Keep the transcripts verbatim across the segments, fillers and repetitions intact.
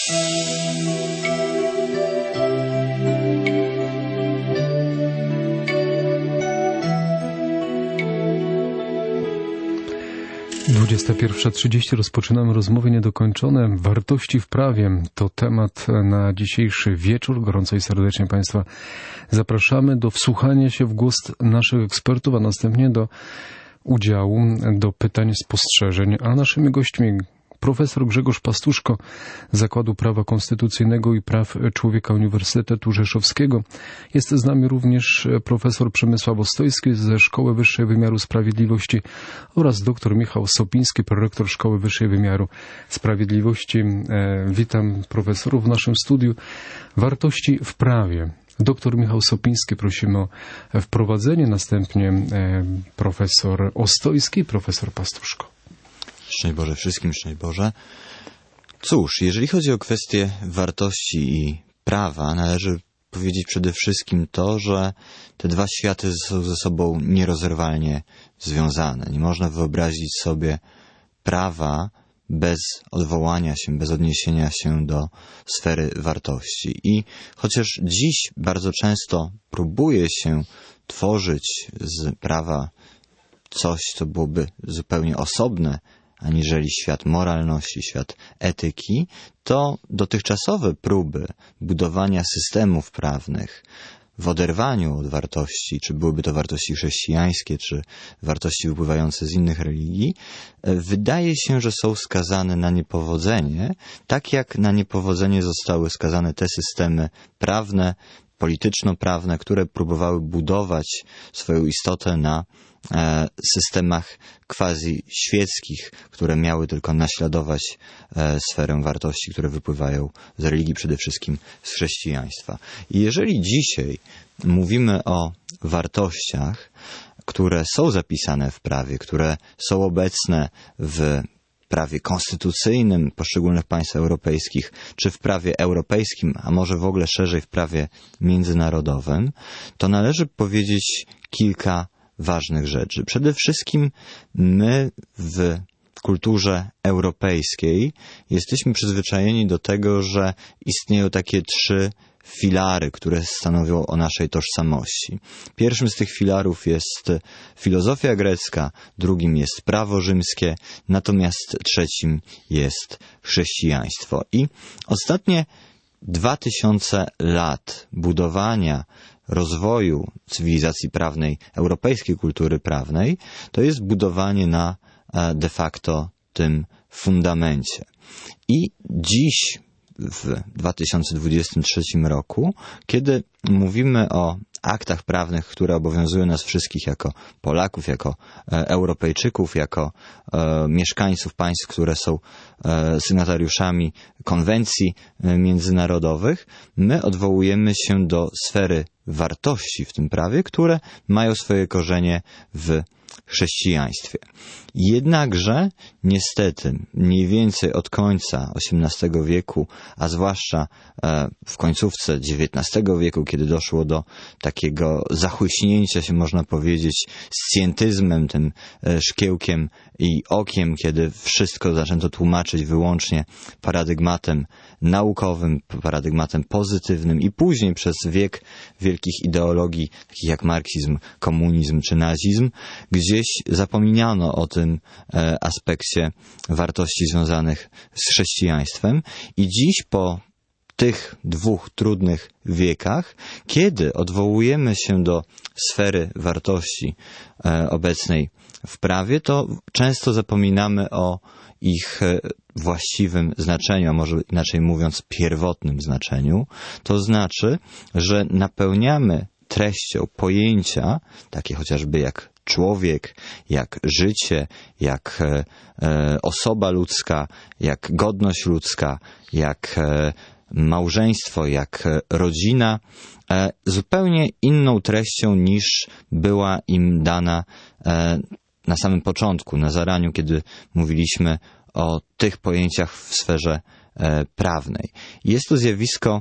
dwudziesta pierwsza trzydzieści rozpoczynamy rozmowy niedokończone. Wartości w prawie to temat na dzisiejszy wieczór. Gorąco i serdecznie Państwa zapraszamy do wsłuchania się w głos naszych ekspertów, a następnie do udziału, do pytań, spostrzeżeń. A naszymi gośćmi profesor Grzegorz Pastuszko z Zakładu Prawa Konstytucyjnego i Praw Człowieka Uniwersytetu Rzeszowskiego. Jest z nami również profesor Przemysław Ostojski ze Szkoły Wyższej Wymiaru Sprawiedliwości oraz dr Michał Sopiński, prorektor Szkoły Wyższej Wymiaru Sprawiedliwości. Witam profesorów w naszym studiu. Wartości w prawie. Doktor Michał Sopiński, prosimy o wprowadzenie, następnie profesor Ostojski i profesor Pastuszko. Szczęść Boże wszystkim, szczęść Boże. Cóż, jeżeli chodzi o kwestie wartości i prawa, należy powiedzieć przede wszystkim to, że te dwa światy są ze sobą nierozerwalnie związane. Nie można wyobrazić sobie prawa bez odwołania się, bez odniesienia się do sfery wartości. I chociaż dziś bardzo często próbuje się tworzyć z prawa coś, co byłoby zupełnie osobne, aniżeli świat moralności, świat etyki, to dotychczasowe próby budowania systemów prawnych w oderwaniu od wartości, czy byłyby to wartości chrześcijańskie, czy wartości wypływające z innych religii, wydaje się, że są skazane na niepowodzenie, tak jak na niepowodzenie zostały skazane te systemy prawne, polityczno-prawne, które próbowały budować swoją istotę na systemach quasi-świeckich, które miały tylko naśladować sferę wartości, które wypływają z religii, przede wszystkim z chrześcijaństwa. I jeżeli dzisiaj mówimy o wartościach, które są zapisane w prawie, które są obecne w prawie konstytucyjnym poszczególnych państw europejskich, czy w prawie europejskim, a może w ogóle szerzej w prawie międzynarodowym, to należy powiedzieć kilka ważnych rzeczy. Przede wszystkim my w kulturze europejskiej jesteśmy przyzwyczajeni do tego, że istnieją takie trzy filary, które stanowią o naszej tożsamości. Pierwszym z tych filarów jest filozofia grecka, drugim jest prawo rzymskie, natomiast trzecim jest chrześcijaństwo. I ostatnie dwa tysiące lat budowania rozwoju cywilizacji prawnej, europejskiej kultury prawnej, to jest budowanie na de facto tym fundamencie. I dziś, w dwa tysiące dwudziestym trzecim roku, kiedy mówimy o aktach prawnych, które obowiązują nas wszystkich jako Polaków, jako e, Europejczyków, jako e, mieszkańców państw, które są e, sygnatariuszami konwencji e, międzynarodowych, my odwołujemy się do sfery wartości w tym prawie, które mają swoje korzenie w chrześcijaństwie. Jednakże, niestety, mniej więcej od końca osiemnastego wieku, a zwłaszcza e, w końcówce dziewiętnastego wieku, kiedy doszło do takiego zachłyśnięcia się, można powiedzieć, scjentyzmem, tym e, szkiełkiem i okiem, kiedy wszystko zaczęto tłumaczyć wyłącznie paradygmatem naukowym, paradygmatem pozytywnym i później przez wiek wielkich ideologii, takich jak marksizm, komunizm czy nazizm, gdzieś zapominano o tym e, aspekcie wartości związanych z chrześcijaństwem i dziś po tych dwóch trudnych wiekach, kiedy odwołujemy się do sfery wartości e, obecnej w prawie, to często zapominamy o ich właściwym znaczeniu, a może inaczej mówiąc pierwotnym znaczeniu. To znaczy, że napełniamy treścią pojęcia, takie chociażby jak człowiek, jak życie, jak e, osoba ludzka, jak godność ludzka, jak e, małżeństwo, jak rodzina, e, zupełnie inną treścią niż była im dana e, na samym początku, na zaraniu, kiedy mówiliśmy o tych pojęciach w sferze e, prawnej. Jest to zjawisko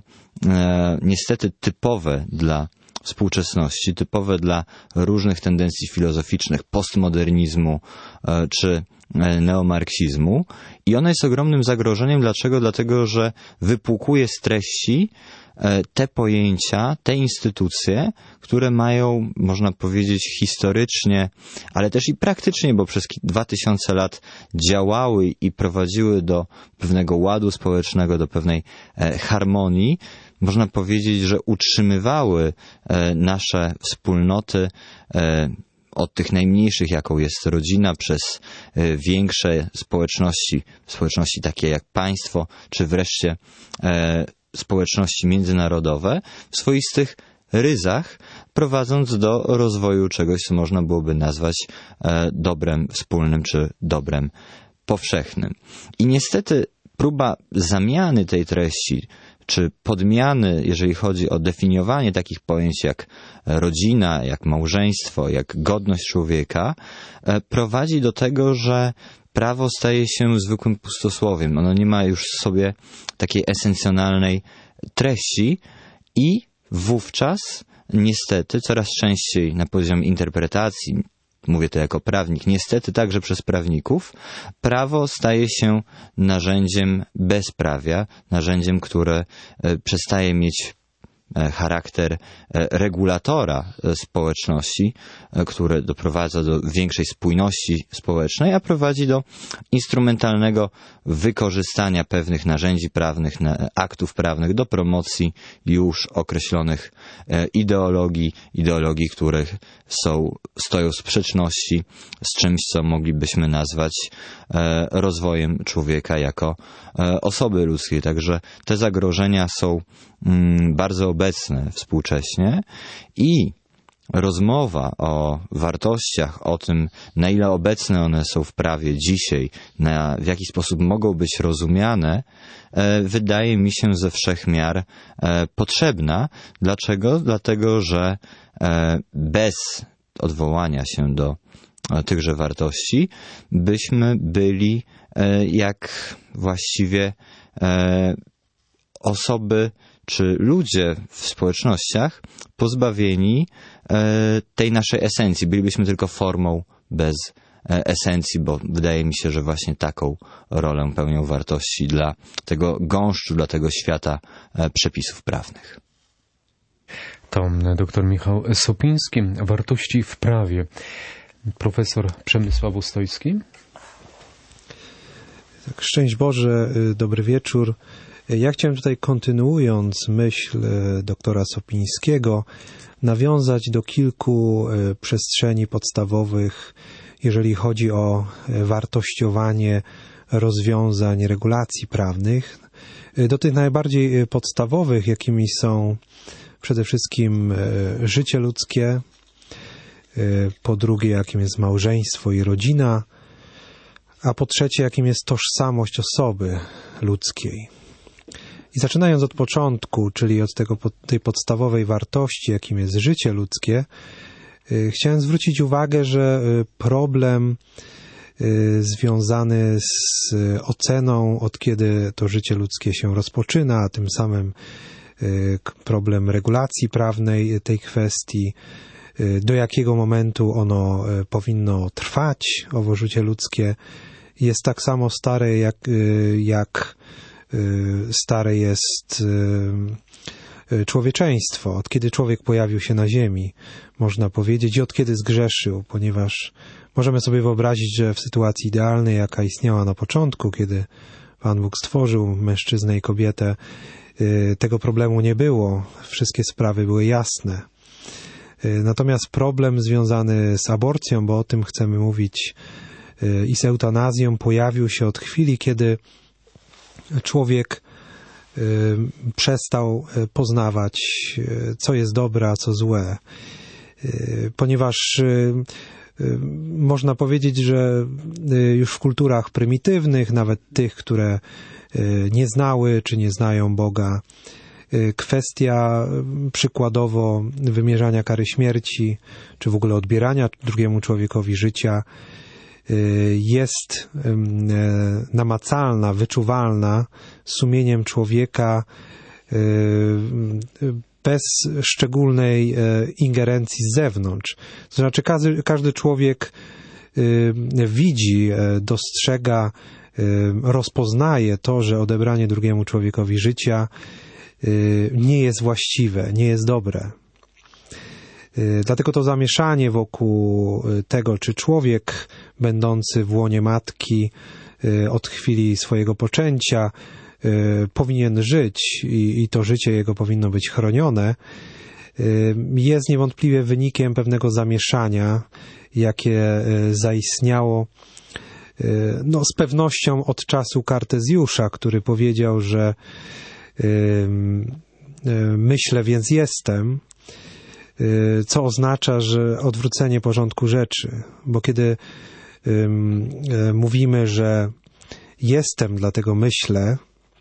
e, niestety typowe dla współczesności, typowe dla różnych tendencji filozoficznych, postmodernizmu, czy neomarksizmu i ona jest ogromnym zagrożeniem. Dlaczego? Dlatego, że wypłukuje z treści te pojęcia, te instytucje, które mają, można powiedzieć, historycznie, ale też i praktycznie, bo przez dwa tysiące lat działały i prowadziły do pewnego ładu społecznego, do pewnej harmonii. Można powiedzieć, że utrzymywały nasze wspólnoty od tych najmniejszych, jaką jest rodzina, przez większe społeczności, społeczności takie jak państwo, czy wreszcie społeczności międzynarodowe, w swoistych ryzach, prowadząc do rozwoju czegoś, co można byłoby nazwać dobrem wspólnym, czy dobrem powszechnym. I niestety próba zamiany tej treści, czy podmiany, jeżeli chodzi o definiowanie takich pojęć jak rodzina, jak małżeństwo, jak godność człowieka, prowadzi do tego, że prawo staje się zwykłym pustosłowiem. Ono nie ma już w sobie takiej esencjonalnej treści i wówczas niestety coraz częściej na poziomie interpretacji, mówię to jako prawnik, niestety także przez prawników, prawo staje się narzędziem bezprawia, narzędziem, które przestaje mieć charakter regulatora społeczności, które doprowadza do większej spójności społecznej, a prowadzi do instrumentalnego wykorzystania pewnych narzędzi prawnych, aktów prawnych do promocji już określonych ideologii, ideologii, które są, stoją w sprzeczności z czymś, co moglibyśmy nazwać rozwojem człowieka jako osoby ludzkiej. Także te zagrożenia są bardzo obecne współcześnie i rozmowa o wartościach, o tym, na ile obecne one są w prawie dzisiaj, na, w jaki sposób mogą być rozumiane, e, wydaje mi się ze wszech miar e, potrzebna. Dlaczego? Dlatego, że e, bez odwołania się do e, tychże wartości byśmy byli e, jak właściwie e, osoby czy ludzie w społecznościach pozbawieni e, tej naszej esencji. Bylibyśmy tylko formą bez e, esencji, bo wydaje mi się, że właśnie taką rolę pełnią wartości dla tego gąszczu, dla tego świata e, przepisów prawnych. To dr Michał Sopiński, Wartości w prawie. Profesor Przemysław Ustojski. Tak, szczęść Boże, dobry wieczór. Ja chciałem tutaj, kontynuując myśl doktora Sopińskiego, nawiązać do kilku przestrzeni podstawowych, jeżeli chodzi o wartościowanie rozwiązań regulacji prawnych. Do tych najbardziej podstawowych, jakimi są przede wszystkim życie ludzkie, po drugie, jakim jest małżeństwo i rodzina, a po trzecie, jakim jest tożsamość osoby ludzkiej. I zaczynając od początku, czyli od tego, tej podstawowej wartości, jakim jest życie ludzkie, chciałem zwrócić uwagę, że problem związany z oceną, od kiedy to życie ludzkie się rozpoczyna, a tym samym problem regulacji prawnej tej kwestii, do jakiego momentu ono powinno trwać, owo życie ludzkie, jest tak samo stare, jak, jak stare jest człowieczeństwo, od kiedy człowiek pojawił się na ziemi, można powiedzieć, i od kiedy zgrzeszył, ponieważ możemy sobie wyobrazić, że w sytuacji idealnej, jaka istniała na początku, kiedy Pan Bóg stworzył mężczyznę i kobietę, tego problemu nie było, wszystkie sprawy były jasne. Natomiast problem związany z aborcją, bo o tym chcemy mówić, i z eutanazją, pojawił się od chwili, kiedy człowiek przestał poznawać, co jest dobre, a co złe. Ponieważ można powiedzieć, że już w kulturach prymitywnych, nawet tych, które nie znały czy nie znają Boga, kwestia przykładowo wymierzania kary śmierci, czy w ogóle odbierania drugiemu człowiekowi życia jest namacalna, wyczuwalna sumieniem człowieka bez szczególnej ingerencji z zewnątrz. To znaczy każdy, każdy człowiek widzi, dostrzega, rozpoznaje to, że odebranie drugiemu człowiekowi życia nie jest właściwe, nie jest dobre. Dlatego to zamieszanie wokół tego, czy człowiek będący w łonie matki od chwili swojego poczęcia powinien żyć i, i to życie jego powinno być chronione, jest niewątpliwie wynikiem pewnego zamieszania, jakie zaistniało no, z pewnością od czasu Kartezjusza, który powiedział, że myślę, więc jestem, co oznacza, że odwrócenie porządku rzeczy, bo kiedy mówimy, że jestem, dlatego myślę,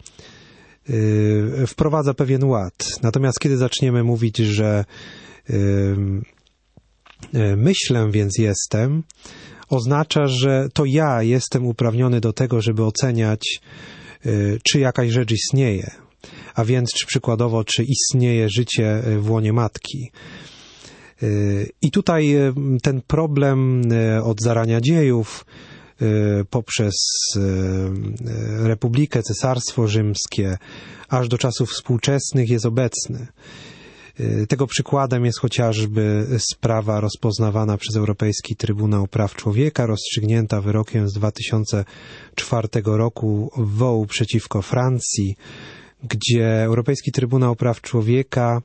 wprowadza pewien ład. Natomiast kiedy zaczniemy mówić, że myślę, więc jestem, oznacza, że to ja jestem uprawniony do tego, żeby oceniać, czy jakaś rzecz istnieje. A więc, czy przykładowo, czy istnieje życie w łonie matki. I tutaj ten problem od zarania dziejów poprzez Republikę, Cesarstwo Rzymskie, aż do czasów współczesnych jest obecny. Tego przykładem jest chociażby sprawa rozpoznawana przez Europejski Trybunał Praw Człowieka, rozstrzygnięta wyrokiem z dwa tysiące czwartego roku w wołu przeciwko Francji, gdzie Europejski Trybunał Praw Człowieka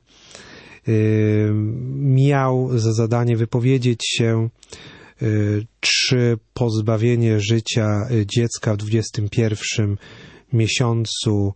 miał za zadanie wypowiedzieć się, czy pozbawienie życia dziecka w dwudziestym pierwszym miesiącu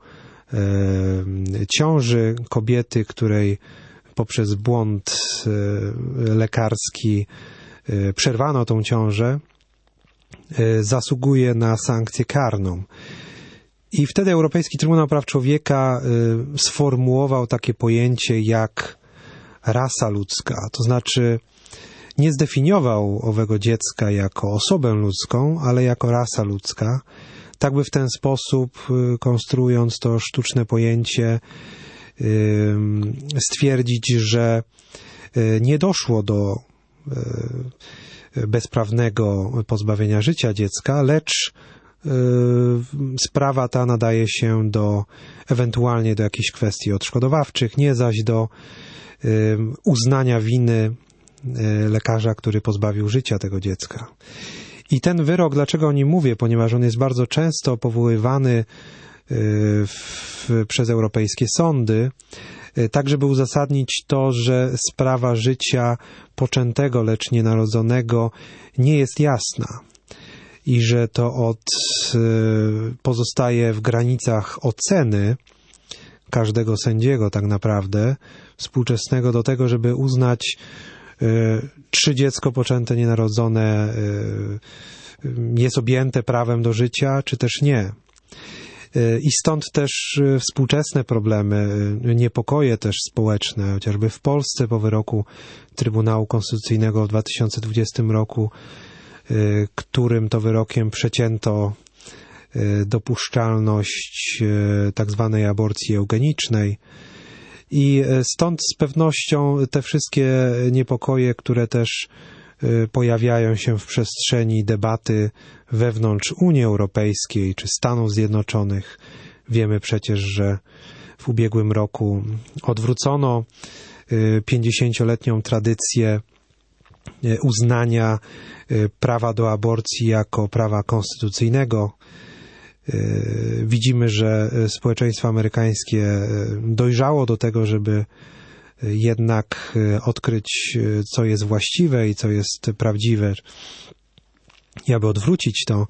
ciąży kobiety, której poprzez błąd lekarski przerwano tą ciążę, zasługuje na sankcję karną. I wtedy Europejski Trybunał Praw Człowieka sformułował takie pojęcie jak rasa ludzka, to znaczy nie zdefiniował owego dziecka jako osobę ludzką, ale jako rasa ludzka, tak by w ten sposób, konstruując to sztuczne pojęcie, stwierdzić, że nie doszło do bezprawnego pozbawienia życia dziecka, lecz sprawa ta nadaje się do ewentualnie do jakichś kwestii odszkodowawczych, nie zaś do uznania winy lekarza, który pozbawił życia tego dziecka. I ten wyrok, dlaczego o nim mówię? Ponieważ on jest bardzo często powoływany w, przez europejskie sądy, tak żeby uzasadnić to, że sprawa życia poczętego, lecz nienarodzonego nie jest jasna i że to od, pozostaje w granicach oceny każdego sędziego tak naprawdę współczesnego do tego, żeby uznać, czy dziecko poczęte, nienarodzone jest objęte prawem do życia, czy też nie. I stąd też współczesne problemy, niepokoje też społeczne, chociażby w Polsce po wyroku Trybunału Konstytucyjnego w dwa tysiące dwudziestym roku, którym to wyrokiem przecięto dopuszczalność tak zwanej aborcji eugenicznej. I stąd z pewnością te wszystkie niepokoje, które też pojawiają się w przestrzeni debaty wewnątrz Unii Europejskiej czy Stanów Zjednoczonych. Wiemy przecież, że w ubiegłym roku odwrócono pięćdziesięcioletnią tradycję uznania prawa do aborcji jako prawa konstytucyjnego. Widzimy, że społeczeństwo amerykańskie dojrzało do tego, żeby jednak odkryć, co jest właściwe i co jest prawdziwe, i aby odwrócić to,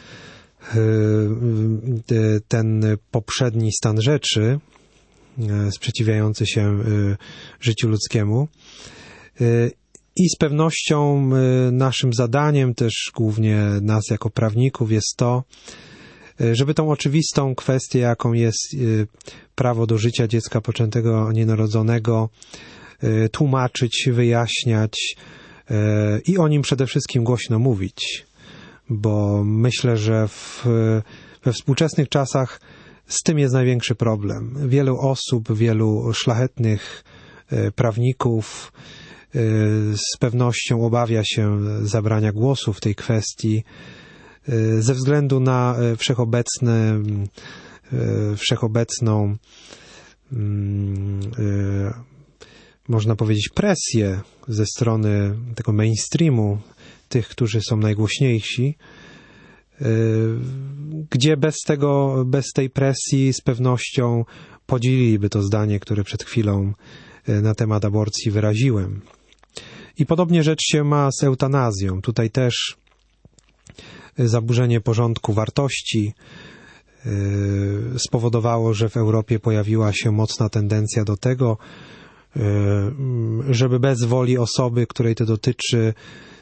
ten poprzedni stan rzeczy sprzeciwiający się życiu ludzkiemu. I z pewnością naszym zadaniem, też głównie nas jako prawników, jest to, żeby tą oczywistą kwestię, jaką jest prawo do życia dziecka poczętego, nienarodzonego, tłumaczyć, wyjaśniać i o nim przede wszystkim głośno mówić. Bo myślę, że w, we współczesnych czasach z tym jest największy problem. Wielu osób, wielu szlachetnych prawników z pewnością obawia się zabrania głosu w tej kwestii ze względu na wszechobecne, wszechobecną, można powiedzieć, presję ze strony tego mainstreamu, tych, którzy są najgłośniejsi, gdzie bez tego, bez tej presji z pewnością podzieliliby to zdanie, które przed chwilą na temat aborcji wyraziłem. I podobnie rzecz się ma z eutanazją. Tutaj też zaburzenie porządku wartości spowodowało, że w Europie pojawiła się mocna tendencja do tego, żeby bez woli osoby, której to dotyczy,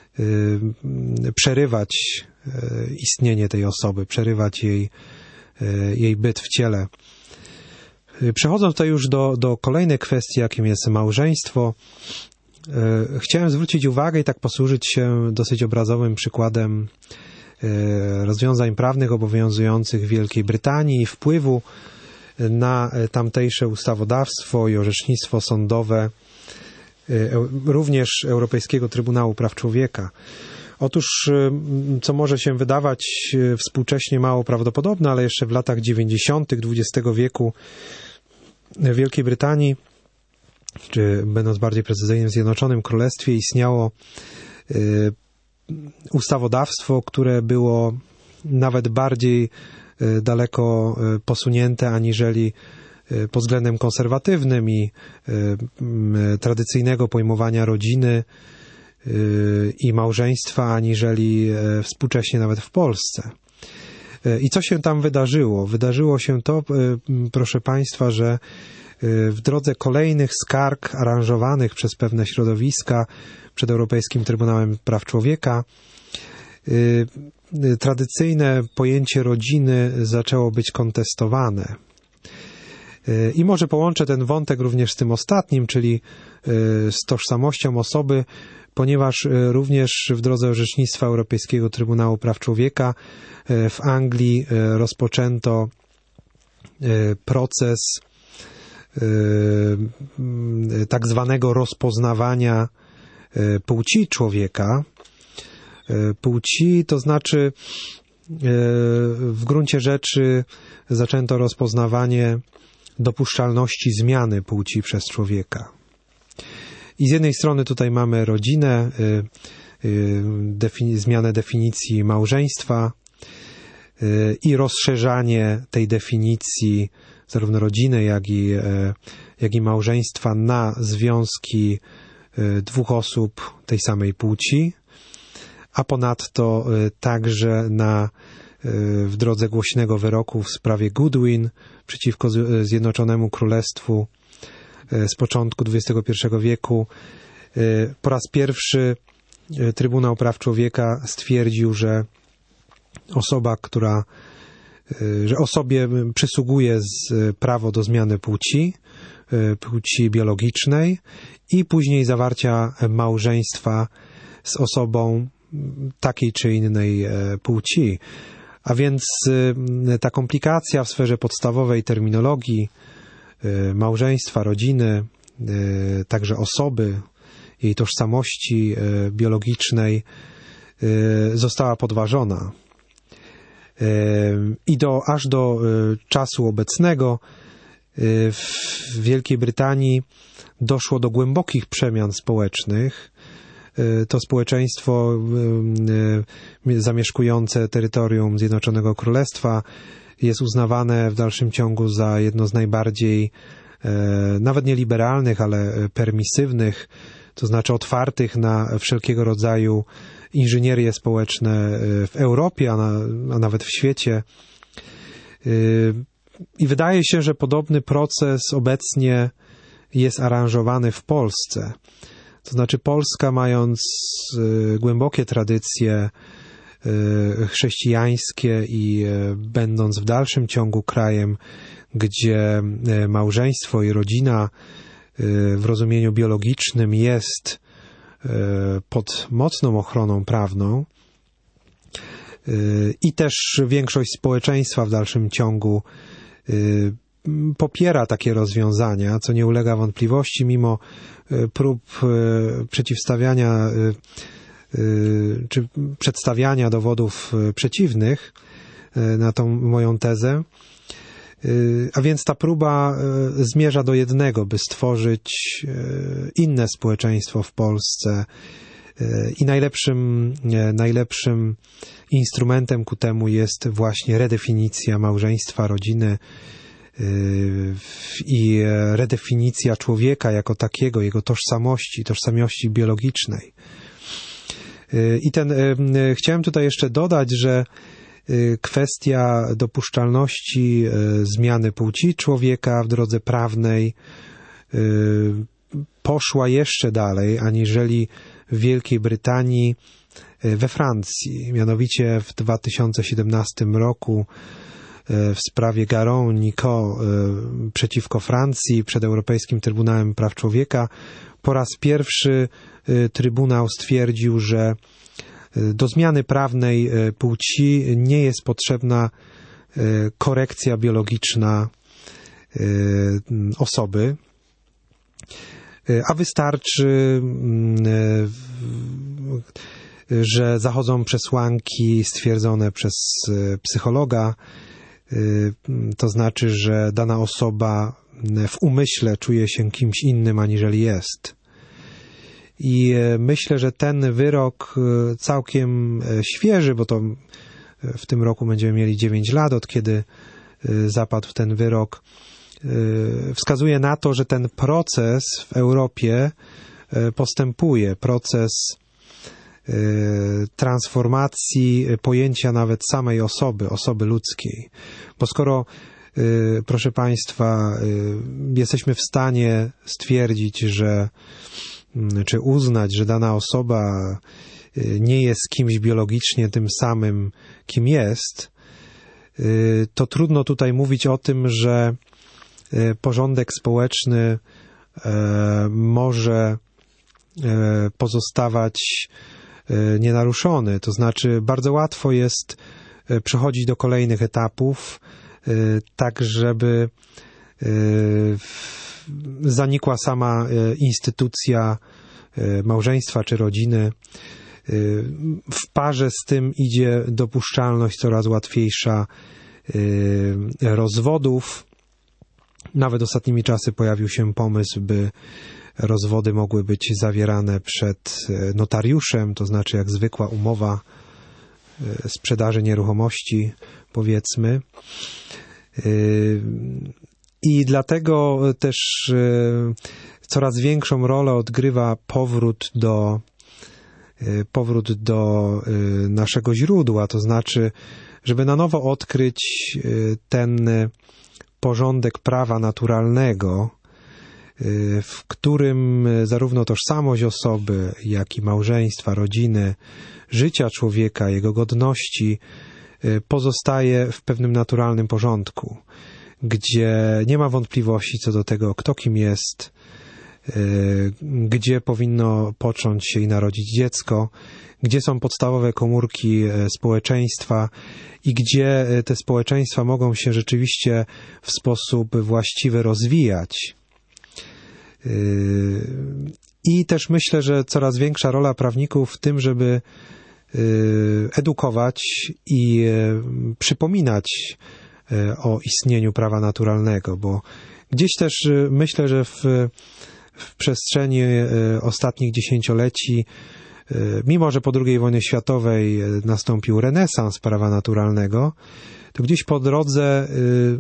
przerywać istnienie tej osoby, przerywać jej, jej byt w ciele. Przechodząc tutaj już do, do kolejnej kwestii, jakim jest małżeństwo, chciałem zwrócić uwagę i tak posłużyć się dosyć obrazowym przykładem rozwiązań prawnych obowiązujących w Wielkiej Brytanii i wpływu na tamtejsze ustawodawstwo i orzecznictwo sądowe również Europejskiego Trybunału Praw Człowieka. Otóż, co może się wydawać współcześnie mało prawdopodobne, ale jeszcze w latach dziewięćdziesiątych dwudziestego wieku w Wielkiej Brytanii, czy będąc bardziej precyzyjnym w Zjednoczonym Królestwie, istniało ustawodawstwo, które było nawet bardziej daleko posunięte aniżeli pod względem konserwatywnym i tradycyjnego pojmowania rodziny i małżeństwa, aniżeli współcześnie nawet w Polsce. I co się tam wydarzyło? Wydarzyło się to, proszę Państwa, że w drodze kolejnych skarg aranżowanych przez pewne środowiska przed Europejskim Trybunałem Praw Człowieka tradycyjne pojęcie rodziny zaczęło być kontestowane. I może połączę ten wątek również z tym ostatnim, czyli z tożsamością osoby, ponieważ również w drodze orzecznictwa Europejskiego Trybunału Praw Człowieka w Anglii rozpoczęto proces tak zwanego rozpoznawania płci człowieka. Płci, to znaczy w gruncie rzeczy zaczęto rozpoznawanie dopuszczalności zmiany płci przez człowieka. I z jednej strony tutaj mamy rodzinę, defini- zmianę definicji małżeństwa i rozszerzanie tej definicji zarówno rodziny, jak i, jak i małżeństwa na związki dwóch osób tej samej płci, a ponadto także na, w drodze głośnego wyroku w sprawie Goodwin przeciwko Zjednoczonemu Królestwu z początku dwudziestego pierwszego wieku po raz pierwszy Trybunał Praw Człowieka stwierdził, że osoba, która, że osobie przysługuje z prawo do zmiany płci, płci biologicznej i później zawarcia małżeństwa z osobą takiej czy innej płci. A więc ta komplikacja w sferze podstawowej terminologii małżeństwa, rodziny, także osoby, jej tożsamości biologicznej została podważona. I do, aż do czasu obecnego w Wielkiej Brytanii doszło do głębokich przemian społecznych. To społeczeństwo zamieszkujące terytorium Zjednoczonego Królestwa jest uznawane w dalszym ciągu za jedno z najbardziej, nawet nie liberalnych, ale permisywnych, to znaczy otwartych na wszelkiego rodzaju inżynierie społeczne w Europie, a, na, a nawet w świecie. I wydaje się, że podobny proces obecnie jest aranżowany w Polsce. To znaczy Polska, mając głębokie tradycje chrześcijańskie i będąc w dalszym ciągu krajem, gdzie małżeństwo i rodzina w rozumieniu biologicznym jest pod mocną ochroną prawną i też większość społeczeństwa w dalszym ciągu popiera takie rozwiązania, co nie ulega wątpliwości, mimo prób przeciwstawiania czy przedstawiania dowodów przeciwnych na tą moją tezę. A więc ta próba zmierza do jednego, by stworzyć inne społeczeństwo w Polsce i najlepszym, najlepszym instrumentem ku temu jest właśnie redefinicja małżeństwa, rodziny i redefinicja człowieka jako takiego, jego tożsamości, tożsamości biologicznej. I ten, chciałem tutaj jeszcze dodać, że kwestia dopuszczalności zmiany płci człowieka w drodze prawnej poszła jeszcze dalej, aniżeli w Wielkiej Brytanii, we Francji. Mianowicie w dwa tysiące siedemnastym roku w sprawie Garon-Nicot przeciwko Francji przed Europejskim Trybunałem Praw Człowieka po raz pierwszy Trybunał stwierdził, że do zmiany prawnej płci nie jest potrzebna korekcja biologiczna osoby, a wystarczy, że zachodzą przesłanki stwierdzone przez psychologa, to znaczy, że dana osoba w umyśle czuje się kimś innym, aniżeli jest. I myślę, że ten wyrok całkiem świeży, bo to w tym roku będziemy mieli dziewięć lat, od kiedy zapadł ten wyrok, wskazuje na to, że ten proces w Europie postępuje. Proces transformacji pojęcia nawet samej osoby, osoby ludzkiej. Bo skoro, proszę Państwa, jesteśmy w stanie stwierdzić, że czy uznać, że dana osoba nie jest kimś biologicznie tym samym, kim jest, to trudno tutaj mówić o tym, że porządek społeczny może pozostawać nienaruszony. To znaczy bardzo łatwo jest przechodzić do kolejnych etapów, tak żeby zanikła sama instytucja małżeństwa czy rodziny. W parze z tym idzie dopuszczalność coraz łatwiejsza rozwodów. Nawet ostatnimi czasy pojawił się pomysł, by rozwody mogły być zawierane przed notariuszem, to znaczy jak zwykła umowa sprzedaży nieruchomości, powiedzmy. I dlatego też coraz większą rolę odgrywa powrót do, powrót do naszego źródła, to znaczy, żeby na nowo odkryć ten porządek prawa naturalnego, w którym zarówno tożsamość osoby, jak i małżeństwa, rodziny, życia człowieka, jego godności pozostaje w pewnym naturalnym porządku, gdzie nie ma wątpliwości co do tego, kto kim jest, gdzie powinno począć się i narodzić dziecko, gdzie są podstawowe komórki społeczeństwa i gdzie te społeczeństwa mogą się rzeczywiście w sposób właściwy rozwijać. I też myślę, że coraz większa rola prawników w tym, żeby edukować i przypominać o istnieniu prawa naturalnego, bo gdzieś też myślę, że w, w przestrzeni ostatnich dziesięcioleci, mimo że po drugiej wojnie światowej nastąpił renesans prawa naturalnego, to gdzieś po drodze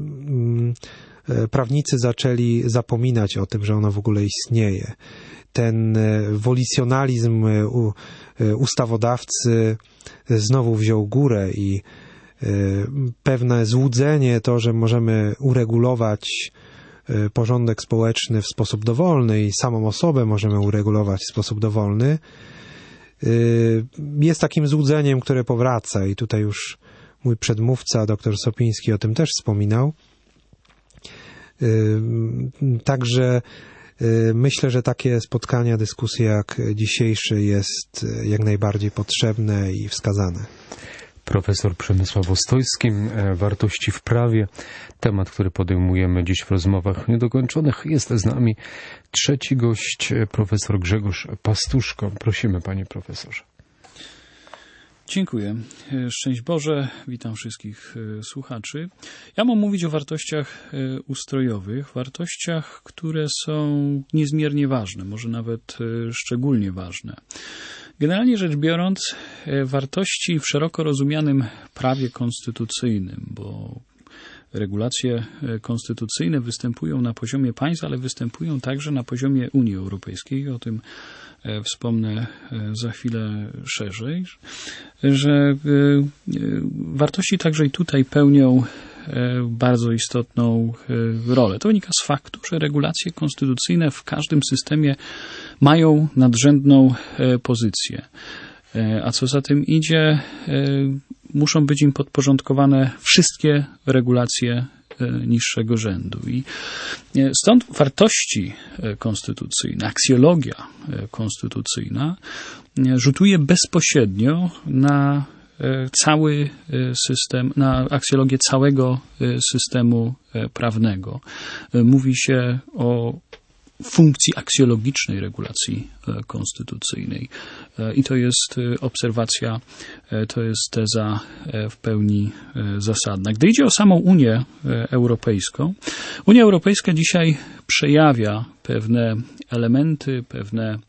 prawnicy zaczęli zapominać o tym, że ono w ogóle istnieje. Ten wolicjonalizm ustawodawcy znowu wziął górę i pewne złudzenie to, że możemy uregulować porządek społeczny w sposób dowolny i samą osobę możemy uregulować w sposób dowolny, jest takim złudzeniem, które powraca i tutaj już mój przedmówca, dr Sopiński, o tym też wspominał. Także myślę, że takie spotkania, dyskusje jak dzisiejsze jest jak najbardziej potrzebne i wskazane. Profesor Przemysław Ostojski, wartości w prawie. Temat, który podejmujemy dziś w rozmowach niedokończonych. Jest z nami trzeci gość, profesor Grzegorz Pastuszko. Prosimy, panie profesorze. Dziękuję. Szczęść Boże, witam wszystkich słuchaczy. Ja mam mówić o wartościach ustrojowych, wartościach, które są niezmiernie ważne, może nawet szczególnie ważne. Generalnie rzecz biorąc, wartości w szeroko rozumianym prawie konstytucyjnym, bo regulacje konstytucyjne występują na poziomie państw, ale występują także na poziomie Unii Europejskiej. O tym wspomnę za chwilę szerzej, że wartości także i tutaj pełnią bardzo istotną rolę. To wynika z faktu, że regulacje konstytucyjne w każdym systemie mają nadrzędną pozycję. A co za tym idzie, muszą być im podporządkowane wszystkie regulacje niższego rzędu. I stąd wartości konstytucyjne, aksjologia konstytucyjna rzutuje bezpośrednio na cały system, na aksjologię całego systemu prawnego. Mówi się o funkcji aksjologicznej regulacji konstytucyjnej. I to jest obserwacja, to jest teza w pełni zasadna. Gdy idzie o samą Unię Europejską, Unia Europejska dzisiaj przejawia pewne elementy, pewne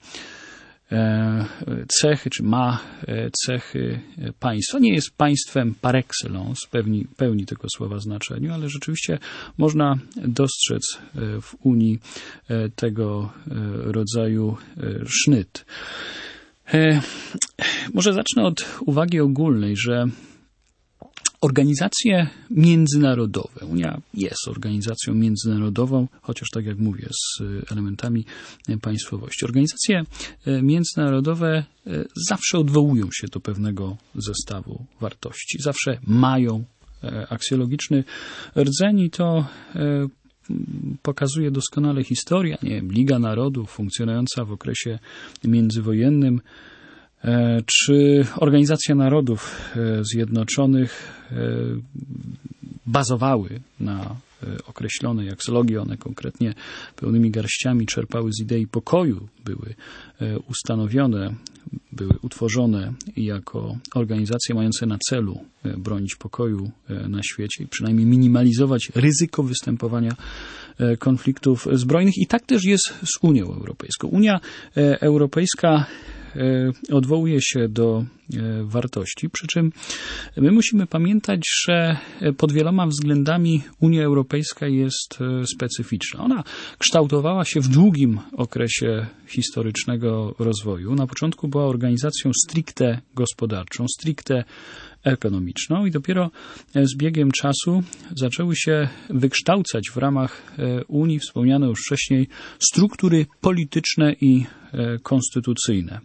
cechy, czy ma cechy państwa. Nie jest państwem par excellence, pełni, pełni tego słowa znaczeniu, ale rzeczywiście można dostrzec w Unii tego rodzaju sznyt. Może zacznę od uwagi ogólnej, że organizacje międzynarodowe, Unia jest organizacją międzynarodową, chociaż tak jak mówię, z elementami państwowości. Organizacje międzynarodowe zawsze odwołują się do pewnego zestawu wartości, zawsze mają aksjologiczny rdzeń i to pokazuje doskonale historia, nie wiem, Liga Narodów funkcjonująca w okresie międzywojennym, czy Organizacja Narodów Zjednoczonych bazowały na określonej aksologii, one konkretnie pełnymi garściami czerpały z idei pokoju, były ustanowione, były utworzone jako organizacje mające na celu bronić pokoju na świecie i przynajmniej minimalizować ryzyko występowania konfliktów zbrojnych. I tak też jest z Unią Europejską. Unia Europejska odwołuje się do wartości, przy czym my musimy pamiętać, że pod wieloma względami Unia Europejska jest specyficzna. Ona kształtowała się w długim okresie historycznego rozwoju. Na początku była organizacją stricte gospodarczą, stricte ekonomiczną i dopiero z biegiem czasu zaczęły się wykształcać w ramach Unii wspomniane już wcześniej struktury polityczne i konstytucyjne.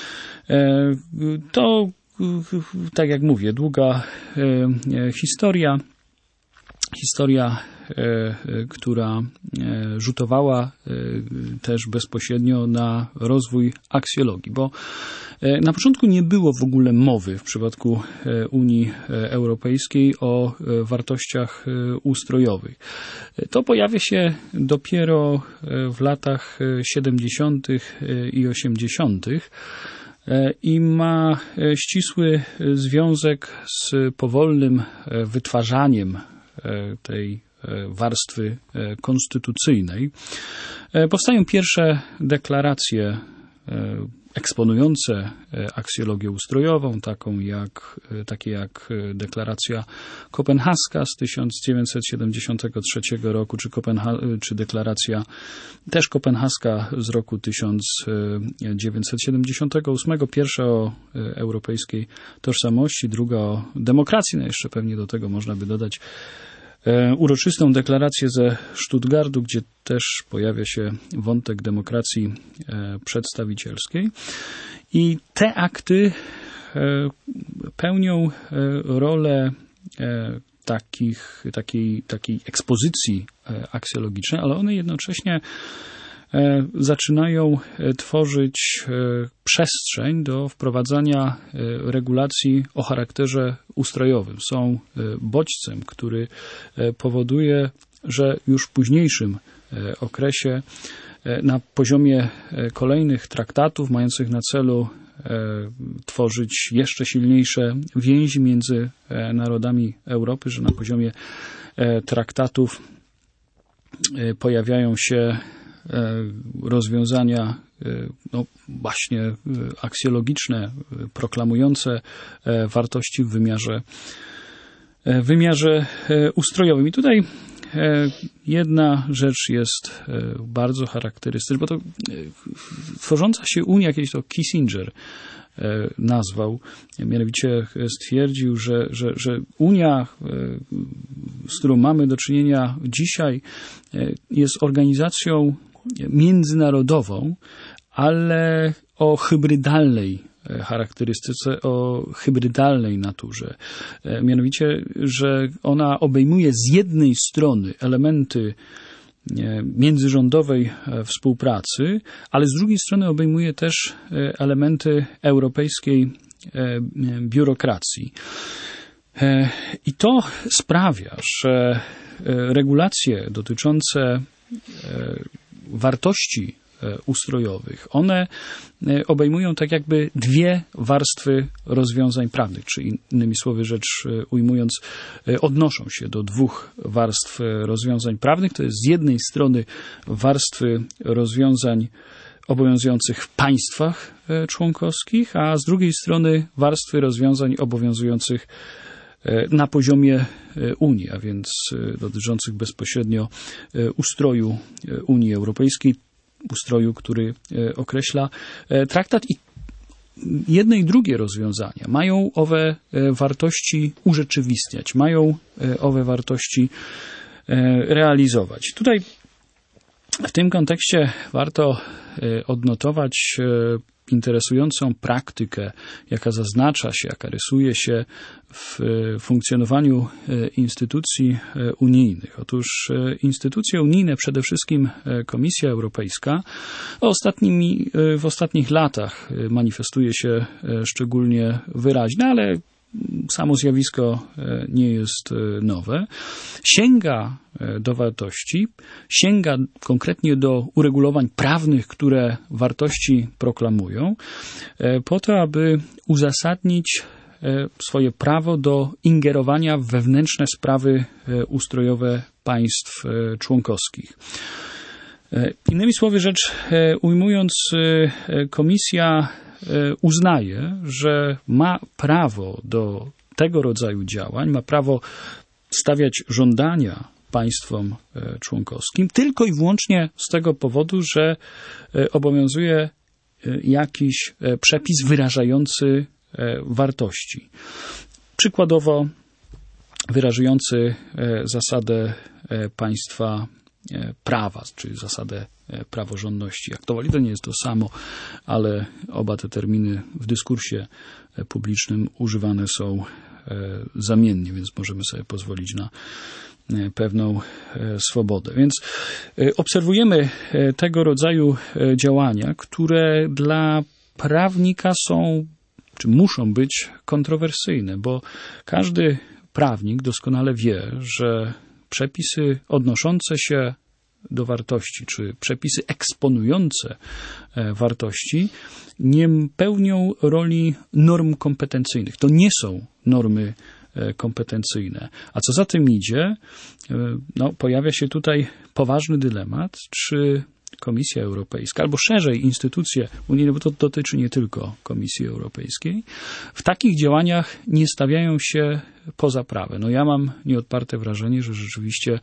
To, tak jak mówię, długa historia, historia, która rzutowała też bezpośrednio na rozwój aksjologii, bo na początku nie było w ogóle mowy w przypadku Unii Europejskiej o wartościach ustrojowych. To pojawia się dopiero w latach siedemdziesiątych i osiemdziesiątych i ma ścisły związek z powolnym wytwarzaniem tej warstwy konstytucyjnej. Powstają pierwsze deklaracje eksponujące aksjologię ustrojową, taką jak, takie jak deklaracja kopenhaska z tysiąc dziewięćset siedemdziesiątego trzeciego roku, czy, Kopenha- czy deklaracja też kopenhaska z roku tysiąc dziewięćset siedemdziesiątego ósmego. Pierwsza o europejskiej tożsamości, druga o demokracji, no jeszcze pewnie do tego można by dodać uroczystą deklarację ze Stuttgartu, gdzie też pojawia się wątek demokracji przedstawicielskiej. I te akty pełnią rolę takich, takiej, takiej ekspozycji aksjologicznej, ale one jednocześnie zaczynają tworzyć przestrzeń do wprowadzania regulacji o charakterze ustrojowym. Są bodźcem, który powoduje, że już w późniejszym okresie na poziomie kolejnych traktatów mających na celu tworzyć jeszcze silniejsze więzi między narodami Europy, że na poziomie traktatów pojawiają się rozwiązania no, właśnie aksjologiczne, proklamujące wartości w wymiarze, w wymiarze ustrojowym. I tutaj jedna rzecz jest bardzo charakterystyczna, bo to tworząca się Unia, kiedyś to Kissinger nazwał, mianowicie stwierdził, że, że, że Unia, z którą mamy do czynienia dzisiaj, jest organizacją międzynarodową, ale o hybrydalnej charakterystyce, o hybrydalnej naturze. Mianowicie, że ona obejmuje z jednej strony elementy międzyrządowej współpracy, ale z drugiej strony obejmuje też elementy europejskiej biurokracji. I to sprawia, że regulacje dotyczące wartości ustrojowych, one obejmują tak jakby dwie warstwy rozwiązań prawnych, czy innymi słowy rzecz ujmując, odnoszą się do dwóch warstw rozwiązań prawnych. To jest z jednej strony warstwy rozwiązań obowiązujących w państwach członkowskich, a z drugiej strony warstwy rozwiązań obowiązujących na poziomie Unii, a więc dotyczących bezpośrednio ustroju Unii Europejskiej, ustroju, który określa traktat. I jedne i drugie rozwiązania mają owe wartości urzeczywistniać, mają owe wartości realizować. Tutaj w tym kontekście warto odnotować interesującą praktykę, jaka zaznacza się, jaka rysuje się w funkcjonowaniu instytucji unijnych. Otóż instytucje unijne, przede wszystkim Komisja Europejska, ostatnimi, w ostatnich latach manifestuje się szczególnie wyraźnie, ale samo zjawisko nie jest nowe, sięga do wartości, sięga konkretnie do uregulowań prawnych, które wartości proklamują, po to, aby uzasadnić swoje prawo do ingerowania w wewnętrzne sprawy ustrojowe państw członkowskich. Innymi słowy rzecz ujmując, Komisja uznaje, że ma prawo do tego rodzaju działań, ma prawo stawiać żądania państwom członkowskim tylko i wyłącznie z tego powodu, że obowiązuje jakiś przepis wyrażający wartości. Przykładowo wyrażający zasadę państwa prawa, czyli zasadę praworządności. Jak to woli, to nie jest to samo, ale oba te terminy w dyskursie publicznym używane są zamiennie, więc możemy sobie pozwolić na pewną swobodę. Więc obserwujemy tego rodzaju działania, które dla prawnika są, czy muszą być kontrowersyjne, bo każdy prawnik doskonale wie, że przepisy odnoszące się do wartości, czy przepisy eksponujące wartości nie pełnią roli norm kompetencyjnych. To nie są normy kompetencyjne. A co za tym idzie, no, pojawia się tutaj poważny dylemat, czy Komisja Europejska, albo szerzej instytucje unijne, bo to dotyczy nie tylko Komisji Europejskiej, w takich działaniach nie stawiają się poza prawem. No ja mam nieodparte wrażenie, że rzeczywiście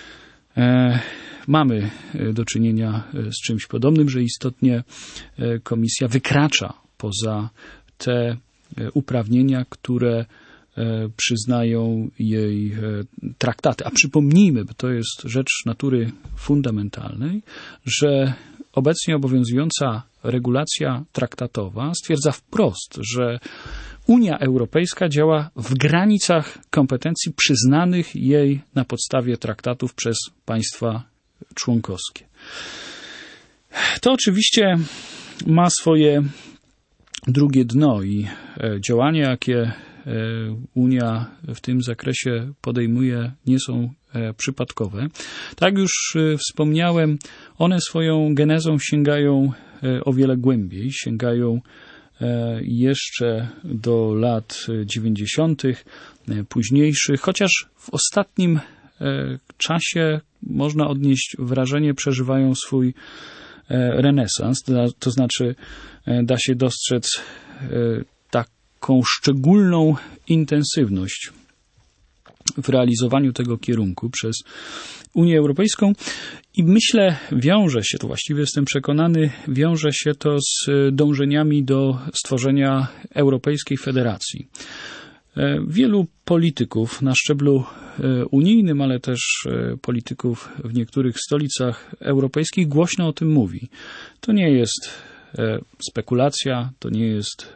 e, mamy do czynienia z czymś podobnym, że istotnie Komisja wykracza poza te uprawnienia, które przyznają jej traktaty. A przypomnijmy, bo to jest rzecz natury fundamentalnej, że obecnie obowiązująca regulacja traktatowa stwierdza wprost, że Unia Europejska działa w granicach kompetencji przyznanych jej na podstawie traktatów przez państwa członkowskie. To oczywiście ma swoje drugie dno i działania, jakie Unia w tym zakresie podejmuje, nie są przypadkowe. Tak jak już wspomniałem, one swoją genezą sięgają o wiele głębiej, sięgają jeszcze do lat dziewięćdziesiątych, późniejszych, chociaż w ostatnim czasie można odnieść wrażenie, przeżywają swój renesans, to znaczy da się dostrzec taką szczególną intensywność w realizowaniu tego kierunku przez Unię Europejską i myślę, wiąże się to, właściwie jestem przekonany, wiąże się to z dążeniami do stworzenia Europejskiej Federacji. Wielu polityków na szczeblu unijnym, ale też polityków w niektórych stolicach europejskich głośno o tym mówi. To nie jest spekulacja, to nie jest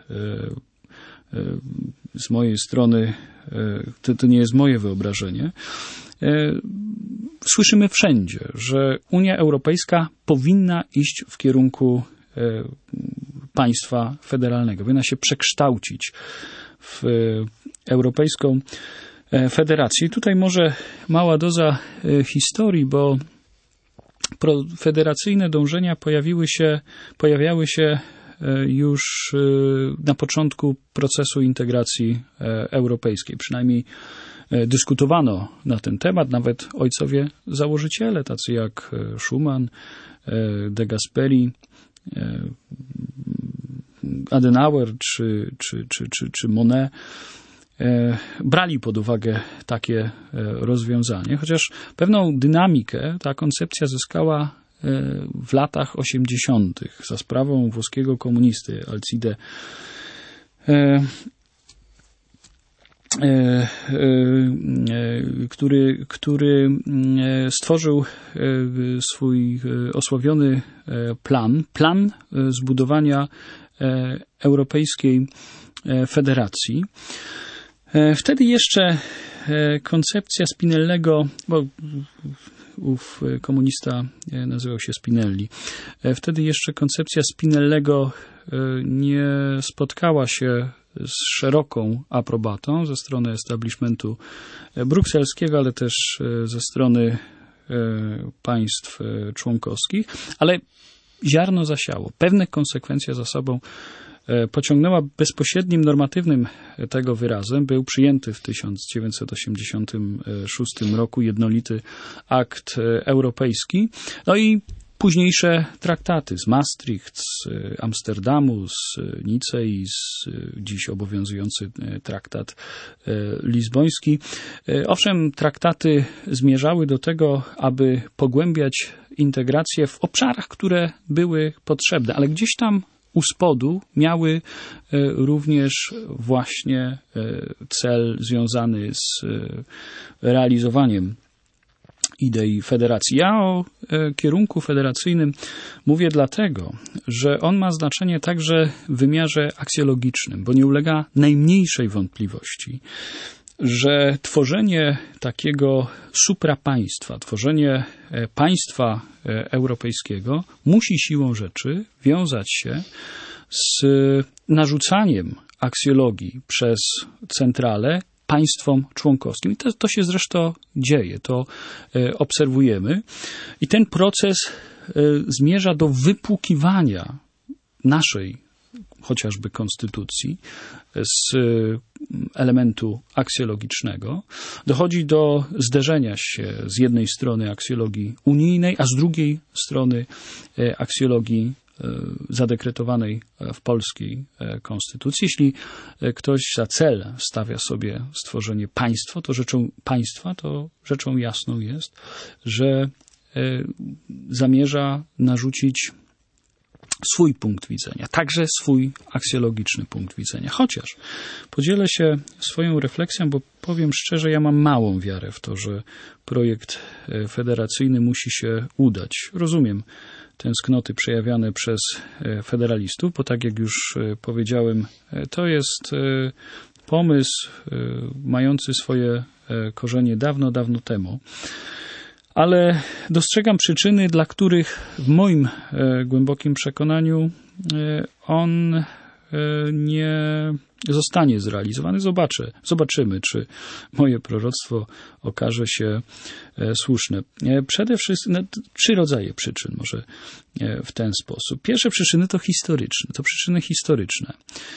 z mojej strony, to, to nie jest moje wyobrażenie. Słyszymy wszędzie, że Unia Europejska powinna iść w kierunku państwa federalnego, powinna się przekształcić w Europejską Federację. I tutaj może mała doza historii, bo federacyjne dążenia pojawiły się, pojawiały się już na początku procesu integracji europejskiej. Przynajmniej dyskutowano na ten temat, nawet ojcowie założyciele, tacy jak Schuman, De Gasperi, Adenauer czy, czy, czy, czy, czy Monnet brali pod uwagę takie rozwiązanie, chociaż pewną dynamikę ta koncepcja zyskała w latach osiemdziesiątych za sprawą włoskiego komunisty Alcide, który, który stworzył swój osławiony plan, plan zbudowania Europejskiej Federacji. Wtedy jeszcze koncepcja Spinellego, bo ów komunista nazywał się Spinelli, wtedy jeszcze koncepcja Spinellego nie spotkała się z szeroką aprobatą ze strony establishmentu brukselskiego, ale też ze strony państw członkowskich, ale ziarno zasiało. Pewne konsekwencje za sobą pociągnęła. Bezpośrednim normatywnym tego wyrazem był przyjęty w tysiąc dziewięćset osiemdziesiątym szóstym roku jednolity akt europejski, no i późniejsze traktaty z Maastricht, z Amsterdamu, z Nicei, z dziś obowiązujący traktat lizboński. Owszem, traktaty zmierzały do tego, aby pogłębiać integrację w obszarach, które były potrzebne, ale gdzieś tam u spodu miały również właśnie cel związany z realizowaniem idei federacji. Ja o kierunku federacyjnym mówię dlatego, że on ma znaczenie także w wymiarze aksjologicznym, bo nie ulega najmniejszej wątpliwości, że tworzenie takiego suprapaństwa, tworzenie państwa europejskiego musi siłą rzeczy wiązać się z narzucaniem aksjologii przez centralę państwom członkowskim. I to, to się zresztą dzieje, to obserwujemy. I ten proces zmierza do wypłukiwania naszej chociażby konstytucji z elementu aksjologicznego. Dochodzi do zderzenia się z jednej strony aksjologii unijnej, a z drugiej strony aksjologii zadekretowanej w polskiej konstytucji. Jeśli ktoś za cel stawia sobie stworzenie państwa, to rzeczą państwa, to rzeczą jasną jest, że zamierza narzucić swój punkt widzenia, także swój aksjologiczny punkt widzenia. Chociaż podzielę się swoją refleksją, bo powiem szczerze, ja mam małą wiarę w to, że projekt federacyjny musi się udać. Rozumiem tęsknoty przejawiane przez federalistów, bo tak jak już powiedziałem, to jest pomysł mający swoje korzenie dawno, dawno temu. Ale dostrzegam przyczyny, dla których w moim głębokim przekonaniu on nie zostanie zrealizowany. Zobaczę, zobaczymy, czy moje proroctwo okaże się słuszne. Przede wszystkim no, trzy rodzaje przyczyn, może w ten sposób. Pierwsze przyczyny to historyczne, to przyczyny historyczne.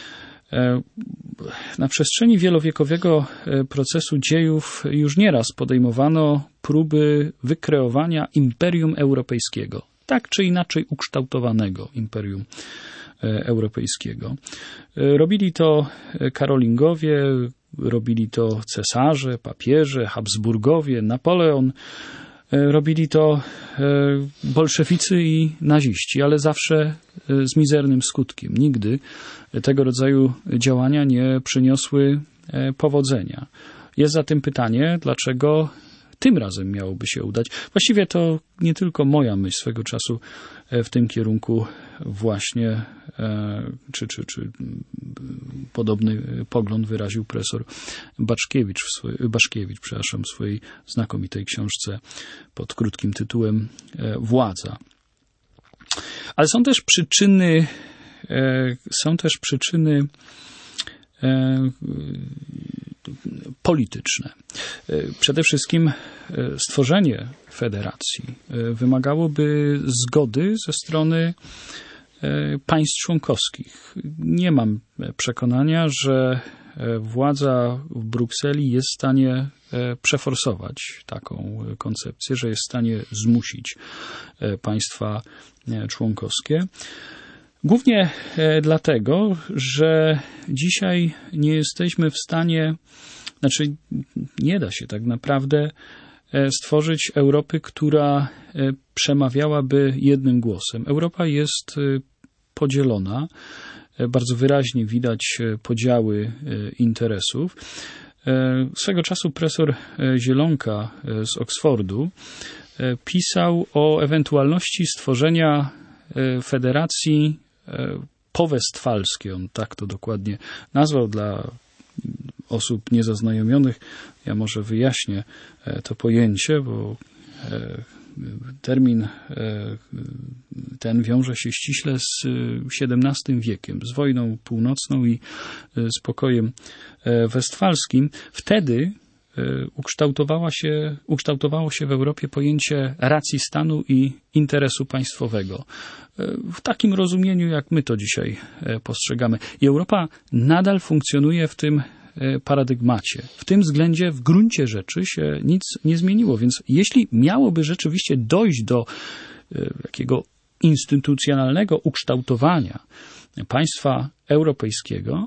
Na przestrzeni wielowiekowego procesu dziejów już nieraz podejmowano próby wykreowania imperium europejskiego, tak czy inaczej ukształtowanego imperium europejskiego. Robili to Karolingowie, robili to cesarze, papieże, Habsburgowie, Napoleon, robili to bolszewicy i naziści, ale zawsze z mizernym skutkiem. Nigdy tego rodzaju działania nie przyniosły powodzenia. Jest zatem pytanie, dlaczego tym razem miałoby się udać. Właściwie to nie tylko moja myśl swego czasu w tym kierunku właśnie, czy, czy, czy podobny pogląd wyraził profesor Baczkiewicz, w swojej, Baszkiewicz, przepraszam, w swojej znakomitej książce pod krótkim tytułem Władza. Ale są też przyczyny, są też przyczyny polityczne. Przede wszystkim stworzenie federacji wymagałoby zgody ze strony państw członkowskich. Nie mam przekonania, że władza w Brukseli jest w stanie przeforsować taką koncepcję, że jest w stanie zmusić państwa członkowskie. Głównie dlatego, że dzisiaj nie jesteśmy w stanie, znaczy nie da się tak naprawdę stworzyć Europy, która przemawiałaby jednym głosem. Europa jest podzielona, bardzo wyraźnie widać podziały interesów. Swego czasu profesor Zielonka z Oksfordu pisał o ewentualności stworzenia federacji powestfalskiej. On tak to dokładnie nazwał dla osób niezaznajomionych. Ja może wyjaśnię to pojęcie, bo termin ten wiąże się ściśle z siedemnastym wiekiem, z wojną północną i z pokojem westfalskim. Wtedy ukształtowała się, ukształtowało się w Europie pojęcie racji stanu i interesu państwowego. W takim rozumieniu, jak my to dzisiaj postrzegamy. I Europa nadal funkcjonuje w tym paradygmacie. W tym względzie w gruncie rzeczy się nic nie zmieniło. Więc jeśli miałoby rzeczywiście dojść do takiego instytucjonalnego ukształtowania państwa europejskiego,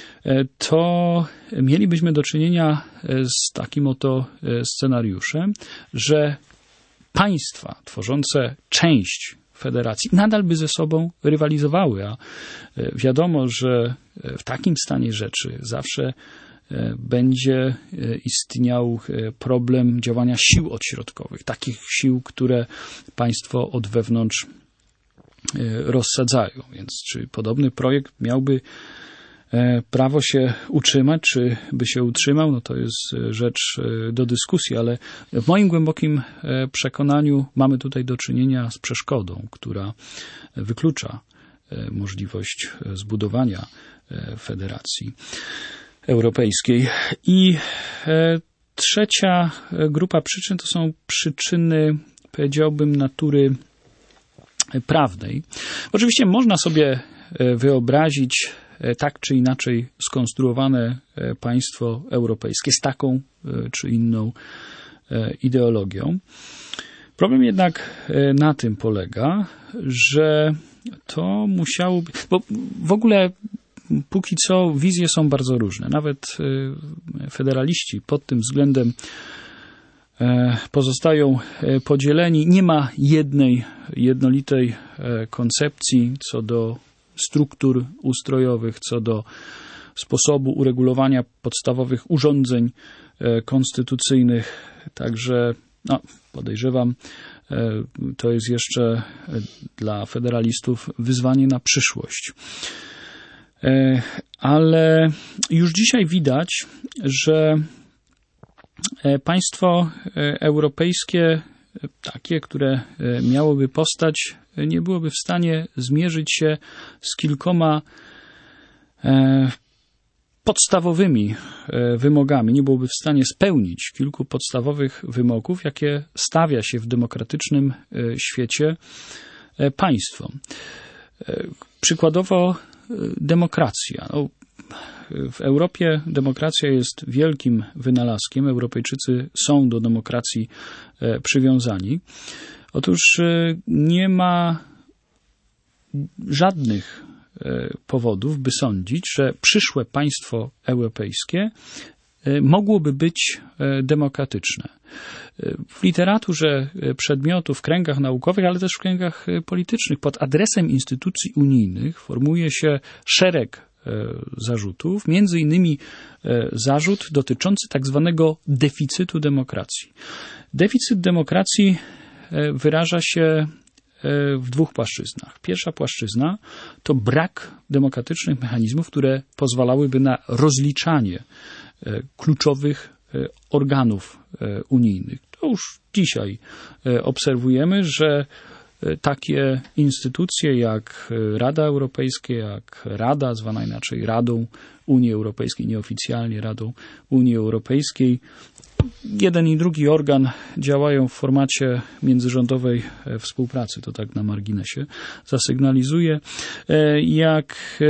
to mielibyśmy do czynienia z takim oto scenariuszem, że państwa tworzące część federacji nadal by ze sobą rywalizowały, a wiadomo, że w takim stanie rzeczy zawsze będzie istniał problem działania sił odśrodkowych, takich sił, które państwo od wewnątrz rozsadzają. Więc czy podobny projekt miałby prawo się utrzymać, czy by się utrzymał, no to jest rzecz do dyskusji, ale w moim głębokim przekonaniu mamy tutaj do czynienia z przeszkodą, która wyklucza możliwość zbudowania federacji europejskiej. I trzecia grupa przyczyn to są przyczyny, powiedziałbym, natury prawnej. Oczywiście można sobie wyobrazić tak czy inaczej skonstruowane państwo europejskie z taką czy inną ideologią. Problem jednak na tym polega, że to musiałoby... Bo w ogóle póki co wizje są bardzo różne. Nawet federaliści pod tym względem pozostają podzieleni. Nie ma jednej, jednolitej koncepcji co do struktur ustrojowych, co do sposobu uregulowania podstawowych urządzeń konstytucyjnych. Także no, podejrzewam, to jest jeszcze dla federalistów wyzwanie na przyszłość. Ale już dzisiaj widać, że państwo europejskie takie, które miałoby powstać, nie byłoby w stanie zmierzyć się z kilkoma podstawowymi wymogami, nie byłoby w stanie spełnić kilku podstawowych wymogów, jakie stawia się w demokratycznym świecie państwo. Przykładowo demokracja. No, w Europie demokracja jest wielkim wynalazkiem. Europejczycy są do demokracji przywiązani. Otóż nie ma żadnych powodów, by sądzić, że przyszłe państwo europejskie mogłoby być demokratyczne. W literaturze przedmiotu, w kręgach naukowych, ale też w kręgach politycznych pod adresem instytucji unijnych formuje się szereg zarzutów, między innymi zarzut dotyczący tak zwanego deficytu demokracji. Deficyt demokracji wyraża się w dwóch płaszczyznach. Pierwsza płaszczyzna to brak demokratycznych mechanizmów, które pozwalałyby na rozliczanie kluczowych organów unijnych. To już dzisiaj obserwujemy, że takie instytucje jak Rada Europejska, jak Rada, zwana inaczej Radą Unii Europejskiej, nieoficjalnie Radą Unii Europejskiej, jeden i drugi organ działają w formacie międzyrządowej współpracy, to tak na marginesie zasygnalizuję, jak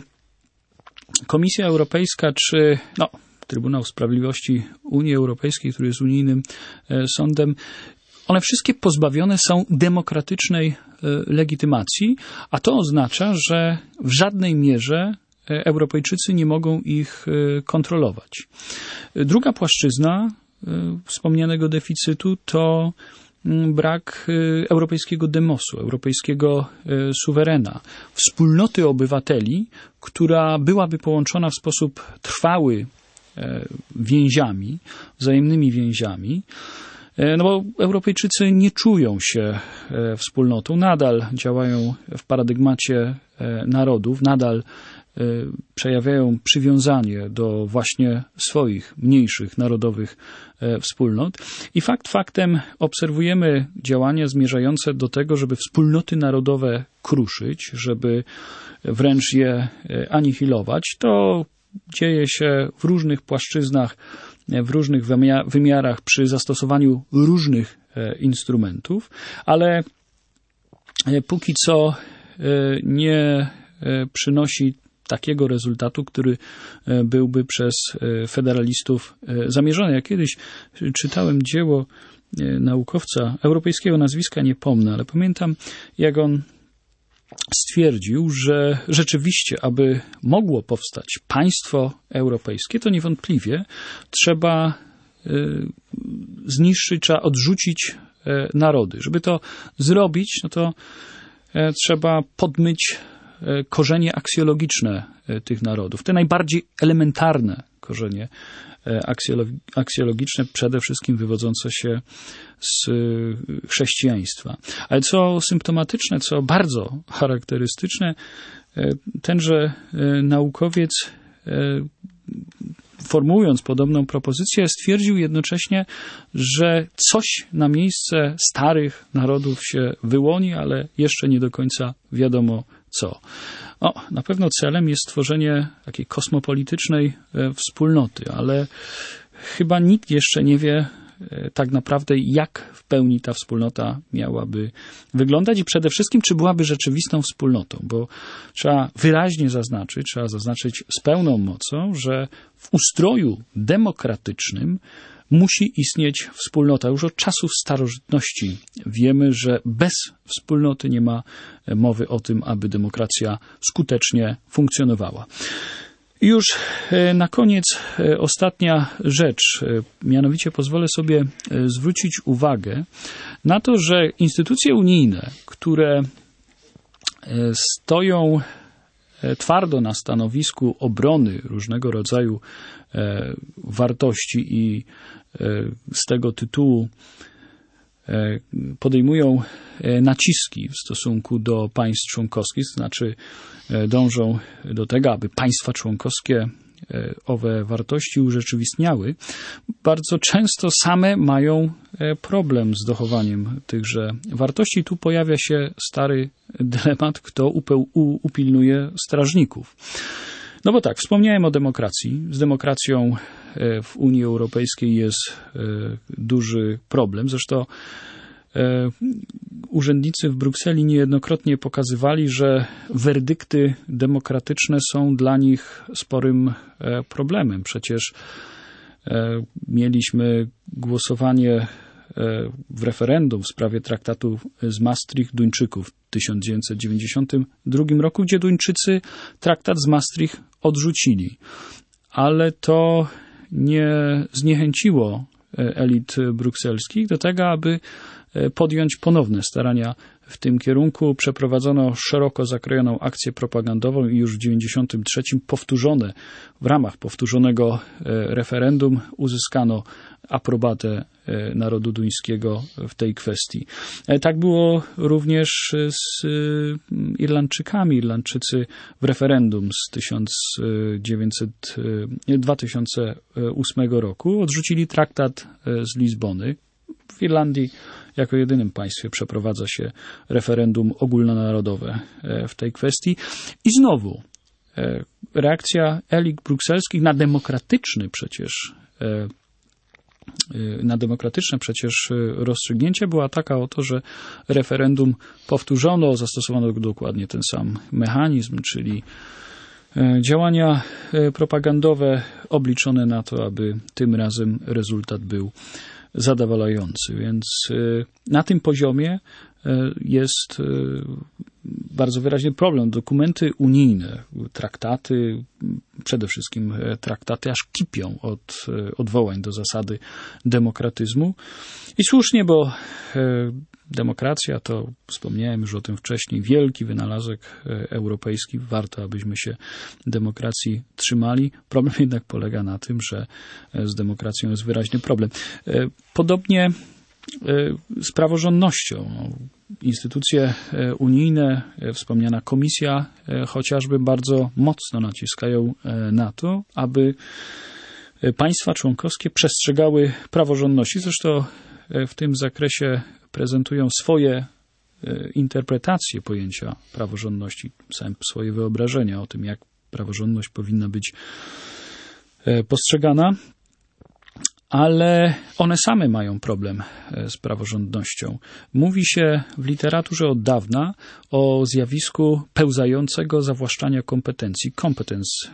Komisja Europejska czy no, Trybunał Sprawiedliwości Unii Europejskiej, który jest unijnym sądem, one wszystkie pozbawione są demokratycznej legitymacji, a to oznacza, że w żadnej mierze Europejczycy nie mogą ich kontrolować. Druga płaszczyzna wspomnianego deficytu to brak europejskiego demosu, europejskiego suwerena, wspólnoty obywateli, która byłaby połączona w sposób trwały więziami, wzajemnymi więziami, no bo Europejczycy nie czują się wspólnotą, nadal działają w paradygmacie narodów, nadal przejawiają przywiązanie do właśnie swoich mniejszych narodowych wspólnot. I fakt faktem obserwujemy działania zmierzające do tego, żeby wspólnoty narodowe kruszyć, żeby wręcz je anihilować. To dzieje się w różnych płaszczyznach, w różnych wymiarach przy zastosowaniu różnych instrumentów, ale póki co nie przynosi takiego rezultatu, który byłby przez federalistów zamierzony. Ja kiedyś czytałem dzieło naukowca, europejskiego nazwiska nie pomnę, ale pamiętam, jak on stwierdził, że rzeczywiście, aby mogło powstać państwo europejskie, to niewątpliwie trzeba zniszczyć, trzeba odrzucić narody. Żeby to zrobić, no to trzeba podmyć korzenie aksjologiczne tych narodów. Te najbardziej elementarne korzenie aksjologiczne, przede wszystkim wywodzące się z chrześcijaństwa. Ale co symptomatyczne, co bardzo charakterystyczne, tenże naukowiec, formułując podobną propozycję, stwierdził jednocześnie, że coś na miejsce starych narodów się wyłoni, ale jeszcze nie do końca wiadomo co. O, na pewno celem jest stworzenie takiej kosmopolitycznej wspólnoty, ale chyba nikt jeszcze nie wie tak naprawdę, jak w pełni ta wspólnota miałaby wyglądać i przede wszystkim, czy byłaby rzeczywistą wspólnotą, bo trzeba wyraźnie zaznaczyć, trzeba zaznaczyć z pełną mocą, że w ustroju demokratycznym musi istnieć wspólnota. Już od czasów starożytności wiemy, że bez wspólnoty nie ma mowy o tym, aby demokracja skutecznie funkcjonowała. I już na koniec ostatnia rzecz. Mianowicie pozwolę sobie zwrócić uwagę na to, że instytucje unijne, które stoją twardo na stanowisku obrony różnego rodzaju wartości i z tego tytułu podejmują naciski w stosunku do państw członkowskich, to znaczy dążą do tego, aby państwa członkowskie owe wartości urzeczywistniały, bardzo często same mają problem z dochowaniem tychże wartości. Tu pojawia się stary dylemat, kto upeł, u, upilnuje strażników. No bo tak, wspomniałem o demokracji. Z demokracją w Unii Europejskiej jest duży problem. Zresztą urzędnicy w Brukseli niejednokrotnie pokazywali, że werdykty demokratyczne są dla nich sporym problemem. Przecież mieliśmy głosowanie w referendum w sprawie traktatu z Maastricht Duńczyków w tysiąc dziewięćset dziewięćdziesiątym drugim roku, gdzie Duńczycy traktat z Maastricht odrzucili. Ale to nie zniechęciło elit brukselskich do tego, aby podjąć ponowne starania w tym kierunku. Przeprowadzono szeroko zakrojoną akcję propagandową i już w dziewięćdziesiątym trzecim powtórzone, w ramach powtórzonego referendum uzyskano aprobatę narodu duńskiego w tej kwestii. Tak było również z Irlandczykami. Irlandczycy w referendum z dwa tysiące ósmego roku odrzucili traktat z Lizbony. W Irlandii jako jedynym państwie przeprowadza się referendum ogólnonarodowe w tej kwestii. I znowu reakcja elit brukselskich na demokratyczny przecież na demokratyczne przecież rozstrzygnięcie była taka oto, że referendum powtórzono, zastosowano dokładnie ten sam mechanizm, czyli działania propagandowe obliczone na to, aby tym razem rezultat był zadowalający. Więc na tym poziomie jest bardzo wyraźny problem. Dokumenty unijne, traktaty, przede wszystkim traktaty aż kipią od odwołań do zasady demokratyzmu. I słusznie, bo demokracja to, wspomniałem już o tym wcześniej, wielki wynalazek europejski. Warto, abyśmy się demokracji trzymali. Problem jednak polega na tym, że z demokracją jest wyraźny problem. Podobnie z praworządnością. Instytucje unijne, wspomniana komisja chociażby bardzo mocno naciskają na to, aby państwa członkowskie przestrzegały praworządności. Zresztą w tym zakresie prezentują swoje interpretacje pojęcia praworządności, swoje wyobrażenia o tym, jak praworządność powinna być postrzegana. Ale one same mają problem z praworządnością. Mówi się w literaturze od dawna o zjawisku pełzającego zawłaszczania kompetencji, competence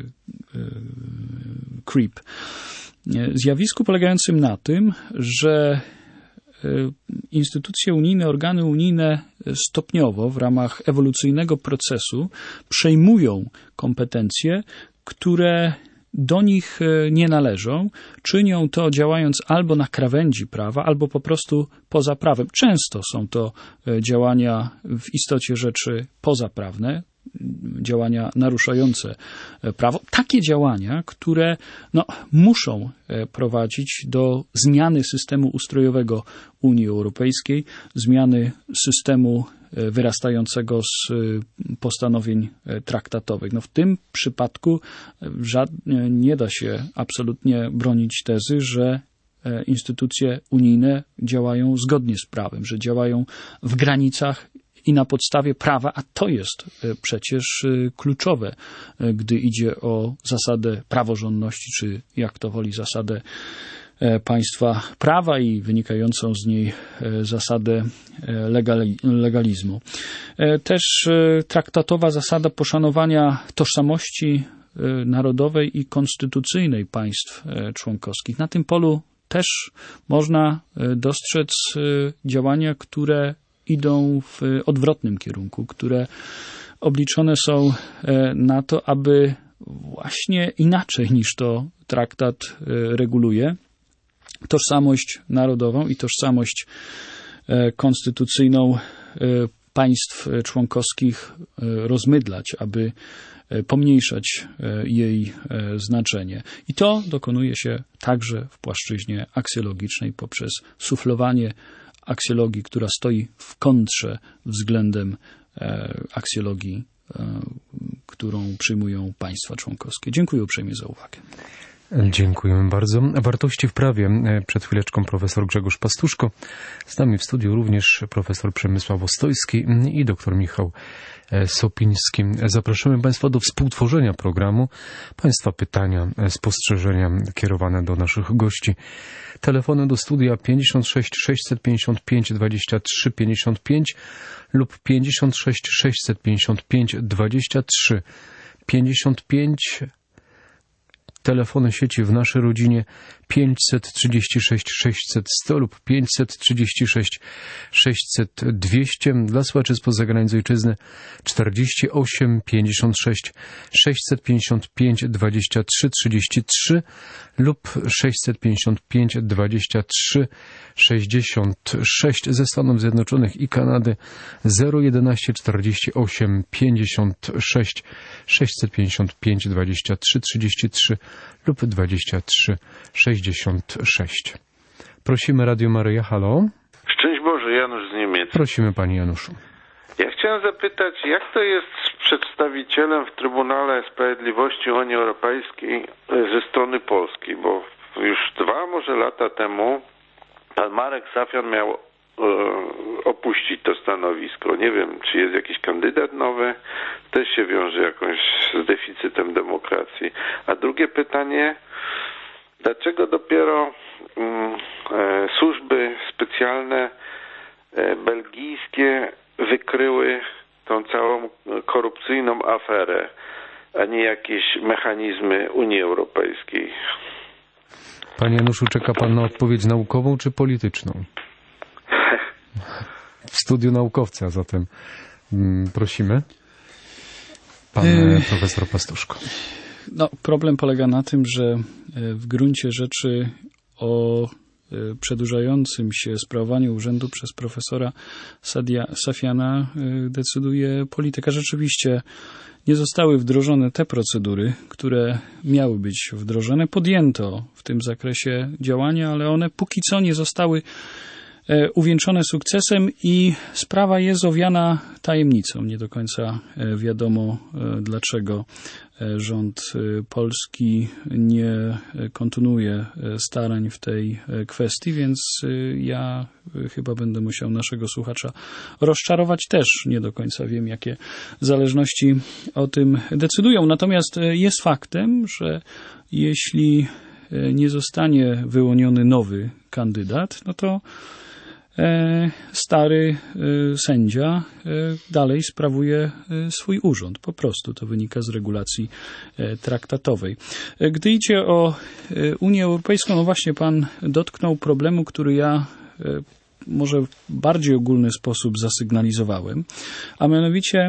creep. Zjawisku polegającym na tym, że instytucje unijne, organy unijne stopniowo w ramach ewolucyjnego procesu przejmują kompetencje, które do nich nie należą, czynią to działając albo na krawędzi prawa, albo po prostu poza prawem. Często są to działania w istocie rzeczy pozaprawne, działania naruszające prawo. Takie działania, które no, muszą prowadzić do zmiany systemu ustrojowego Unii Europejskiej, zmiany systemu wyrastającego z postanowień traktatowych. No w tym przypadku nie da się absolutnie bronić tezy, że instytucje unijne działają zgodnie z prawem, że działają w granicach i na podstawie prawa, a to jest przecież kluczowe, gdy idzie o zasadę praworządności, czy jak to woli zasadę państwa prawa i wynikającą z niej zasadę legalizmu. Też traktatowa zasada poszanowania tożsamości narodowej i konstytucyjnej państw członkowskich. Na tym polu też można dostrzec działania, które idą w odwrotnym kierunku, które obliczone są na to, aby właśnie inaczej niż to traktat reguluje, tożsamość narodową i tożsamość konstytucyjną państw członkowskich rozmydlać, aby pomniejszać jej znaczenie. I to dokonuje się także w płaszczyźnie aksjologicznej poprzez suflowanie aksjologii, która stoi w kontrze względem aksjologii którą przyjmują państwa członkowskie. Dziękuję uprzejmie za uwagę. Dziękujemy bardzo. Wartości w prawie. Przed chwileczką profesor Grzegorz Pastuszko. Z nami w studiu również profesor Przemysław Ostojski i doktor Michał Sopiński. Zapraszamy Państwa do współtworzenia programu. Państwa pytania, spostrzeżenia kierowane do naszych gości. Telefony do studia pięćdziesiąt sześć sześćset pięćdziesiąt pięć dwadzieścia trzy pięćdziesiąt pięć lub pięćdziesiąt sześć sześćset pięćdziesiąt pięć dwadzieścia trzy pięćdziesiąt pięć. Telefony sieci w naszej rodzinie pięćset trzydzieści sześć sześćset sto lub pięćset trzydzieści sześć sześćset dwieście. Dla słuchaczy spoza granic ojczyzny czterdzieści osiem pięćdziesiąt sześć sześćset pięćdziesiąt pięć dwadzieścia trzy trzydzieści trzy lub sześćset pięćdziesiąt pięć dwadzieścia trzy sześćdziesiąt sześć. Ze Stanów Zjednoczonych i Kanady zero jedenaście czterdzieści osiem pięćdziesiąt sześć sześćset pięćdziesiąt pięć dwadzieścia trzy trzydzieści trzy lub dwadzieścia trzy sześćdziesiąt sześć. Prosimy Radio Maryja, halo. Szczęść Boże, Janusz z Niemiec. Prosimy Panie Januszu. Ja chciałem zapytać, jak to jest z przedstawicielem w Trybunale Sprawiedliwości Unii Europejskiej ze strony polskiej, bo już dwa może lata temu pan Marek Safian miał e, opuścić to stanowisko. Nie wiem, czy jest jakiś kandydat nowy, też się wiąże jakoś z deficytem demokracji. A drugie pytanie, dlaczego dopiero mm, e, służby specjalne e, belgijskie wykryły tą całą korupcyjną aferę, a nie jakieś mechanizmy Unii Europejskiej? Panie Januszu, czeka Pan na odpowiedź naukową czy polityczną? W studiu naukowca, zatem mm, prosimy. Pan yy... profesor Pastuszko. No, problem polega na tym, że w gruncie rzeczy o przedłużającym się sprawowaniu urzędu przez profesora Sadia, Safiana decyduje polityka. Rzeczywiście nie zostały wdrożone te procedury, które miały być wdrożone. Podjęto w tym zakresie działania, ale one póki co nie zostały uwieńczone sukcesem i sprawa jest owiana tajemnicą. Nie do końca wiadomo, dlaczego rząd polski nie kontynuuje starań w tej kwestii, więc ja chyba będę musiał naszego słuchacza rozczarować. Też nie do końca wiem, jakie zależności o tym decydują. Natomiast jest faktem, że jeśli nie zostanie wyłoniony nowy kandydat, no to stary sędzia dalej sprawuje swój urząd. Po prostu to wynika z regulacji traktatowej. Gdy idzie o Unię Europejską, no właśnie pan dotknął problemu, który ja może w bardziej ogólny sposób zasygnalizowałem, a mianowicie,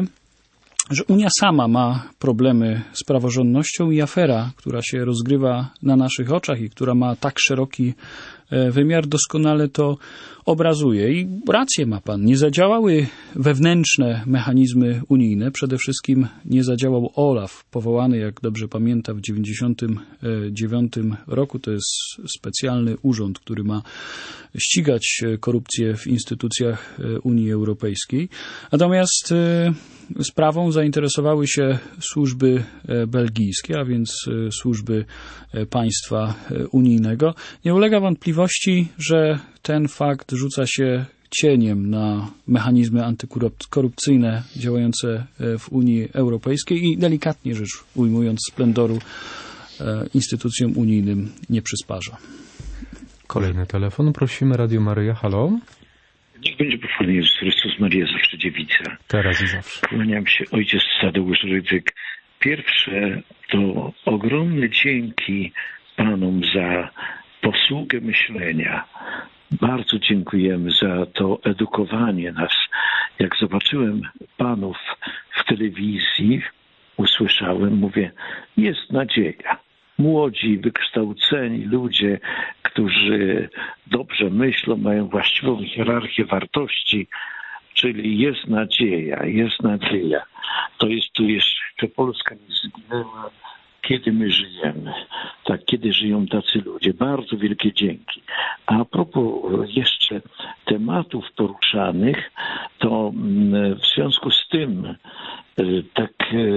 że Unia sama ma problemy z praworządnością i afera, która się rozgrywa na naszych oczach i która ma tak szeroki wymiar, doskonale to obrazuje. I rację ma pan. Nie zadziałały wewnętrzne mechanizmy unijne. Przede wszystkim nie zadziałał OLAF, powołany, jak dobrze pamiętam, w dziewięćdziesiątym dziewiątym roku. To jest specjalny urząd, który ma ścigać korupcję w instytucjach Unii Europejskiej. Natomiast sprawą zainteresowały się służby belgijskie, a więc służby państwa unijnego. Nie ulega wątpliwości, że ten fakt rzuca się cieniem na mechanizmy antykorupcyjne działające w Unii Europejskiej i delikatnie rzecz ujmując splendoru instytucjom unijnym nie przysparza. Kolejny telefon. Prosimy Radio Maryja. Halo? Niech będzie pochwalony Jezus Chrystus, Maria zawsze dziewica. Teraz i zawsze. Kłaniam się, ojciec Tadeusz Rydzyk. Pierwsze to ogromne dzięki Panom za posługę myślenia. Bardzo dziękujemy za to edukowanie nas. Jak zobaczyłem Panów w telewizji, usłyszałem, mówię, jest nadzieja. Młodzi, wykształceni ludzie, którzy dobrze myślą, mają właściwą hierarchię wartości, czyli jest nadzieja, jest nadzieja. To jest tu jeszcze, Polska nie zginęła, kiedy my żyjemy. Tak, kiedy żyją tacy ludzie. Bardzo wielkie dzięki. A propos jeszcze tematów poruszanych, to w związku z tym, tak,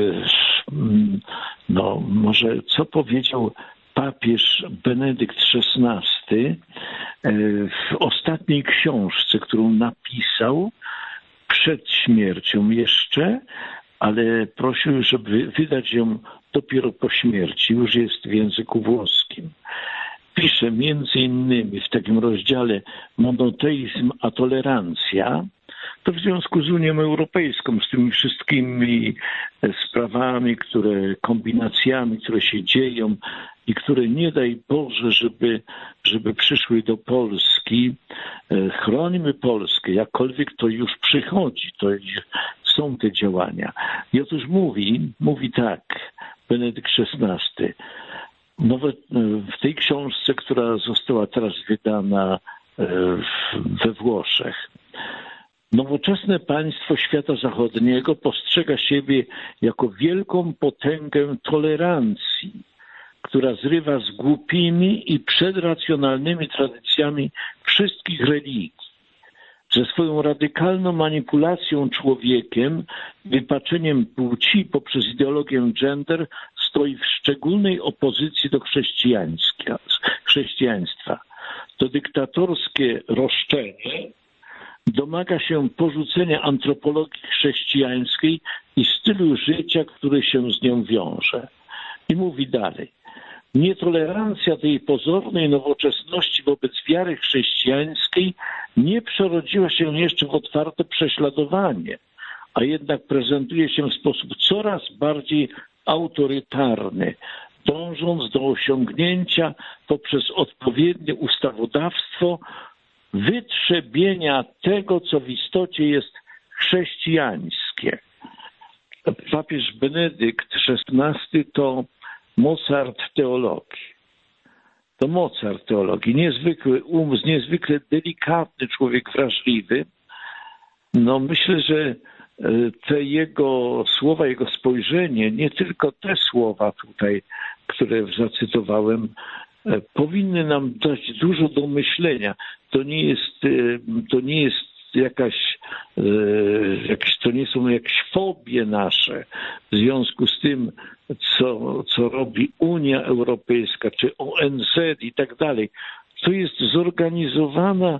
no może co powiedział papież Benedykt szesnasty w ostatniej książce, którą napisał przed śmiercią jeszcze, ale prosił, żeby wydać ją dopiero po śmierci, już jest w języku włoskim. Pisze między innymi w takim rozdziale Monoteizm a tolerancja, to w związku z Unią Europejską, z tymi wszystkimi sprawami, które, kombinacjami, które się dzieją i które nie daj Boże, żeby, żeby przyszły do Polski. Chronimy Polskę, jakkolwiek to już przychodzi, to są te działania. I otóż mówi, mówi tak, Benedykt szesnasty, nowe, w tej książce, która została teraz wydana we Włoszech. Nowoczesne państwo świata zachodniego postrzega siebie jako wielką potęgę tolerancji, która zrywa z głupimi i przedracjonalnymi tradycjami wszystkich religii. Ze swoją radykalną manipulacją człowiekiem, wypaczeniem płci poprzez ideologię gender stoi w szczególnej opozycji do chrześcijaństwa. To dyktatorskie roszczenie domaga się porzucenia antropologii chrześcijańskiej i stylu życia, który się z nią wiąże. I mówi dalej. Nietolerancja tej pozornej nowoczesności wobec wiary chrześcijańskiej nie przerodziła się jeszcze w otwarte prześladowanie, a jednak prezentuje się w sposób coraz bardziej autorytarny, dążąc do osiągnięcia poprzez odpowiednie ustawodawstwo wytrzebienia tego, co w istocie jest chrześcijańskie. Papież Benedykt szesnasty to Mozart teologii. To Mozart teologii. Niezwykły umysł, niezwykle delikatny człowiek, wrażliwy. No myślę, że te jego słowa, jego spojrzenie, nie tylko te słowa tutaj, które zacytowałem, powinny nam dać dużo do myślenia. To nie jest, to nie jest jakaś, jakieś, to nie są jakieś fobie nasze w związku z tym, co, co robi Unia Europejska, czy O N Z i tak dalej. To jest zorganizowana,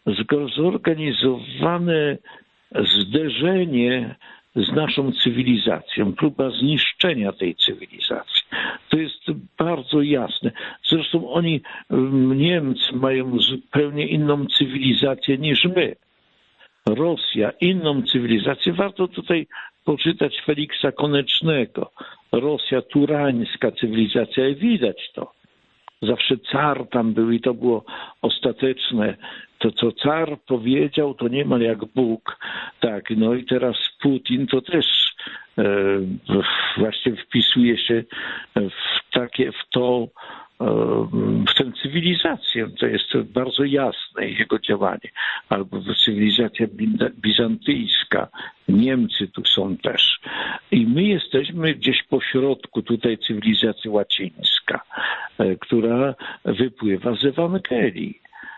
zorganizowane zderzenie z naszą cywilizacją, próba zniszczenia tej cywilizacji. To jest bardzo jasne. Zresztą oni, Niemcy, mają zupełnie inną cywilizację niż my. Rosja, inną cywilizację. Warto tutaj poczytać Feliksa Konecznego. Rosja, turańska cywilizacja i widać to. Zawsze car tam był i to było ostateczne. To, co car powiedział, to niemal jak Bóg. Tak, no i teraz Putin to też e, właśnie wpisuje się w takie, w to, e, w tę cywilizację. To jest bardzo jasne jego działanie. Albo cywilizacja bizantyjska. Niemcy tu są też. I my jesteśmy gdzieś po środku tutaj cywilizacja łacińska, e, która wypływa z Ewangelii.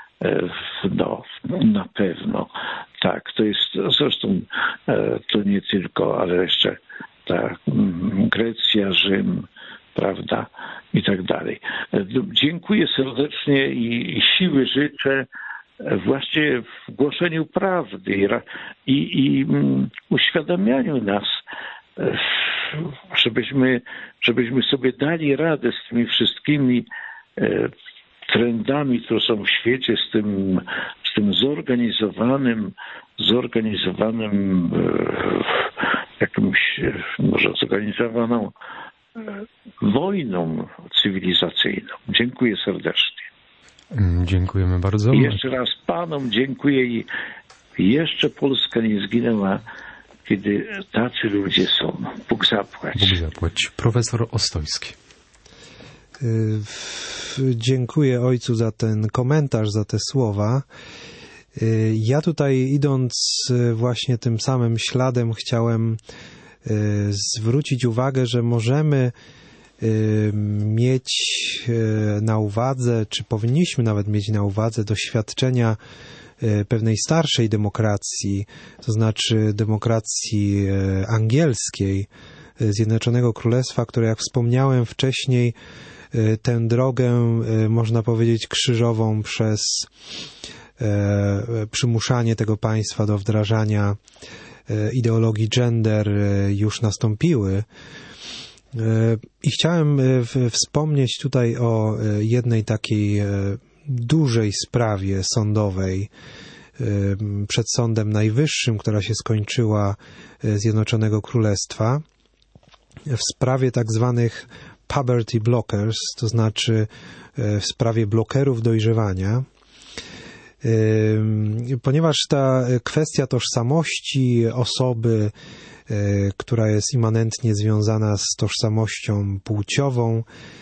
No, na pewno. Tak, to jest, zresztą to nie tylko, ale jeszcze ta Grecja, Rzym, prawda, i tak dalej. Dziękuję serdecznie i, i siły życzę właśnie w głoszeniu prawdy i, i uświadamianiu nas, żebyśmy, żebyśmy sobie dali radę z tymi wszystkimi trendami, które są w świecie, z tym, z tym zorganizowanym, zorganizowanym jakimś, może zorganizowaną wojną cywilizacyjną. Dziękuję serdecznie. Dziękujemy bardzo. I jeszcze raz panom dziękuję i jeszcze Polska nie zginęła, kiedy tacy ludzie są. Bóg zapłać. Bóg zapłać. Profesor Ostojski. Dziękuję ojcu za ten komentarz, za te słowa. Ja tutaj, idąc właśnie tym samym śladem, chciałem zwrócić uwagę, że możemy mieć na uwadze, czy powinniśmy nawet mieć na uwadze doświadczenia pewnej starszej demokracji, to znaczy demokracji angielskiej, Zjednoczonego Królestwa, które, jak wspomniałem wcześniej, tę drogę, można powiedzieć, krzyżową przez przymuszanie tego państwa do wdrażania ideologii gender już nastąpiły. I chciałem wspomnieć tutaj o jednej takiej dużej sprawie sądowej przed Sądem Najwyższym, która się skończyła Zjednoczonego Królestwa, w sprawie tak zwanych puberty blockers, to znaczy w sprawie blokerów dojrzewania. Ponieważ ta kwestia tożsamości osoby, która jest immanentnie związana z tożsamością płciową,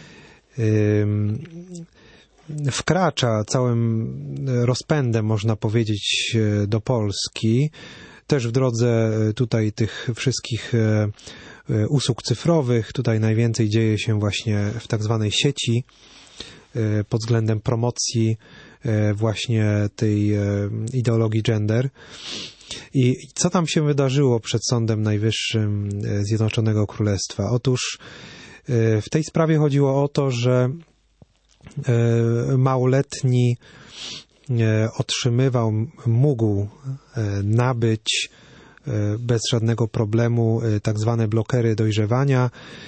wkracza całym rozpędem, można powiedzieć, do Polski, też w drodze tutaj tych wszystkich usług cyfrowych. Tutaj najwięcej dzieje się właśnie w tak zwanej sieci pod względem promocji właśnie tej ideologii gender. I co tam się wydarzyło przed Sądem Najwyższym Zjednoczonego Królestwa? Otóż w tej sprawie chodziło o to, że małoletni otrzymywał, mógł nabyć bez żadnego problemu tak zwane blokery dojrzewania.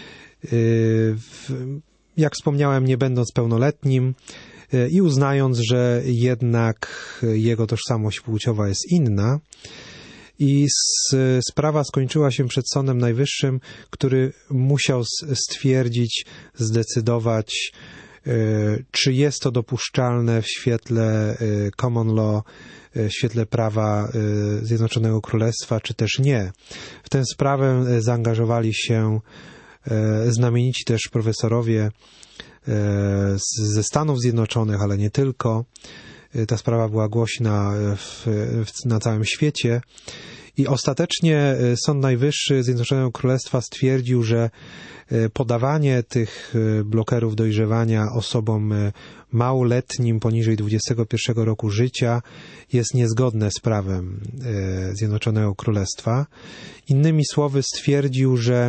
Jak wspomniałem, nie będąc pełnoletnim i uznając, że jednak jego tożsamość płciowa jest inna. I sprawa skończyła się przed Sądem Najwyższym, który musiał stwierdzić, zdecydować, czy jest to dopuszczalne w świetle common law, w świetle prawa Zjednoczonego Królestwa, czy też nie. W tę sprawę zaangażowali się znamienici też profesorowie ze Stanów Zjednoczonych, ale nie tylko. Ta sprawa była głośna w, w, na całym świecie i ostatecznie Sąd Najwyższy Zjednoczonego Królestwa stwierdził, że podawanie tych blokerów dojrzewania osobom małoletnim poniżej dwudziestego pierwszego roku życia jest niezgodne z prawem Zjednoczonego Królestwa. Innymi słowy stwierdził, że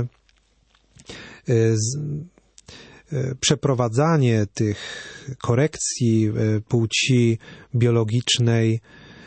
z, przeprowadzanie tych korekcji płci biologicznej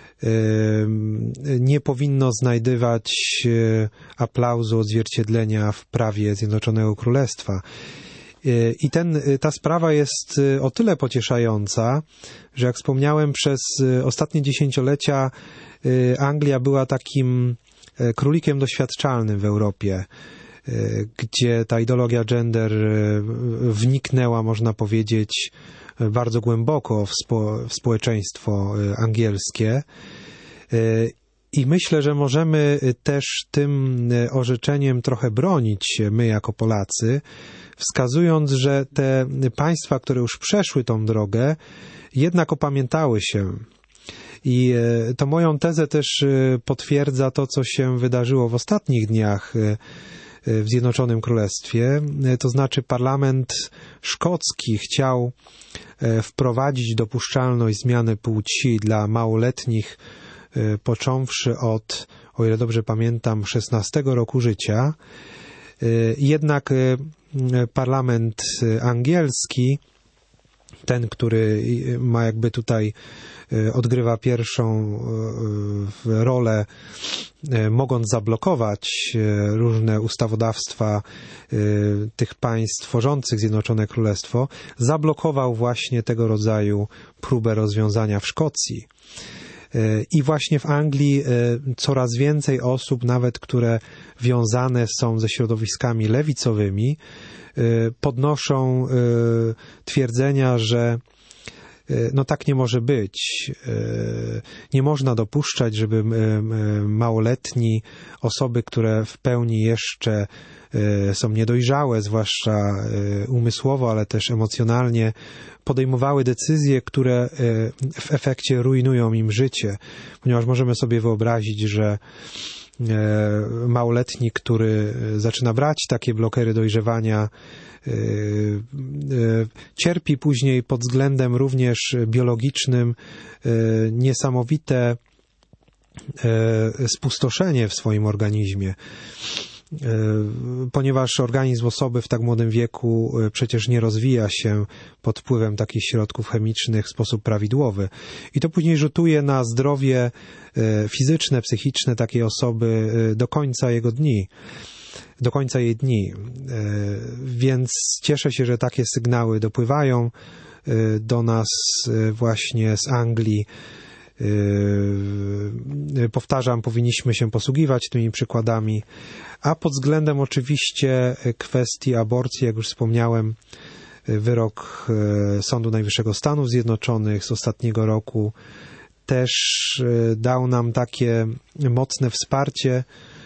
nie powinno znajdywać aplauzu, odzwierciedlenia w prawie Zjednoczonego Królestwa. I ten, ta sprawa jest o tyle pocieszająca, że jak wspomniałem, przez ostatnie dziesięciolecia Anglia była takim królikiem doświadczalnym w Europie, gdzie ta ideologia gender wniknęła, można powiedzieć, bardzo głęboko w, spo, w społeczeństwo angielskie. I myślę, że możemy też tym orzeczeniem trochę bronić się, my jako Polacy, wskazując, że te państwa, które już przeszły tą drogę, jednak opamiętały się. I to moją tezę też potwierdza to, co się wydarzyło w ostatnich dniach w Zjednoczonym Królestwie, to znaczy parlament szkocki chciał wprowadzić dopuszczalność zmiany płci dla małoletnich, począwszy od, o ile dobrze pamiętam, szesnastego roku życia. Jednak parlament angielski, ten, który ma jakby tutaj, odgrywa pierwszą rolę, mogąc zablokować różne ustawodawstwa tych państw tworzących Zjednoczone Królestwo, zablokował właśnie tego rodzaju próbę rozwiązania w Szkocji. I właśnie w Anglii coraz więcej osób, nawet które wiązane są ze środowiskami lewicowymi, podnoszą twierdzenia, że no tak nie może być. Nie można dopuszczać, żeby małoletni, osoby, które w pełni jeszcze są niedojrzałe, zwłaszcza umysłowo, ale też emocjonalnie, podejmowały decyzje, które w efekcie rujnują im życie. Ponieważ możemy sobie wyobrazić, że małoletni, który zaczyna brać takie blokery dojrzewania, cierpi później pod względem również biologicznym niesamowite spustoszenie w swoim organizmie, ponieważ organizm osoby w tak młodym wieku przecież nie rozwija się pod wpływem takich środków chemicznych w sposób prawidłowy. I to później rzutuje na zdrowie fizyczne, psychiczne takiej osoby do końca jego dni, do końca jej dni. Więc cieszę się, że takie sygnały dopływają do nas właśnie z Anglii. Powtarzam, powinniśmy się posługiwać tymi przykładami, a pod względem oczywiście kwestii aborcji, jak już wspomniałem, wyrok Sądu Najwyższego Stanów Zjednoczonych z ostatniego roku też dał nam takie mocne wsparcie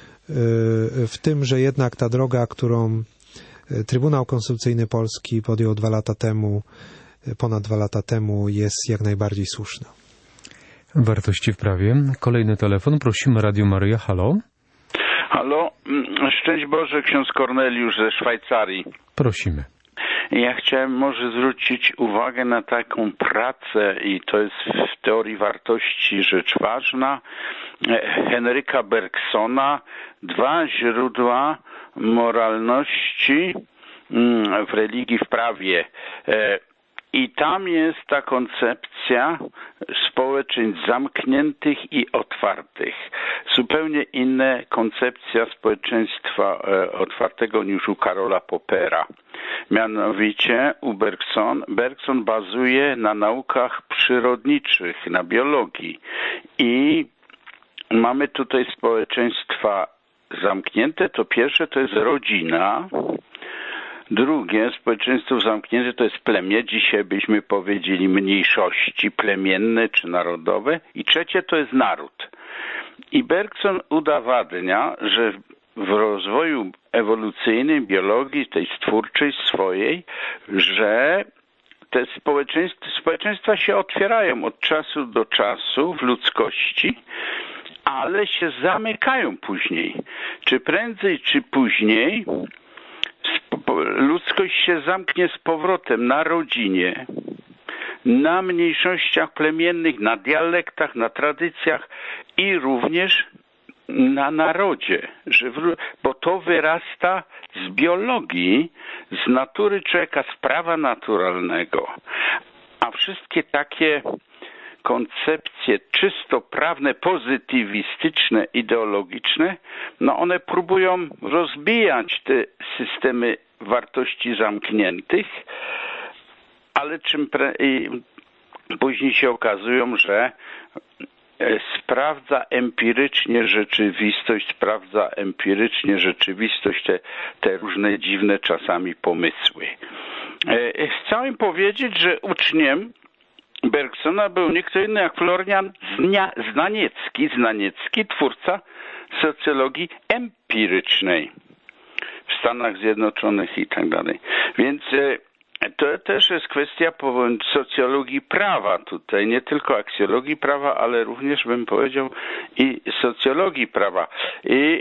w tym, że jednak ta droga, którą Trybunał Konstytucyjny Polski podjął dwa lata temu, ponad dwa lata temu, jest jak najbardziej słuszna. Wartości w prawie. Kolejny telefon. Prosimy Radio Maryja. Halo? Halo? Szczęść Boże, ksiądz Korneliusz ze Szwajcarii. Prosimy. Ja chciałem może zwrócić uwagę na taką pracę, i to jest w teorii wartości rzecz ważna, Henryka Bergsona, Dwa źródła moralności w religii, w prawie. I tam jest ta koncepcja społeczeństw zamkniętych i otwartych. Zupełnie inna koncepcja społeczeństwa otwartego niż u Karola Poppera. Mianowicie u Bergson, Bergson bazuje na naukach przyrodniczych, na biologii. I mamy tutaj społeczeństwa zamknięte. To pierwsze to jest rodzina. Drugie, społeczeństwo zamknięte to jest plemię, dzisiaj byśmy powiedzieli mniejszości plemienne czy narodowe. I trzecie to jest naród. I Bergson udowadnia, że w rozwoju ewolucyjnym, biologii, tej stwórczej swojej, że te społeczeństwa, społeczeństwa się otwierają od czasu do czasu w ludzkości, ale się zamykają później. Czy prędzej, czy później ludzkość się zamknie z powrotem na rodzinie, na mniejszościach plemiennych, na dialektach, na tradycjach i również na narodzie, że w, bo to wyrasta z biologii, z natury człowieka, z prawa naturalnego. A wszystkie takie koncepcje czysto prawne, pozytywistyczne, ideologiczne, no one próbują rozbijać te systemy wartości zamkniętych, ale czym pre... później się okazują, że sprawdza empirycznie rzeczywistość, sprawdza empirycznie rzeczywistość, te, te różne dziwne czasami pomysły. Chciałem powiedzieć, że uczniem Bergsona był nie kto inny jak Florian Znaniecki, Znaniecki, twórca socjologii empirycznej w Stanach Zjednoczonych i tak dalej. Więc to też jest kwestia socjologii prawa tutaj, nie tylko aksjologii prawa, ale również bym powiedział i socjologii prawa. I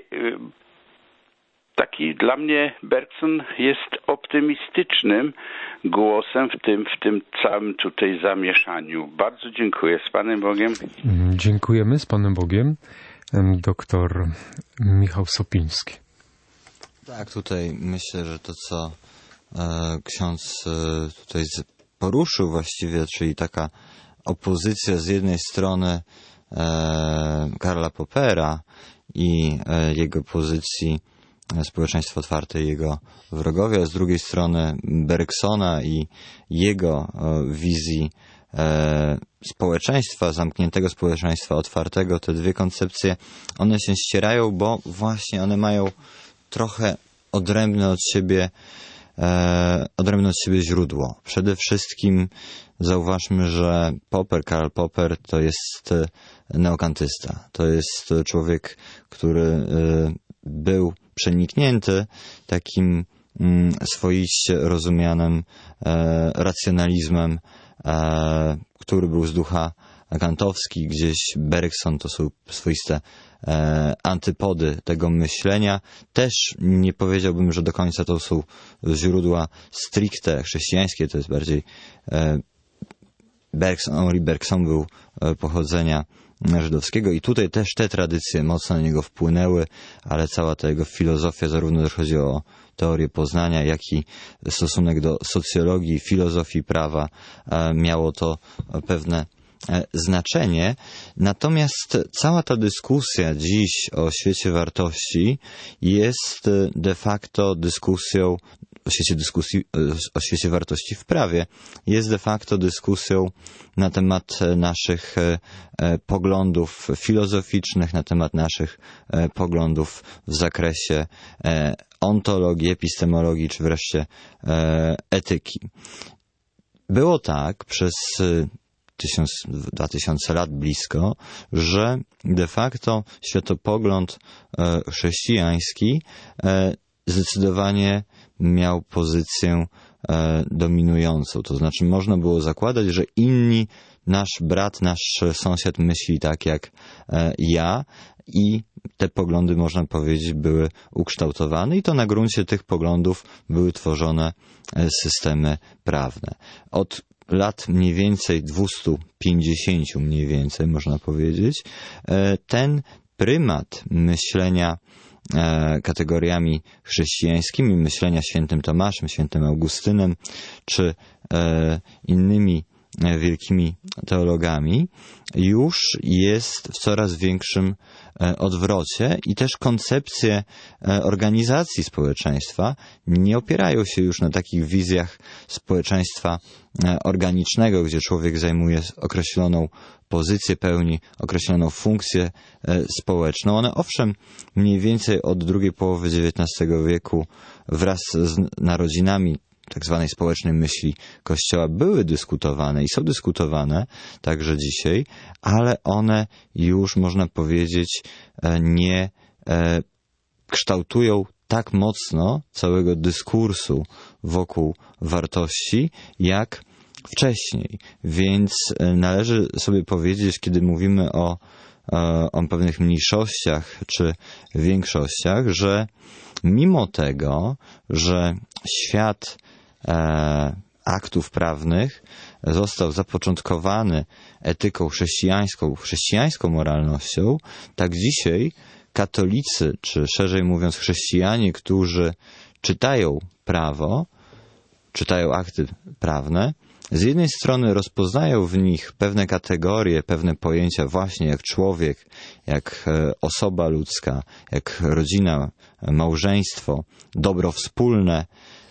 taki dla mnie Bergson jest optymistycznym głosem w tym, w tym całym tutaj zamieszaniu. Bardzo dziękuję. Z Panem Bogiem. Dziękujemy. Z Panem Bogiem. Doktor Michał Sopiński. Tak, tutaj myślę, że to, co e, ksiądz e, tutaj poruszył właściwie, czyli taka opozycja z jednej strony e, Karla Poppera i e, jego pozycji społeczeństwo otwarte i jego wrogowie, a z drugiej strony Bergsona i jego wizji e, społeczeństwa, zamkniętego społeczeństwa otwartego, te dwie koncepcje, one się ścierają, bo właśnie one mają trochę odrębne od siebie e, odrębne od siebie źródło. Przede wszystkim zauważmy, że Popper, Karl Popper to jest neokantysta. To jest człowiek, który e, był przeniknięty takim mm, swoiście rozumianym e, racjonalizmem, e, który był z ducha Kantowski, gdzieś Bergson, to są swoiste e, antypody tego myślenia. Też nie powiedziałbym, że do końca to są źródła stricte chrześcijańskie, to jest bardziej e, Bergson, Henri Bergson był e, pochodzenia żydowskiego i tutaj też te tradycje mocno na niego wpłynęły, ale cała ta jego filozofia, zarówno jeśli chodzi o teorię poznania, jak i stosunek do socjologii, filozofii prawa, miało to pewne znaczenie. Natomiast cała ta dyskusja dziś o świecie wartości jest de facto dyskusją o świecie dyskusji, o świecie wartości w prawie, jest de facto dyskusją na temat naszych poglądów filozoficznych, na temat naszych poglądów w zakresie ontologii, epistemologii, czy wreszcie etyki. Było tak przez tysiąc, dwa tysiące lat blisko, że de facto światopogląd chrześcijański zdecydowanie miał pozycję e, dominującą. To znaczy można było zakładać, że inni, nasz brat, nasz sąsiad myśli tak jak e, ja i te poglądy, można powiedzieć, były ukształtowane i to na gruncie tych poglądów były tworzone e, systemy prawne. Od lat mniej więcej dwieście pięćdziesiąt, mniej więcej można powiedzieć, e, ten prymat myślenia kategoriami chrześcijańskimi, myślenia świętym Tomaszem, świętym Augustynem, czy e, innymi wielkimi teologami, już jest w coraz większym odwrocie i też koncepcje organizacji społeczeństwa nie opierają się już na takich wizjach społeczeństwa organicznego, gdzie człowiek zajmuje określoną pozycję, pełni określoną funkcję społeczną. One owszem mniej więcej od drugiej połowy dziewiętnastego wieku wraz z narodzinami tak zwanej społecznej myśli Kościoła były dyskutowane i są dyskutowane także dzisiaj, ale one już, można powiedzieć, nie kształtują tak mocno całego dyskursu wokół wartości, jak wcześniej. Więc należy sobie powiedzieć, kiedy mówimy o, o pewnych mniejszościach czy większościach, że mimo tego, że świat e, aktów prawnych został zapoczątkowany etyką chrześcijańską, chrześcijańską moralnością, tak dzisiaj katolicy, czy szerzej mówiąc chrześcijanie, którzy czytają prawo, czytają akty prawne, z jednej strony rozpoznają w nich pewne kategorie, pewne pojęcia właśnie jak człowiek, jak osoba ludzka, jak rodzina, małżeństwo, dobro wspólne,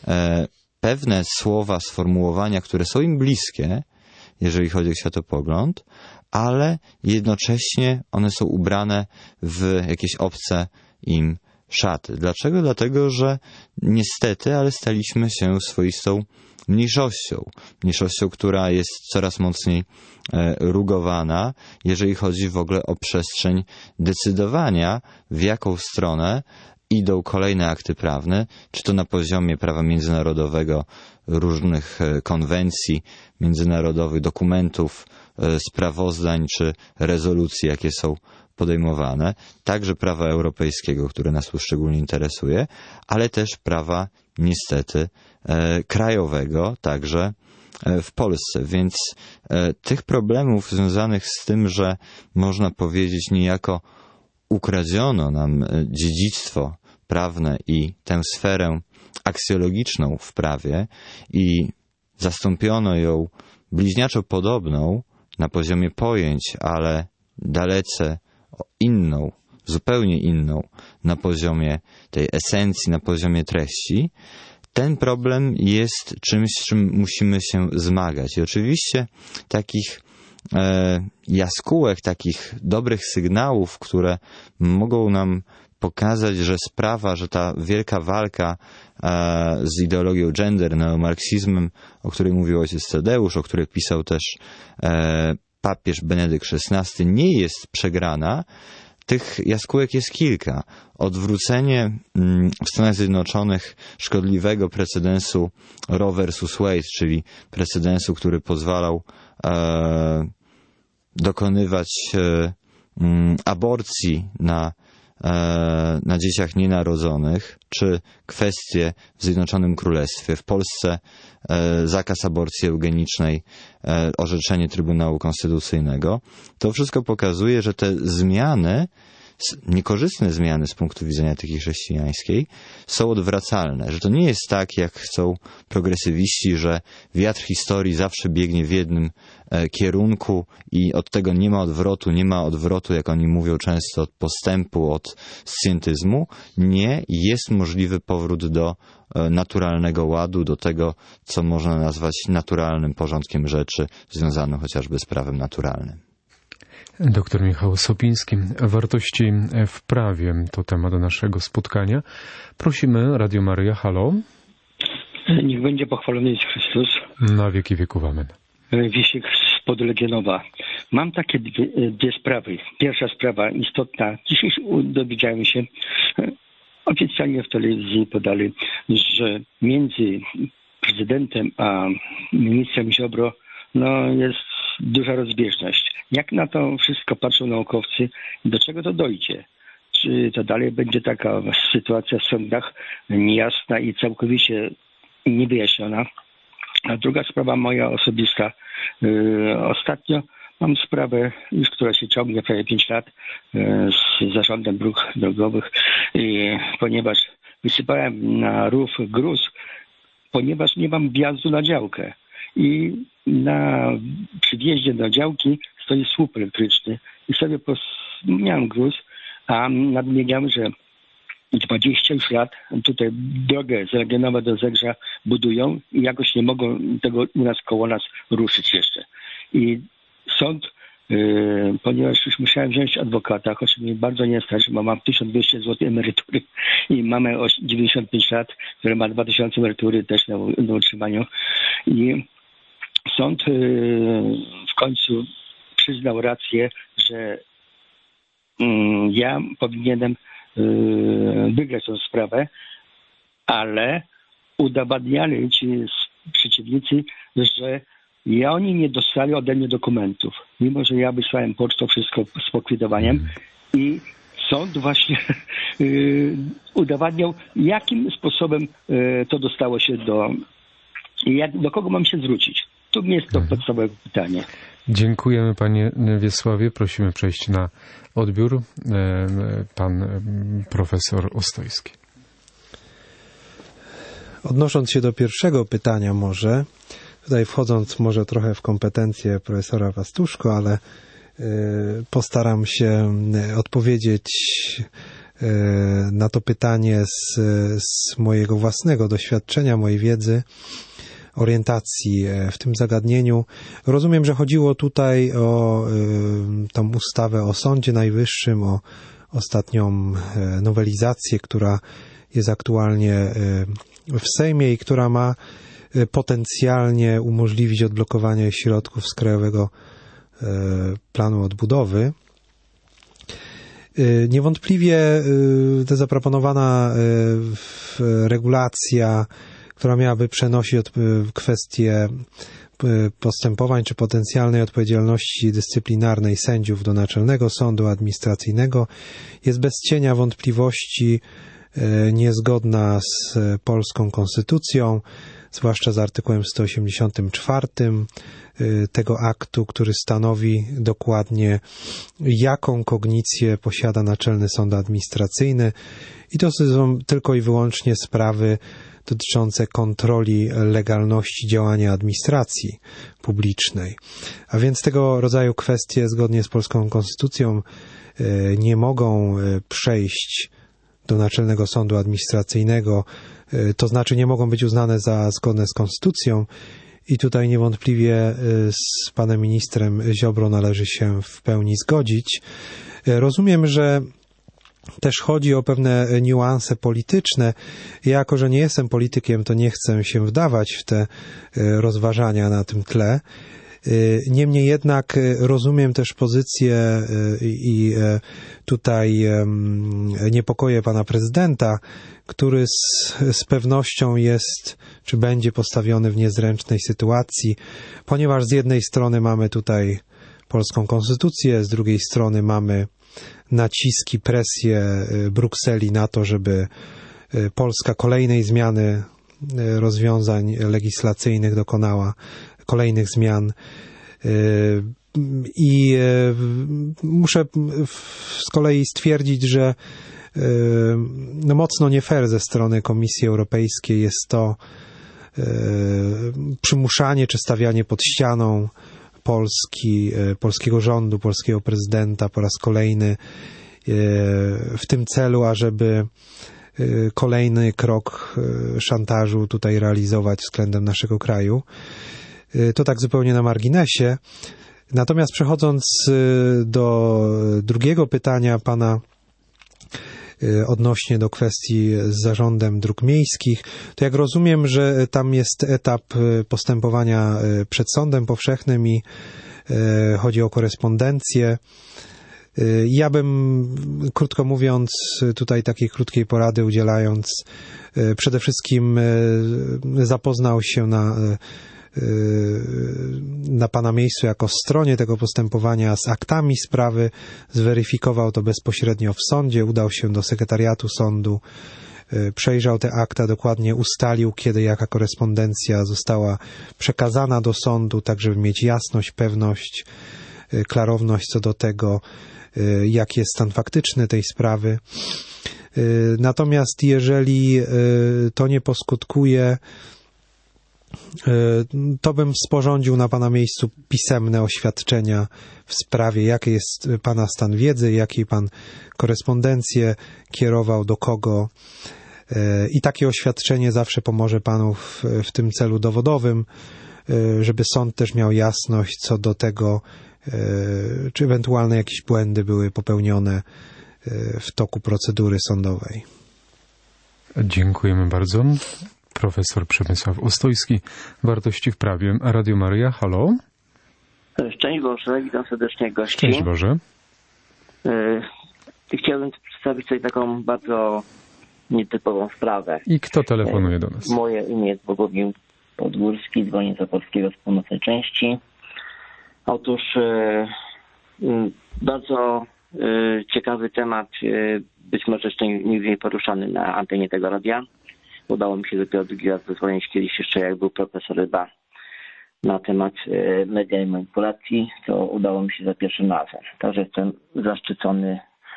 pewne słowa, sformułowania, które są im bliskie, jeżeli chodzi o światopogląd, ale jednocześnie one są ubrane w jakieś obce im szaty. Dlaczego? Dlatego, że niestety, ale staliśmy się swoistą mniejszością. Mniejszością, która jest coraz mocniej e, rugowana, jeżeli chodzi w ogóle o przestrzeń decydowania, w jaką stronę idą kolejne akty prawne, czy to na poziomie prawa międzynarodowego, różnych e, konwencji międzynarodowych, dokumentów, e, sprawozdań, czy rezolucji, jakie są podejmowane, także prawa europejskiego, które nas tu szczególnie interesuje, ale też prawa niestety e, krajowego, także e, w Polsce. Więc e, tych problemów związanych z tym, że można powiedzieć niejako ukradziono nam dziedzictwo prawne i tę sferę aksjologiczną w prawie i zastąpiono ją bliźniaczo podobną na poziomie pojęć, ale dalece inną, zupełnie inną na poziomie tej esencji, na poziomie treści, ten problem jest czymś, z czym musimy się zmagać. I oczywiście takich e, jaskółek, takich dobrych sygnałów, które mogą nam pokazać, że sprawa, że ta wielka walka e, z ideologią gender, neomarksizmem, o której mówił ojciec Tadeusz, o której pisał też e, papież Benedykt szesnasty, nie jest przegrana. Tych jaskółek jest kilka. Odwrócenie w Stanach Zjednoczonych szkodliwego precedensu Roe versus Wade, czyli precedensu, który pozwalał e, dokonywać aborcji na, na dzieciach nienarodzonych, czy kwestie w Zjednoczonym Królestwie. W Polsce zakaz aborcji eugenicznej, orzeczenie Trybunału Konstytucyjnego. To wszystko pokazuje, że te zmiany, niekorzystne zmiany z punktu widzenia etyki chrześcijańskiej są odwracalne, że to nie jest tak, jak chcą progresywiści, że wiatr historii zawsze biegnie w jednym e, kierunku i od tego nie ma odwrotu, nie ma odwrotu, jak oni mówią często, od postępu, od scjentyzmu. Nie, jest możliwy powrót do e, naturalnego ładu, do tego, co można nazwać naturalnym porządkiem rzeczy, związanym chociażby z prawem naturalnym. Doktor Michał Sopiński. Wartości w prawie to temat naszego spotkania. Prosimy, Radio Maryja, halo. Niech będzie pochwalony Jezus Chrystus. Na wieki wieków, amen. Wisiek spod Legionowa. Mam takie dwie, dwie sprawy. Pierwsza sprawa istotna. Dzisiaj dowiedziałem się, oficjalnie w telewizji podali, że między prezydentem a ministrem Ziobro no, jest duża rozbieżność. Jak na to wszystko patrzą naukowcy, do czego to dojdzie? Czy to dalej będzie taka sytuacja w sądach niejasna i całkowicie niewyjaśniona? A druga sprawa moja osobista. Yy, ostatnio mam sprawę, już która się ciągnie prawie pięć lat yy, z zarządem dróg drogowych, i ponieważ wysypałem na rów gruz, ponieważ nie mam wjazdu na działkę. I na przy wjeździe do działki stoi słup elektryczny i sobie pos, miałem gruz, a nadmieniam, że dwadzieścia już lat tutaj drogę z Legionowa do Zegrza budują i jakoś nie mogą tego u nas koło nas ruszyć jeszcze. I sąd, yy, ponieważ już musiałem wziąć adwokata, choć mnie bardzo nie stać, bo mam tysiąc dwieście złotych emerytury i mamy dziewięćdziesiąt pięć lat, który ma dwa tysiące emerytury też na, na utrzymaniu. I sąd yy, w końcu przyznał rację, że yy, ja powinienem yy, wygrać tę sprawę, ale udowadniali ci przeciwnicy, że ja oni nie dostali ode mnie dokumentów, mimo że ja wysłałem pocztą wszystko z pokwidowaniem i sąd właśnie yy, udowadniał, jakim sposobem yy, to dostało się do, jak, do kogo mam się zwrócić. Tu jest to podstawowe pytanie. Dziękujemy, panie Wiesławie. Prosimy przejść na odbiór. Pan profesor Ostojski. Odnosząc się do pierwszego pytania może, tutaj wchodząc może trochę w kompetencje profesora Pastuszko, ale postaram się odpowiedzieć na to pytanie z, z mojego własnego doświadczenia, mojej wiedzy, orientacji w tym zagadnieniu. Rozumiem, że chodziło tutaj o y, tą ustawę o Sądzie Najwyższym, o ostatnią y, nowelizację, która jest aktualnie y, w Sejmie i która ma y, potencjalnie umożliwić odblokowanie środków z Krajowego y, Planu Odbudowy. Y, niewątpliwie y, ta zaproponowana y, regulacja, która miałaby przenosić od, kwestie postępowań czy potencjalnej odpowiedzialności dyscyplinarnej sędziów do Naczelnego Sądu Administracyjnego, jest bez cienia wątpliwości niezgodna z polską konstytucją, zwłaszcza z artykułem sto osiemdziesiątym czwartym tego aktu, który stanowi dokładnie, jaką kognicję posiada Naczelny Sąd Administracyjny, i to są tylko i wyłącznie sprawy dotyczące kontroli legalności działania administracji publicznej. A więc tego rodzaju kwestie zgodnie z polską konstytucją nie mogą przejść do Naczelnego Sądu Administracyjnego, to znaczy nie mogą być uznane za zgodne z konstytucją, i tutaj niewątpliwie z panem ministrem Ziobro należy się w pełni zgodzić. Rozumiem, że też chodzi o pewne niuanse polityczne. Ja, jako że nie jestem politykiem, to nie chcę się wdawać w te rozważania na tym tle. Niemniej jednak rozumiem też pozycję i tutaj niepokoje pana prezydenta, który z, z pewnością jest, czy będzie postawiony w niezręcznej sytuacji, ponieważ z jednej strony mamy tutaj polską konstytucję, z drugiej strony mamy naciski, presję Brukseli na to, żeby Polska kolejnej zmiany rozwiązań legislacyjnych dokonała, kolejnych zmian. I muszę z kolei stwierdzić, że no mocno nie fair ze strony Komisji Europejskiej jest to przymuszanie czy stawianie pod ścianą Polski, polskiego rządu, polskiego prezydenta po raz kolejny w tym celu, ażeby kolejny krok szantażu tutaj realizować względem naszego kraju. To tak zupełnie na marginesie. Natomiast przechodząc do drugiego pytania pana odnośnie do kwestii z Zarządem Dróg Miejskich, to jak rozumiem, że tam jest etap postępowania przed sądem powszechnym i chodzi o korespondencję. Ja bym, krótko mówiąc, tutaj takiej krótkiej porady udzielając, przede wszystkim zapoznał się na na pana miejscu jako stronie tego postępowania z aktami sprawy, zweryfikował to bezpośrednio w sądzie, udał się do sekretariatu sądu, przejrzał te akta, dokładnie ustalił, kiedy jaka korespondencja została przekazana do sądu, tak żeby mieć jasność, pewność, klarowność co do tego, jaki jest stan faktyczny tej sprawy. Natomiast jeżeli to nie poskutkuje, to bym sporządził na pana miejscu pisemne oświadczenia w sprawie, jaki jest pana stan wiedzy, jakiej pan korespondencję kierował, do kogo. I takie oświadczenie zawsze pomoże panu w, w tym celu dowodowym, żeby sąd też miał jasność co do tego, czy ewentualne jakieś błędy były popełnione w toku procedury sądowej. Dziękujemy bardzo. Profesor Przemysław Ostojski, Wartości w prawie. Radio Maryja, halo? Szczęść Boże, witam serdecznie gości. Szczęść Boże. Chciałbym przedstawić sobie taką bardzo nietypową sprawę. I kto telefonuje do nas? Moje imię jest Bogumił Podgórski, dzwonię z Opolskiego z północnej części. Otóż bardzo ciekawy temat, być może jeszcze nigdy poruszany na antenie tego radia. Udało mi się dopiero drugi raz zadzwonić, kiedyś jeszcze jak był profesor Ryba na temat media i manipulacji, to udało mi się za pierwszym razem. Także jestem zaszczycony.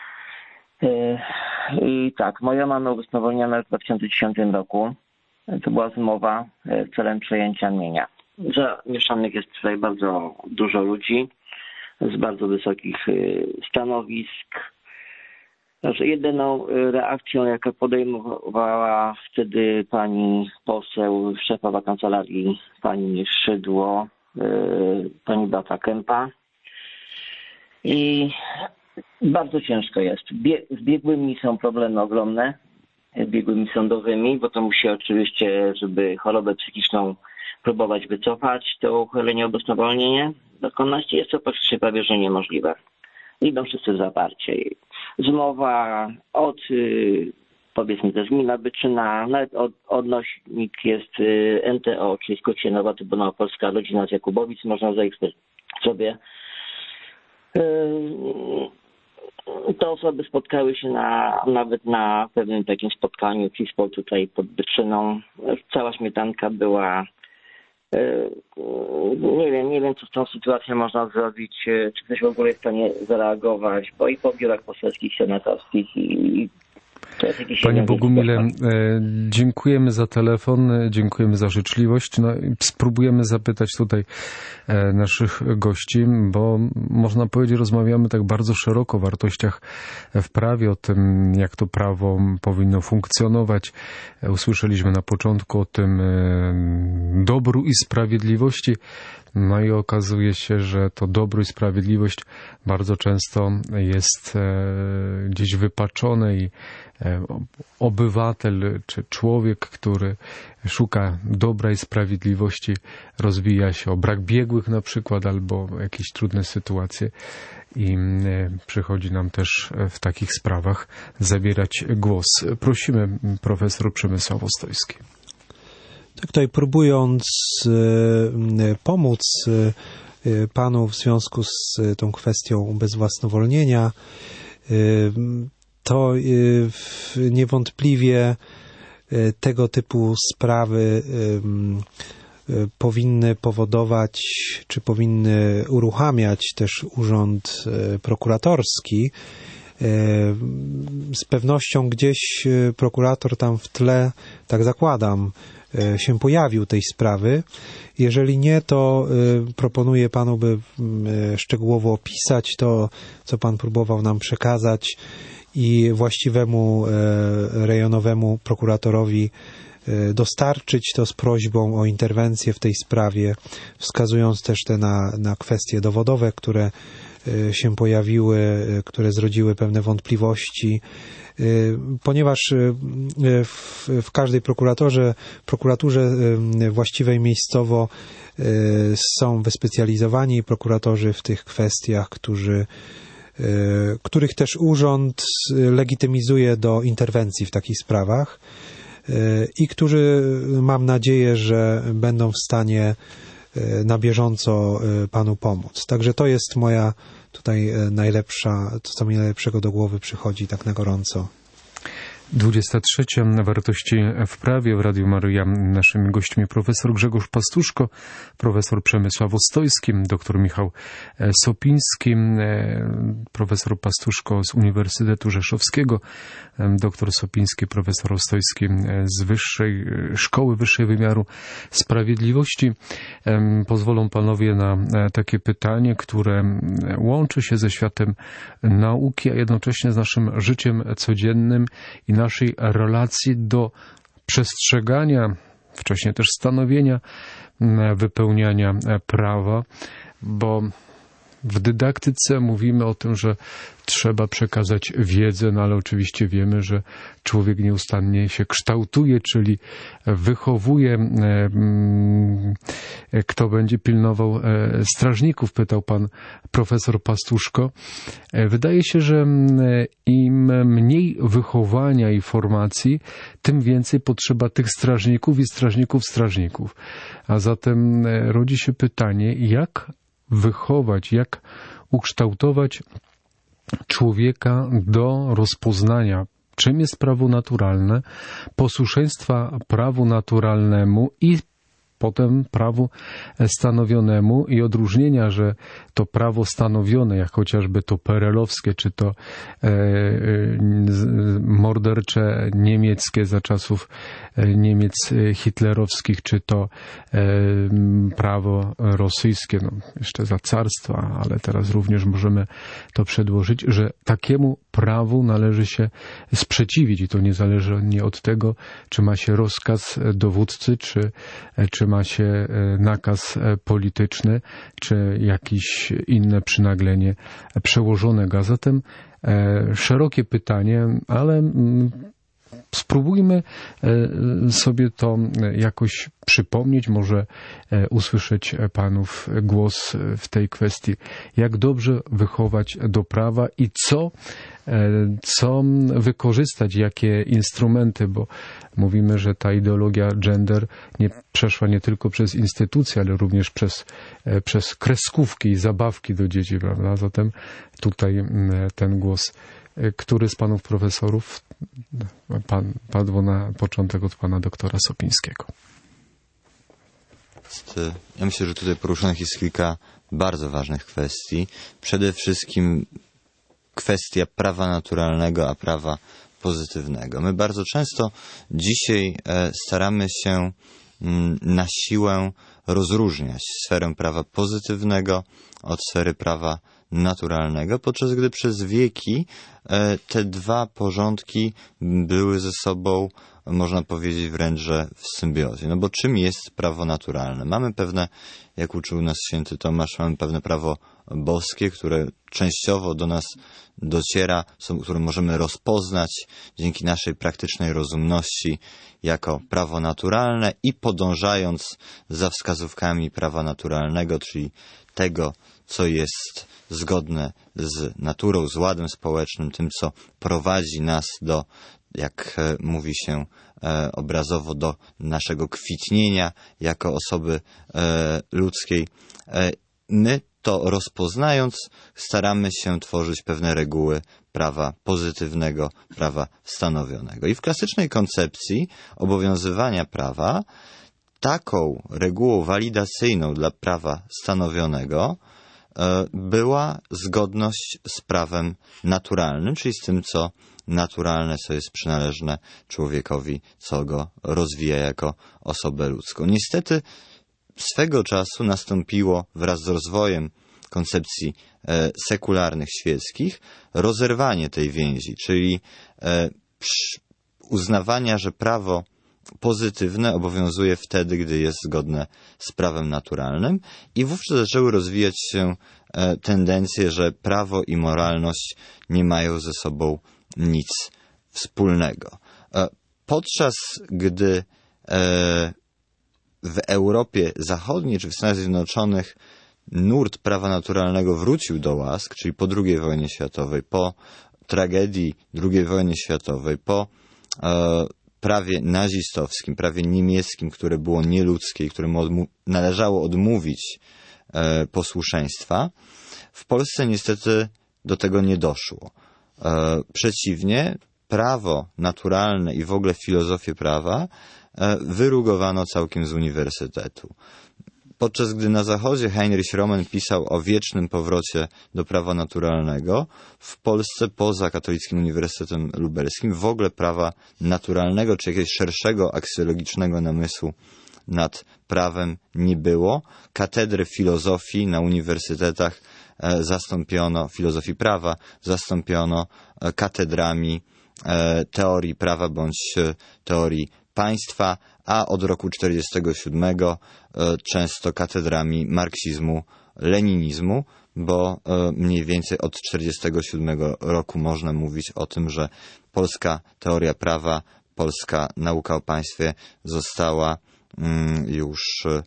I tak, moja mama ubezwłasnowolniona w dwa tysiące dziesiątym roku. To była zmowa celem przejęcia mienia. Zamieszanych jest tutaj bardzo dużo ludzi z bardzo wysokich stanowisk. Znaczy, jedyną reakcją, jaką podejmowała wtedy pani poseł, szefowa kancelarii, pani Szydło, pani Beata Kępa. I bardzo ciężko jest. Z biegłymi są problemy ogromne, z biegłymi sądowymi, bo to musi oczywiście, żeby chorobę psychiczną próbować wycofać, to uchylenie ubezwłasnowolnienia dokonać, jest to praktycznie prawie że niemożliwe. Idą wszyscy w zaparcie. Zmowa od, powiedzmy, też gmina Byczyna, nawet od, odnośnik jest N T O, czyli skrócie Nowa Trybunał Polska Rodzina z Jakubowic, można zajrzeć sobie. Te osoby spotkały się na, nawet na pewnym takim spotkaniu Cispol tutaj pod Byczyną. Cała śmietanka była. Nie wiem, nie wiem, co z tą sytuacją można zrobić, czy ktoś w ogóle jest w stanie zareagować, bo i po biurach poselskich, senatorskich i to jest jakiś... Panie Bogumile, dziękujemy za telefon, dziękujemy za życzliwość. No, spróbujemy zapytać tutaj naszych gości, bo można powiedzieć, rozmawiamy tak bardzo szeroko o wartościach w prawie, o tym, jak to prawo powinno funkcjonować. Usłyszeliśmy na początku o tym dobru i sprawiedliwości. No i okazuje się, że to dobro i sprawiedliwość bardzo często jest gdzieś wypaczone i obywatel czy człowiek, który szuka dobra i sprawiedliwości, rozwija się o brak biegłych na przykład albo jakieś trudne sytuacje i przychodzi nam też w takich sprawach zabierać głos. Prosimy, profesor Przemysław Ostojski. Tak, tutaj próbując pomóc panu w związku z tą kwestią ubezwłasnowolnienia, to niewątpliwie tego typu sprawy powinny powodować, czy powinny uruchamiać też urząd prokuratorski. Z pewnością gdzieś prokurator tam w tle, tak zakładam, się pojawił tej sprawy. Jeżeli nie, to proponuję panu, by szczegółowo opisać to, co pan próbował nam przekazać i właściwemu rejonowemu prokuratorowi dostarczyć to z prośbą o interwencję w tej sprawie, wskazując też te na, na kwestie dowodowe, które się pojawiły, które zrodziły pewne wątpliwości, ponieważ w, w każdej prokuratorze, prokuraturze właściwej miejscowo są wyspecjalizowani prokuratorzy w tych kwestiach, którzy, których też urząd legitymizuje do interwencji w takich sprawach i którzy, mam nadzieję, że będą w stanie na bieżąco panu pomóc. Także to jest moja tutaj najlepsza, to co mi najlepszego do głowy przychodzi tak na gorąco. dwudziesta trzecia Wartości w prawie w Radiu Maryja. Naszymi gośćmi profesor Grzegorz Pastuszko, profesor Przemysław Ostojski, doktor Michał Sopiński, profesor Pastuszko z Uniwersytetu Rzeszowskiego, doktor Sopiński, profesor Ostojski z Wyższej Szkoły Wyższej Wymiaru Sprawiedliwości. Pozwolą panowie na takie pytanie, które łączy się ze światem nauki, a jednocześnie z naszym życiem codziennym i naszej relacji do przestrzegania, wcześniej też stanowienia, wypełniania prawa, bo w dydaktyce mówimy o tym, że trzeba przekazać wiedzę, no ale oczywiście wiemy, że człowiek nieustannie się kształtuje, czyli wychowuje. Kto będzie pilnował strażników, pytał pan profesor Pastuszko. Wydaje się, że im mniej wychowania i formacji, tym więcej potrzeba tych strażników i strażników strażników. A zatem rodzi się pytanie, jak wychować, jak ukształtować człowieka do rozpoznania, czym jest prawo naturalne, posłuszeństwa prawu naturalnemu i potem prawu stanowionemu i odróżnienia, że to prawo stanowione, jak chociażby to perelowskie, czy to e, mordercze niemieckie za czasów Niemiec hitlerowskich, czy to e, prawo rosyjskie, no jeszcze za carstwa, ale teraz również możemy to przedłożyć, że takiemu prawu należy się sprzeciwić i to niezależnie od tego, czy ma się rozkaz dowódcy, czy, czy ma się nakaz polityczny, czy jakiś inne przynaglenie przełożonego. A zatem e, szerokie pytanie, ale m, spróbujmy e, sobie to jakoś przypomnieć, może e, usłyszeć panów głos w tej kwestii. Jak dobrze wychować do prawa i co, e, co wykorzystać, jakie instrumenty, bo mówimy, że ta ideologia gender nie przeszła nie tylko przez instytucje, ale również przez, e, przez kreskówki i zabawki do dzieci, prawda? Zatem tutaj m, ten głos, e, który z panów profesorów pan, padło na początek od pana doktora Sopińskiego. Ja myślę, że tutaj poruszonych jest kilka bardzo ważnych kwestii. Przede wszystkim kwestia prawa naturalnego, a prawa pozytywnego. My bardzo często dzisiaj staramy się na siłę rozróżniać sferę prawa pozytywnego od sfery prawa naturalnego, podczas gdy przez wieki te dwa porządki były ze sobą, można powiedzieć wręcz, że w symbiozie. No bo czym jest prawo naturalne? Mamy pewne, jak uczył nas święty Tomasz, mamy pewne prawo boskie, które częściowo do nas dociera, które możemy rozpoznać dzięki naszej praktycznej rozumności jako prawo naturalne i podążając za wskazówkami prawa naturalnego, czyli tego, co jest zgodne z naturą, z ładem społecznym, tym, co prowadzi nas do, jak mówi się e, obrazowo, do naszego kwitnienia jako osoby e, ludzkiej. E, my to rozpoznając, staramy się tworzyć pewne reguły prawa pozytywnego, prawa stanowionego. I w klasycznej koncepcji obowiązywania prawa taką regułą walidacyjną dla prawa stanowionego była zgodność z prawem naturalnym, czyli z tym, co naturalne, co jest przynależne człowiekowi, co go rozwija jako osobę ludzką. Niestety swego czasu nastąpiło wraz z rozwojem koncepcji e, sekularnych, świeckich, rozerwanie tej więzi, czyli e, przy, uznawania, że prawo pozytywne obowiązuje wtedy, gdy jest zgodne z prawem naturalnym i wówczas zaczęły rozwijać się e, tendencje, że prawo i moralność nie mają ze sobą nic wspólnego. E, podczas gdy e, w Europie Zachodniej czy w Stanach Zjednoczonych nurt prawa naturalnego wrócił do łask, czyli po drugiej wojnie światowej, po tragedii drugiej wojny światowej, po e, prawie nazistowskim, prawie niemieckim, które było nieludzkie i któremu odmu- należało odmówić e, posłuszeństwa, w Polsce niestety do tego nie doszło. E, przeciwnie, prawo naturalne i w ogóle filozofię prawa e, wyrugowano całkiem z uniwersytetu. Podczas gdy na Zachodzie Heinrich Roman pisał o wiecznym powrocie do prawa naturalnego, w Polsce poza Katolickim Uniwersytetem Lubelskim w ogóle prawa naturalnego czy jakiegoś szerszego aksjologicznego namysłu nad prawem nie było. Katedry filozofii na uniwersytetach e, zastąpiono, filozofii prawa zastąpiono e, katedrami e, teorii prawa bądź e, teorii państwa, a od roku czterdziestego siódmego e, często katedrami marksizmu, leninizmu, bo e, mniej więcej od czterdziestego siódmego roku można mówić o tym, że polska teoria prawa, polska nauka o państwie została mm, już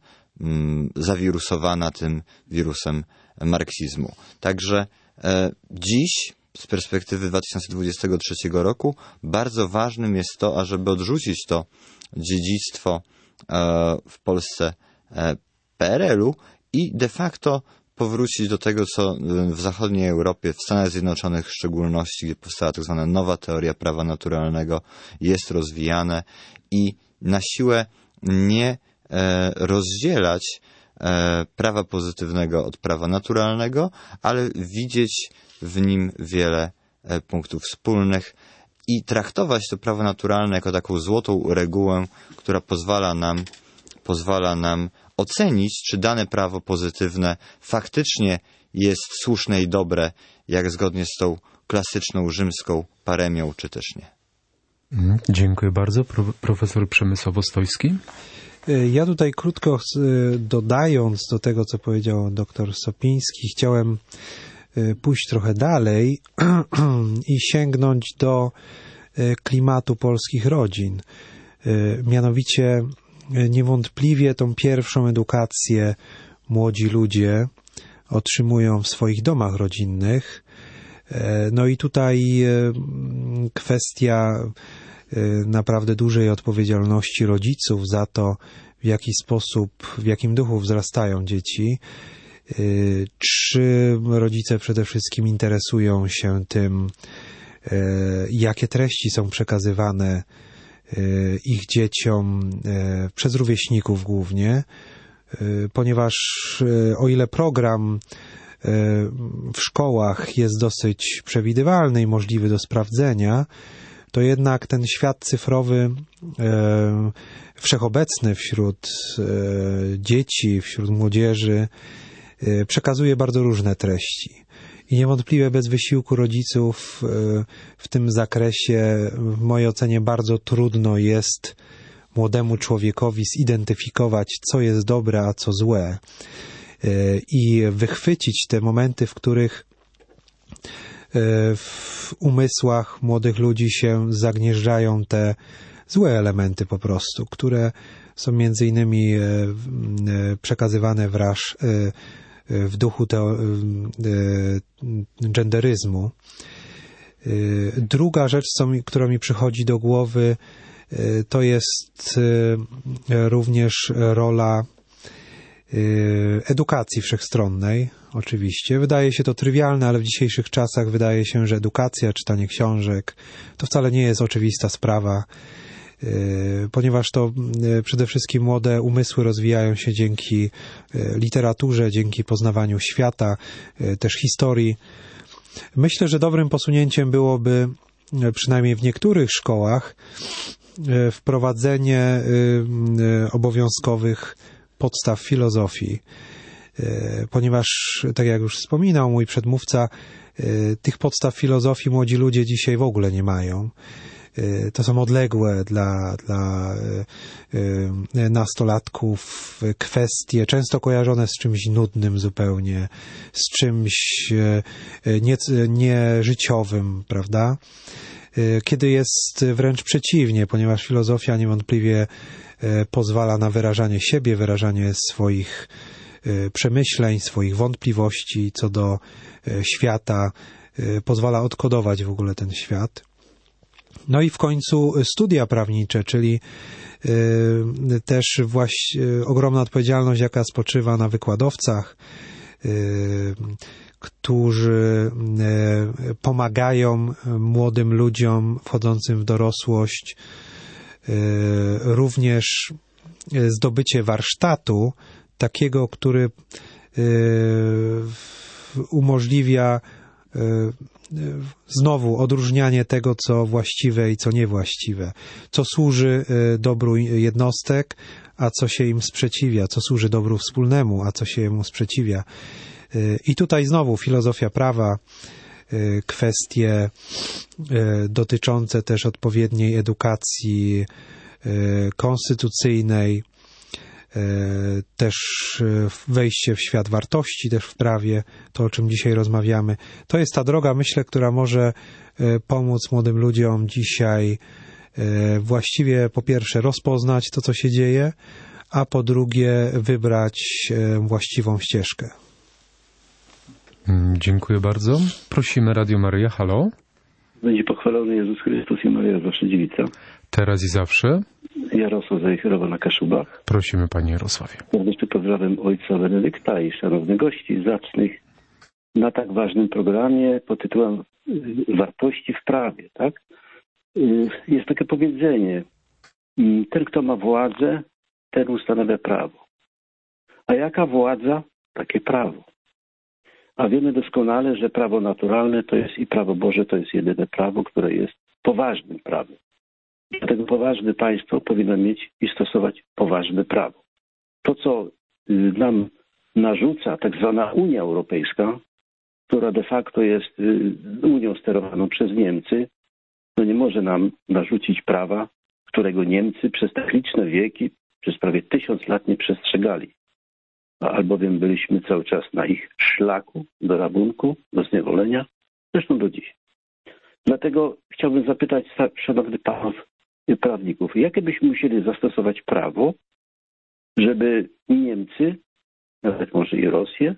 mm, zawirusowana tym wirusem marksizmu. Także e, dziś z perspektywy dwa tysiące dwudziestego trzeciego roku bardzo ważnym jest to, ażeby odrzucić to dziedzictwo w Polsce P R L u i de facto powrócić do tego, co w zachodniej Europie, w Stanach Zjednoczonych w szczególności, gdzie powstała tak zwana nowa teoria prawa naturalnego, jest rozwijane i na siłę nie rozdzielać prawa pozytywnego od prawa naturalnego, ale widzieć w nim wiele punktów wspólnych i traktować to prawo naturalne jako taką złotą regułę, która pozwala nam, pozwala nam ocenić, czy dane prawo pozytywne faktycznie jest słuszne i dobre, jak zgodnie z tą klasyczną rzymską paremią, czy też nie. Dziękuję bardzo. Pro, profesor Przemysław Ostojski. Ja tutaj krótko dodając do tego, co powiedział dr Sopiński, chciałem pójść trochę dalej i sięgnąć do klimatu polskich rodzin. Mianowicie niewątpliwie tą pierwszą edukację młodzi ludzie otrzymują w swoich domach rodzinnych. No i tutaj kwestia naprawdę dużej odpowiedzialności rodziców za to, w jaki sposób, w jakim duchu wzrastają dzieci. Czy rodzice przede wszystkim interesują się tym, jakie treści są przekazywane ich dzieciom przez rówieśników głównie, ponieważ o ile program w szkołach jest dosyć przewidywalny i możliwy do sprawdzenia, to jednak ten świat cyfrowy wszechobecny wśród dzieci, wśród młodzieży przekazuje bardzo różne treści. I niewątpliwie bez wysiłku rodziców w tym zakresie, w mojej ocenie, bardzo trudno jest młodemu człowiekowi zidentyfikować, co jest dobre, a co złe. I wychwycić te momenty, w których w umysłach młodych ludzi się zagnieżdżają te złe elementy po prostu, które są między innymi przekazywane wraz w duchu teo, genderyzmu. Druga rzecz, co mi, która mi przychodzi do głowy, to jest również rola edukacji wszechstronnej, oczywiście. Wydaje się to trywialne, ale w dzisiejszych czasach wydaje się, że edukacja, czytanie książek, to wcale nie jest oczywista sprawa, ponieważ to przede wszystkim młode umysły rozwijają się dzięki literaturze, dzięki poznawaniu świata, też historii. Myślę, że dobrym posunięciem byłoby, przynajmniej w niektórych szkołach, wprowadzenie obowiązkowych podstaw filozofii, ponieważ, tak jak już wspominał mój przedmówca, tych podstaw filozofii młodzi ludzie dzisiaj w ogóle nie mają. To są odległe dla, dla nastolatków kwestie, często kojarzone z czymś nudnym zupełnie, z czymś nieżyciowym, prawda? Kiedy jest wręcz przeciwnie, ponieważ filozofia niewątpliwie pozwala na wyrażanie siebie, wyrażanie swoich przemyśleń, swoich wątpliwości co do świata, pozwala odkodować w ogóle ten świat. No i w końcu studia prawnicze, czyli też właśnie ogromna odpowiedzialność, jaka spoczywa na wykładowcach, którzy pomagają młodym ludziom wchodzącym w dorosłość, również zdobycie warsztatu takiego, który umożliwia znowu odróżnianie tego, co właściwe i co niewłaściwe, co służy dobru jednostek, a co się im sprzeciwia, co służy dobru wspólnemu, a co się mu sprzeciwia. I tutaj znowu filozofia prawa, kwestie dotyczące też odpowiedniej edukacji konstytucyjnej, też wejście w świat wartości, też w prawie, to o czym dzisiaj rozmawiamy. To jest ta droga, myślę, która może pomóc młodym ludziom dzisiaj właściwie po pierwsze rozpoznać to, co się dzieje, a po drugie wybrać właściwą ścieżkę. Dziękuję bardzo. Prosimy Radio Maryja. Halo? Będzie pochwalony Jezus Chrystus i Maria Zawsze Dziewica. Teraz i zawsze. Jarosław Zajcherowa na Kaszubach. Prosimy, panie Jarosławie. Serdecznie pozdrawiam ojca Benedykta i szanownych gości zacnych na tak ważnym programie pod tytułem Wartości w prawie, tak? Jest takie powiedzenie: ten, kto ma władzę, ten ustanawia prawo. A jaka władza, takie prawo. A wiemy doskonale, że prawo naturalne to jest i prawo Boże, to jest jedyne prawo, które jest poważnym prawem. Dlatego poważne państwo powinno mieć i stosować poważne prawo. To, co nam narzuca tak zwana Unia Europejska, która de facto jest Unią sterowaną przez Niemcy, to nie może nam narzucić prawa, którego Niemcy przez tak liczne wieki, przez prawie tysiąc lat nie przestrzegali. Albowiem byliśmy cały czas na ich szlaku do rabunku, do zniewolenia, zresztą do dziś. Dlatego chciałbym zapytać szanownych panów prawników, jakie byśmy musieli zastosować prawo, żeby Niemcy, nawet może i Rosję,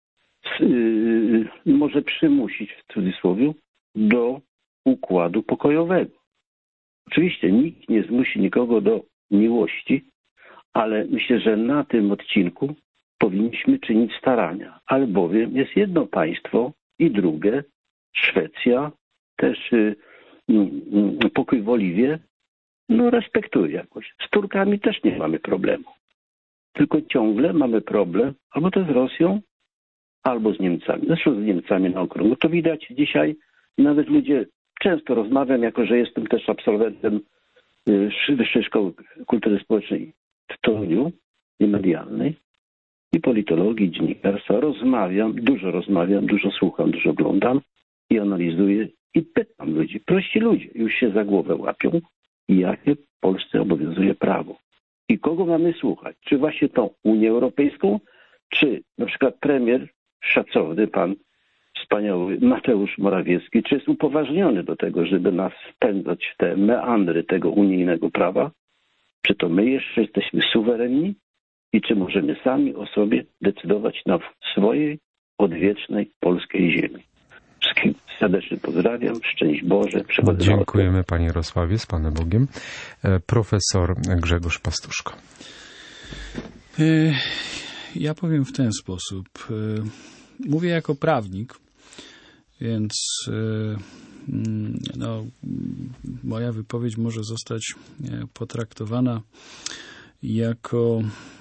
może przymusić w cudzysłowie do układu pokojowego. Oczywiście nikt nie zmusi nikogo do miłości, ale myślę, że na tym odcinku powinniśmy czynić starania, albowiem jest jedno państwo i drugie, Szwecja, też y, y, pokój w Oliwie, no respektuje jakoś. Z Turkami też nie mamy problemu. Tylko ciągle mamy problem albo to z Rosją, albo z Niemcami. Zresztą z Niemcami na okrągło. To widać dzisiaj. Nawet ludzie, często rozmawiam, jako że jestem też absolwentem y, Wyższej Szkoły Kultury Społecznej w Toruniu i medialnej, i politologii, dziennikarstwa. Rozmawiam, dużo rozmawiam, dużo słucham, dużo oglądam i analizuję i pytam ludzi. Prości ludzie już się za głowę łapią, jakie w Polsce obowiązuje prawo. I kogo mamy słuchać? Czy właśnie tą Unię Europejską, czy na przykład premier szacowny, pan wspaniały Mateusz Morawiecki, czy jest upoważniony do tego, żeby nas wpędzać w te meandry tego unijnego prawa? Czy to my jeszcze jesteśmy suwerenni? I czy możemy sami o sobie decydować na swojej odwiecznej polskiej ziemi? Wszystkich serdecznie pozdrawiam. Szczęść Boże. Przychodzę. Dziękujemy panie Jarosławie, z Panem Bogiem. Profesor Grzegorz Pastuszko. ja powiem w ten sposób. Mówię jako prawnik, więc no, moja wypowiedź może zostać potraktowana jako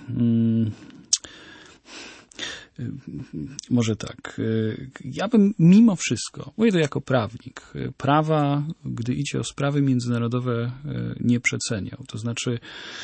może tak, ja bym mimo wszystko, mówię to jako prawnik, prawa, gdy idzie o sprawy międzynarodowe, nie przeceniał. To znaczy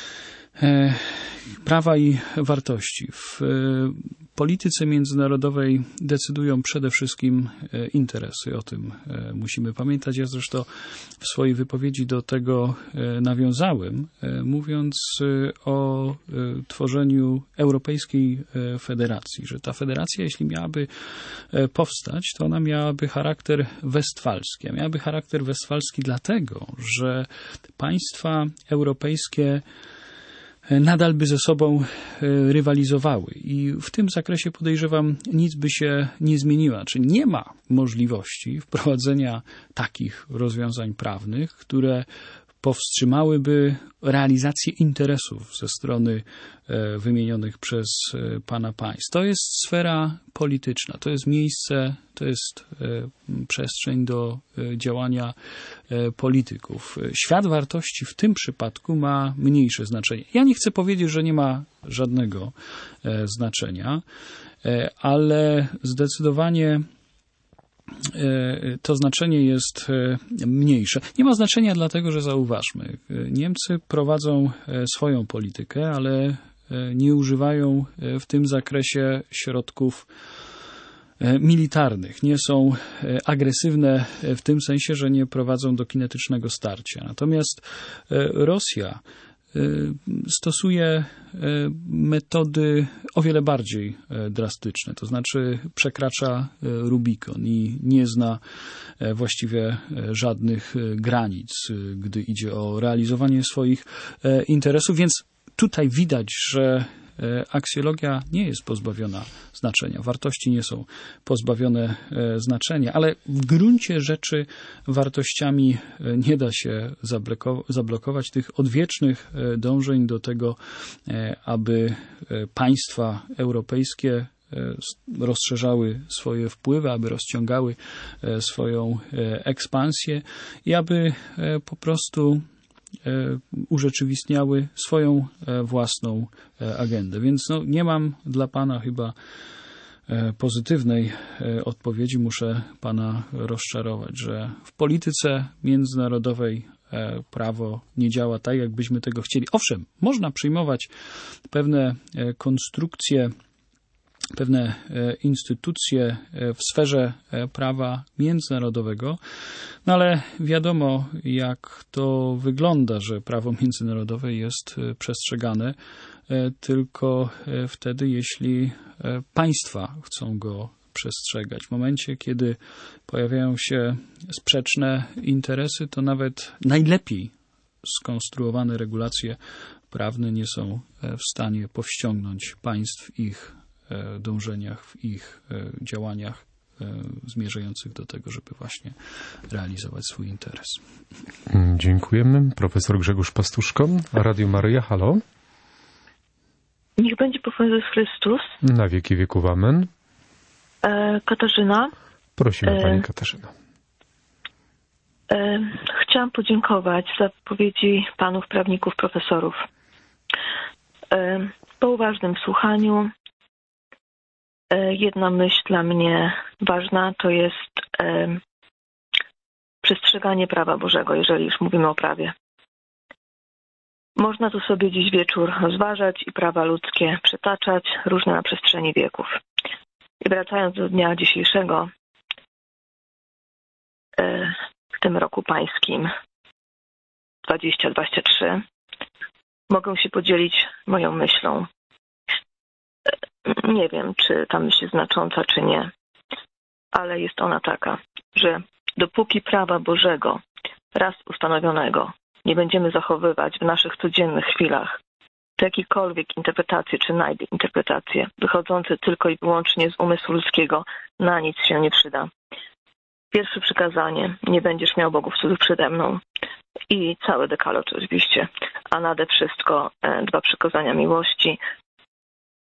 prawa i wartości. W polityce międzynarodowej decydują przede wszystkim interesy. O tym musimy pamiętać. Ja zresztą w swojej wypowiedzi do tego nawiązałem, mówiąc o tworzeniu Europejskiej Federacji, że ta federacja, jeśli miałaby powstać, to ona miałaby charakter westfalski. A miałaby charakter westfalski dlatego, że państwa europejskie nadal by ze sobą rywalizowały i w tym zakresie podejrzewam, nic by się nie zmieniło. Czy nie ma możliwości wprowadzenia takich rozwiązań prawnych, które powstrzymałyby realizację interesów ze strony wymienionych przez pana państw. To jest sfera polityczna, to jest miejsce, to jest przestrzeń do działania polityków. Świat wartości w tym przypadku ma mniejsze znaczenie. Ja nie chcę powiedzieć, że nie ma żadnego znaczenia, ale zdecydowanie to znaczenie jest mniejsze. Nie ma znaczenia dlatego, że zauważmy, Niemcy prowadzą swoją politykę, ale nie używają w tym zakresie środków militarnych. Nie są agresywne w tym sensie, że nie prowadzą do kinetycznego starcia. Natomiast Rosja stosuje metody o wiele bardziej drastyczne, to znaczy przekracza Rubikon i nie zna właściwie żadnych granic, gdy idzie o realizowanie swoich interesów, więc tutaj widać, że aksjologia nie jest pozbawiona znaczenia, wartości nie są pozbawione znaczenia, ale w gruncie rzeczy wartościami nie da się zablokować tych odwiecznych dążeń do tego, aby państwa europejskie rozszerzały swoje wpływy, aby rozciągały swoją ekspansję i aby po prostu urzeczywistniały swoją własną agendę. Więc no, nie mam dla pana chyba pozytywnej odpowiedzi. Muszę pana rozczarować, że w polityce międzynarodowej prawo nie działa tak, jakbyśmy tego chcieli. Owszem, można przyjmować pewne konstrukcje, pewne instytucje w sferze prawa międzynarodowego, no ale wiadomo, jak to wygląda, że prawo międzynarodowe jest przestrzegane tylko wtedy, jeśli państwa chcą go przestrzegać. W momencie, kiedy pojawiają się sprzeczne interesy, to nawet najlepiej skonstruowane regulacje prawne nie są w stanie powściągnąć państw w ich dążeniach, w ich działaniach zmierzających do tego, żeby właśnie realizować swój interes. Dziękujemy. Profesor Grzegorz Pastuszko, Radio Maryja, halo. Niech będzie pochwalony Jezus Chrystus. Na wieki wieków, amen. E, Katarzyna. Prosimy, e, pani Katarzyna. E, chciałam podziękować za wypowiedzi panów prawników, profesorów. E, po uważnym słuchaniu e, jedna myśl dla mnie ważna to jest e, przestrzeganie prawa Bożego, jeżeli już mówimy o prawie. Można tu sobie dziś wieczór rozważać i prawa ludzkie przytaczać, różne na przestrzeni wieków. I wracając do dnia dzisiejszego, w tym roku pańskim dwudziestym dwudziestym trzecim, mogę się podzielić moją myślą. Nie wiem, czy ta myśl jest znacząca, czy nie, ale jest ona taka, że dopóki prawa Bożego, raz ustanowionego, nie będziemy zachowywać w naszych codziennych chwilach, to jakiekolwiek interpretacje czy nadinterpretacje wychodzące tylko i wyłącznie z umysłu ludzkiego na nic się nie przyda. Pierwsze przykazanie, nie będziesz miał bogów cudzych przede mną i cały dekalog oczywiście, a nade wszystko dwa przykazania miłości,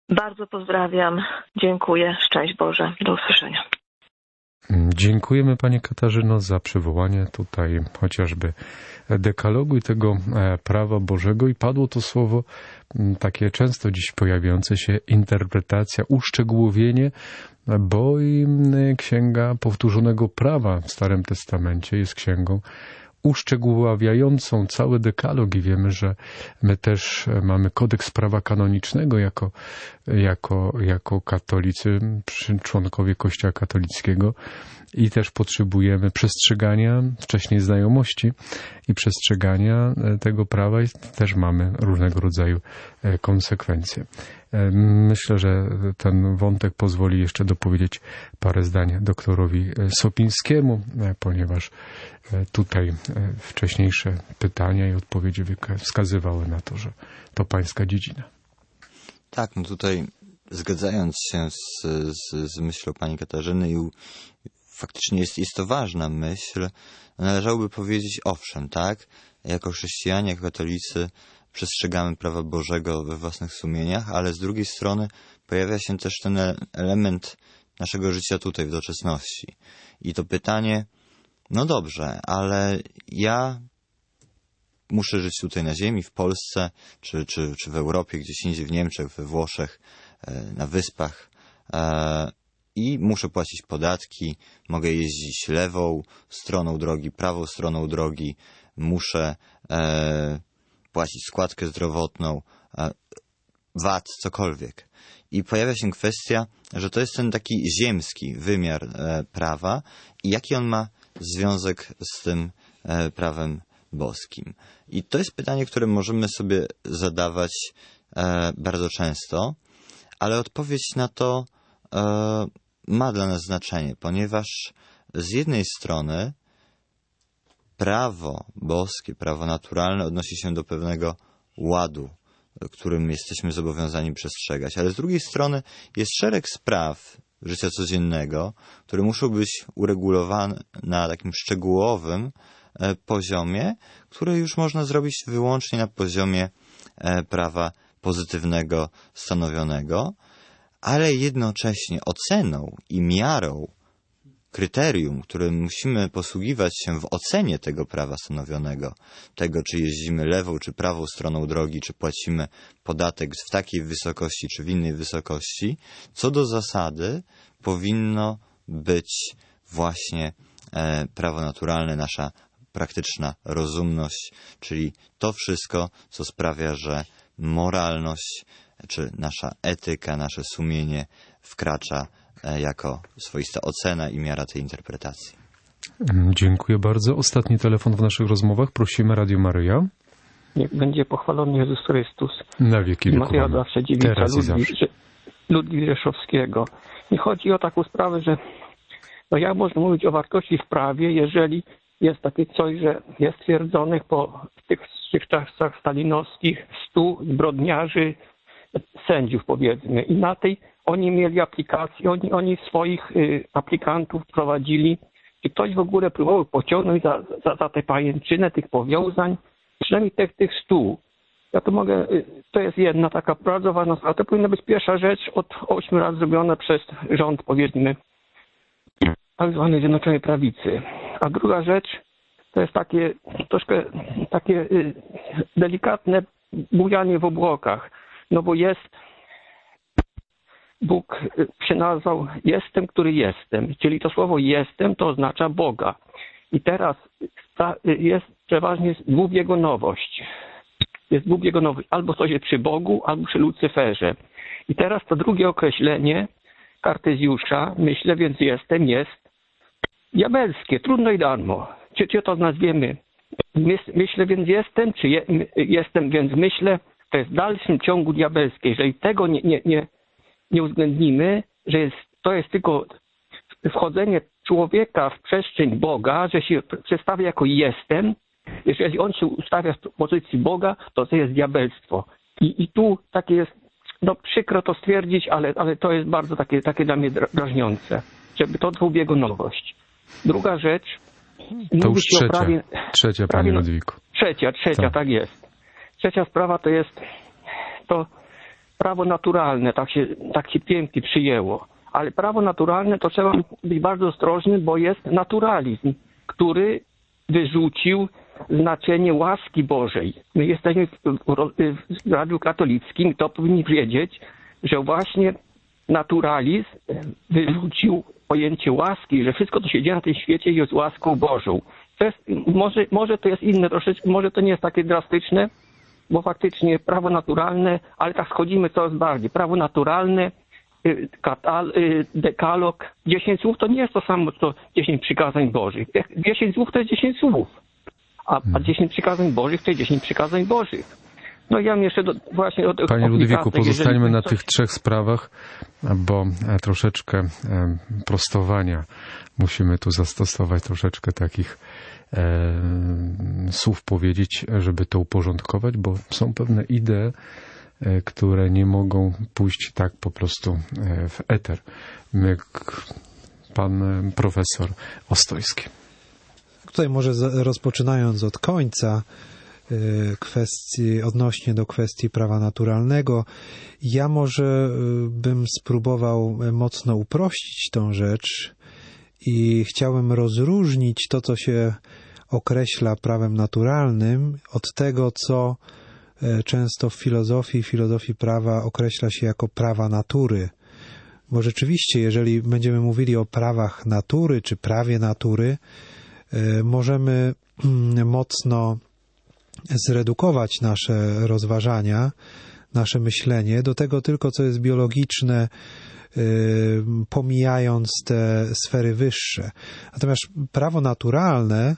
Bardzo pozdrawiam. Dziękuję. Szczęść Boże. Do usłyszenia. Dziękujemy Pani Katarzyno za przywołanie tutaj chociażby dekalogu i tego prawa Bożego i padło to słowo takie często dziś pojawiające się, interpretacja, uszczegółowienie, bo i Księga Powtórzonego Prawa w Starym Testamencie jest księgą uszczegóławiającą cały dekalog i wiemy, że my też mamy kodeks prawa kanonicznego jako, jako, jako katolicy, członkowie Kościoła katolickiego i też potrzebujemy przestrzegania, wcześniej znajomości i przestrzegania tego prawa i też mamy różnego rodzaju konsekwencje. Myślę, że ten wątek pozwoli jeszcze dopowiedzieć parę zdań doktorowi Sopińskiemu, ponieważ tutaj wcześniejsze pytania i odpowiedzi wskazywały na to, że to pańska dziedzina. Tak, no tutaj zgadzając się z, z, z myślą pani Katarzyny i faktycznie jest, jest to ważna myśl, należałoby powiedzieć owszem, tak, jako chrześcijanie, jako katolicy przestrzegamy prawa Bożego we własnych sumieniach, ale z drugiej strony pojawia się też ten element naszego życia tutaj w doczesności. I to pytanie, no dobrze, ale ja muszę żyć tutaj na ziemi, w Polsce, czy, czy, czy w Europie, gdzieś indziej, w Niemczech, we Włoszech, na Wyspach i muszę płacić podatki, mogę jeździć lewą stroną drogi, prawą stroną drogi, muszę płacić składkę zdrowotną, V A T, cokolwiek. I pojawia się kwestia, że to jest ten taki ziemski wymiar prawa i jaki on ma związek z tym prawem boskim. I to jest pytanie, które możemy sobie zadawać bardzo często, ale odpowiedź na to ma dla nas znaczenie, ponieważ z jednej strony prawo boskie, prawo naturalne odnosi się do pewnego ładu, którym jesteśmy zobowiązani przestrzegać, ale z drugiej strony jest szereg spraw życia codziennego, które muszą być uregulowane na takim szczegółowym poziomie, które już można zrobić wyłącznie na poziomie prawa pozytywnego stanowionego, ale jednocześnie oceną i miarą, kryterium, którym musimy posługiwać się w ocenie tego prawa stanowionego, tego czy jeździmy lewą czy prawą stroną drogi, czy płacimy podatek w takiej wysokości czy w innej wysokości, co do zasady powinno być właśnie e, prawo naturalne, nasza praktyczna rozumność, czyli to wszystko, co sprawia, że moralność, czy nasza etyka, nasze sumienie wkracza jako swoista ocena i miara tej interpretacji. Dziękuję bardzo. Ostatni telefon w naszych rozmowach. Prosimy, Radio Maryja. Niech będzie pochwalony Jezus Chrystus. Na wieki wieków. Maria zawsze dziewica Ludwika Rzeszowskiego. I chodzi o taką sprawę, że no jak można mówić o wartości w prawie, jeżeli jest takie coś, że jest twierdzonych po tych, tych czasach stalinowskich stu zbrodniarzy, sędziów powiedzmy. I na tej oni mieli aplikacje, oni, oni swoich y, aplikantów prowadzili. Czy ktoś w ogóle próbował pociągnąć za, za, za tę pajęczynę tych powiązań? Przynajmniej tych, tych stu. Ja to mogę, y, to jest jedna taka bardzo ważna sprawa. To powinna być pierwsza rzecz od ośmiu lat zrobiona przez rząd, powiedzmy, tak zwanej Zjednoczonej Prawicy. A druga rzecz to jest takie troszkę takie y, delikatne bujanie w obłokach. No bo jest Bóg przynazwał jestem, który jestem. Czyli to słowo jestem to oznacza Boga. I teraz jest przeważnie dwubiegunowość. Jest dwubiegunowość. Albo coś jest przy Bogu, albo przy Lucyferze. I teraz to drugie określenie Kartezjusza, myślę, więc jestem, jest diabelskie. Trudno i darmo. Czy, czy to nazwiemy myślę, więc jestem, czy je, jestem, więc myślę, to jest w dalszym ciągu diabelskie. Jeżeli tego nie, nie, nie, nie uwzględnimy, że jest, to jest tylko wchodzenie człowieka w przestrzeń Boga, że się przedstawia jako jestem, jeżeli on się ustawia w pozycji Boga, to to jest diabelstwo. I, i tu takie jest, no przykro to stwierdzić, ale, ale to jest bardzo takie, takie dla mnie drażniące, żeby to dwubiegunowość. Druga rzecz, to już trzecia, prawie, trzecia prawie, Panie Ludwiku. Trzecia, trzecia, tak. tak jest. Trzecia sprawa to jest to, prawo naturalne, tak się, tak się pięknie przyjęło. Ale prawo naturalne to trzeba być bardzo ostrożnym, bo jest naturalizm, który wyrzucił znaczenie łaski Bożej. My jesteśmy w, w Radiu Katolickim i to powinni wiedzieć, że właśnie naturalizm wyrzucił pojęcie łaski, że wszystko, co się dzieje na tym świecie, jest łaską Bożą. To jest, może, może to jest inne troszeczkę, może to nie jest takie drastyczne, bo faktycznie prawo naturalne, ale tak schodzimy coraz bardziej. Prawo naturalne, katal, dekalog, dziesięć słów to nie jest to samo, co dziesięć przykazań Bożych. dziesięć słów to jest dziesięć słów, a, a dziesięć przykazań Bożych to jest dziesięć przykazań Bożych. No ja jeszcze do, właśnie od Panie Ludwiku, pozostańmy na tych trzech sprawach, bo troszeczkę prostowania musimy tu zastosować, troszeczkę takich e, słów powiedzieć, żeby to uporządkować, bo są pewne idee, e, które nie mogą pójść tak po prostu w eter. Jak pan profesor Ostojski. Tutaj może rozpoczynając od końca, kwestii, odnośnie do kwestii prawa naturalnego, ja może bym spróbował mocno uprościć tą rzecz i chciałem rozróżnić to, co się określa prawem naturalnym, od tego, co często w filozofii, filozofii prawa określa się jako prawa natury. Bo rzeczywiście, jeżeli będziemy mówili o prawach natury, czy prawie natury, możemy mocno zredukować nasze rozważania, nasze myślenie do tego tylko, co jest biologiczne, pomijając te sfery wyższe. Natomiast prawo naturalne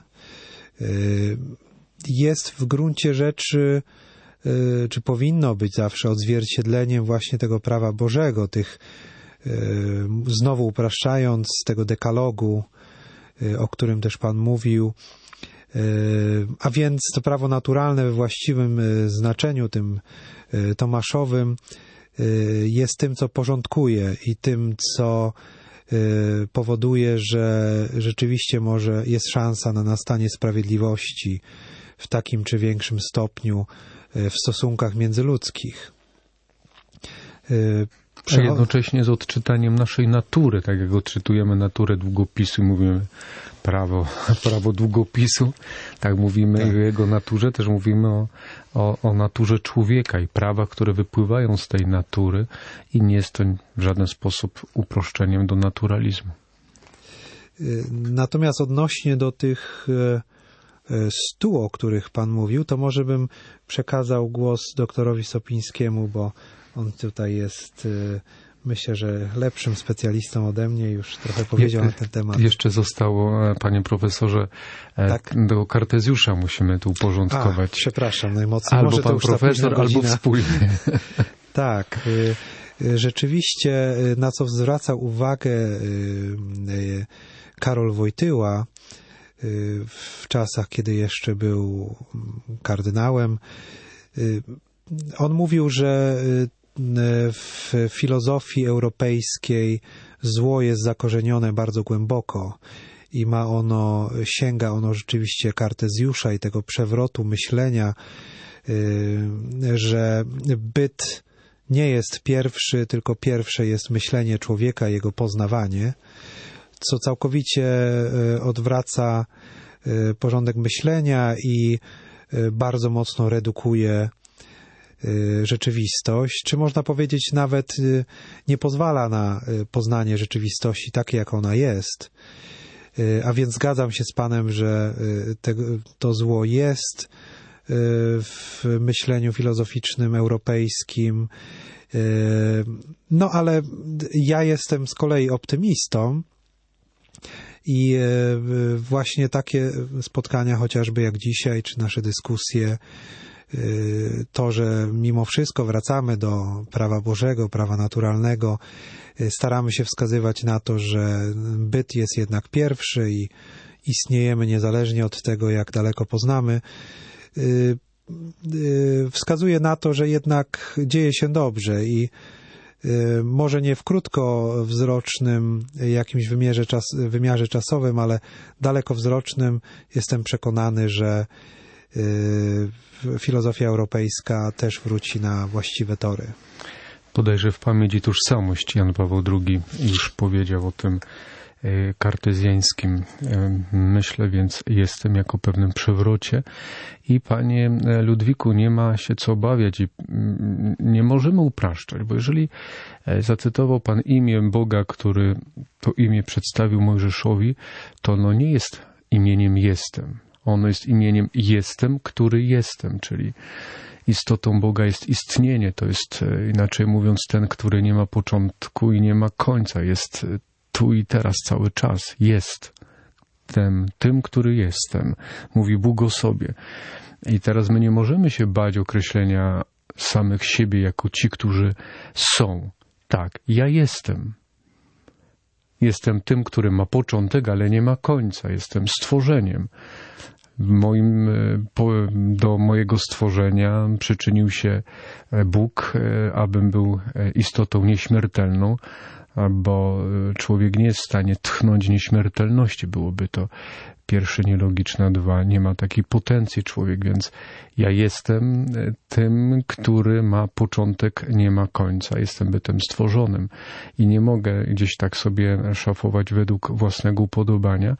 jest w gruncie rzeczy, czy powinno być zawsze odzwierciedleniem właśnie tego prawa Bożego, tych, znowu upraszczając, tego dekalogu, o którym też Pan mówił. A więc to prawo naturalne we właściwym znaczeniu, tym tomaszowym, jest tym, co porządkuje i tym, co powoduje, że rzeczywiście może jest szansa na nastanie sprawiedliwości w takim czy większym stopniu w stosunkach międzyludzkich. A jednocześnie z odczytaniem naszej natury, tak jak odczytujemy naturę długopisu i mówimy prawo, prawo długopisu, tak mówimy tak. O jego naturze, też mówimy o, o, o naturze człowieka i prawach, które wypływają z tej natury i nie jest to w żaden sposób uproszczeniem do naturalizmu. Natomiast odnośnie do tych stu, o których Pan mówił, to może bym przekazał głos doktorowi Sopińskiemu, bo on tutaj jest, myślę, że lepszym specjalistą ode mnie, już trochę powiedział Je, na ten temat. Jeszcze zostało, panie profesorze, tak? Do Kartezjusza musimy tu uporządkować. A, przepraszam najmocniej. Albo Może pan profesor, albo wspólnie. Tak. Rzeczywiście, na co zwraca uwagę Karol Wojtyła w czasach, kiedy jeszcze był kardynałem, on mówił, że w filozofii europejskiej zło jest zakorzenione bardzo głęboko i ma ono, sięga ono rzeczywiście Kartezjusza i tego przewrotu myślenia, że byt nie jest pierwszy, tylko pierwsze jest myślenie człowieka, jego poznawanie, co całkowicie odwraca porządek myślenia i bardzo mocno redukuje rzeczywistość, czy można powiedzieć nawet nie pozwala na poznanie rzeczywistości takiej, jak ona jest. A więc zgadzam się z Panem, że te, to zło jest w myśleniu filozoficznym europejskim. No ale ja jestem z kolei optymistą i właśnie takie spotkania, chociażby jak dzisiaj, czy nasze dyskusje, to, że mimo wszystko wracamy do prawa Bożego, prawa naturalnego, staramy się wskazywać na to, że byt jest jednak pierwszy i istniejemy niezależnie od tego, jak daleko poznamy, wskazuje na to, że jednak dzieje się dobrze i może nie w krótkowzrocznym jakimś wymiarze, czas, wymiarze czasowym, ale dalekowzrocznym jestem przekonany, że filozofia europejska też wróci na właściwe tory. bodajże w pamięci tożsamość Jan Paweł drugi już powiedział o tym kartezjańskim myślę, więc jestem jako pewnym przewrocie. I panie Ludwiku, nie ma się co obawiać i nie możemy upraszczać, bo jeżeli zacytował pan imię Boga, który to imię przedstawił Mojżeszowi, to ono nie jest imieniem jestem. Ono jest imieniem jestem, który jestem, czyli istotą Boga jest istnienie. To jest, inaczej mówiąc, ten, który nie ma początku i nie ma końca. Jest tu i teraz cały czas. Jest tym, tym, który jestem. Mówi Bóg o sobie. I teraz my nie możemy się bać określenia samych siebie jako ci, którzy są. Tak, ja jestem. Jestem tym, który ma początek, ale nie ma końca. Jestem stworzeniem. Moim, do mojego stworzenia przyczynił się Bóg, abym był istotą nieśmiertelną, bo człowiek nie jest w stanie tchnąć nieśmiertelności. Byłoby to pierwsze nielogiczne, a dwa, nie ma takiej potencji człowiek, więc ja jestem tym, który ma początek, nie ma końca. Jestem bytem stworzonym i nie mogę gdzieś tak sobie szafować według własnego upodobania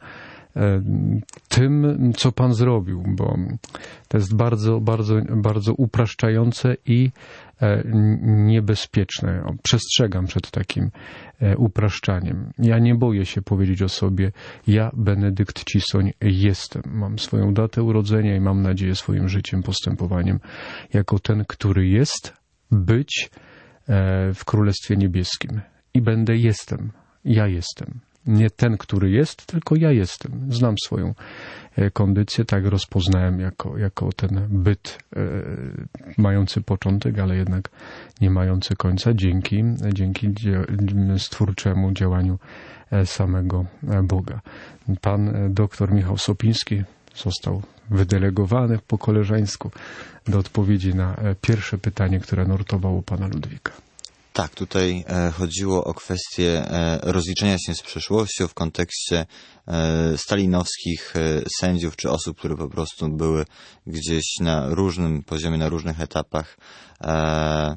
tym, co Pan zrobił, bo to jest bardzo, bardzo, bardzo upraszczające i niebezpieczne. Przestrzegam przed takim upraszczaniem. Ja nie boję się powiedzieć o sobie, ja, Benedykt Cisoń, jestem. Mam swoją datę urodzenia i mam nadzieję swoim życiem, postępowaniem jako ten, który jest, być w Królestwie Niebieskim. I będę jestem. Ja jestem. Nie ten, który jest, tylko ja jestem. Znam swoją kondycję, tak rozpoznałem jako, jako ten byt e, mający początek, ale jednak nie mający końca, dzięki, dzięki stwórczemu działaniu samego Boga. Pan doktor Michał Sopiński został wydelegowany po koleżeńsku do odpowiedzi na pierwsze pytanie, które nurtowało pana Ludwika. Tak, tutaj e, chodziło o kwestię e, rozliczenia się z przeszłością w kontekście e, stalinowskich e, sędziów czy osób, które po prostu były gdzieś na różnym poziomie, na różnych etapach e,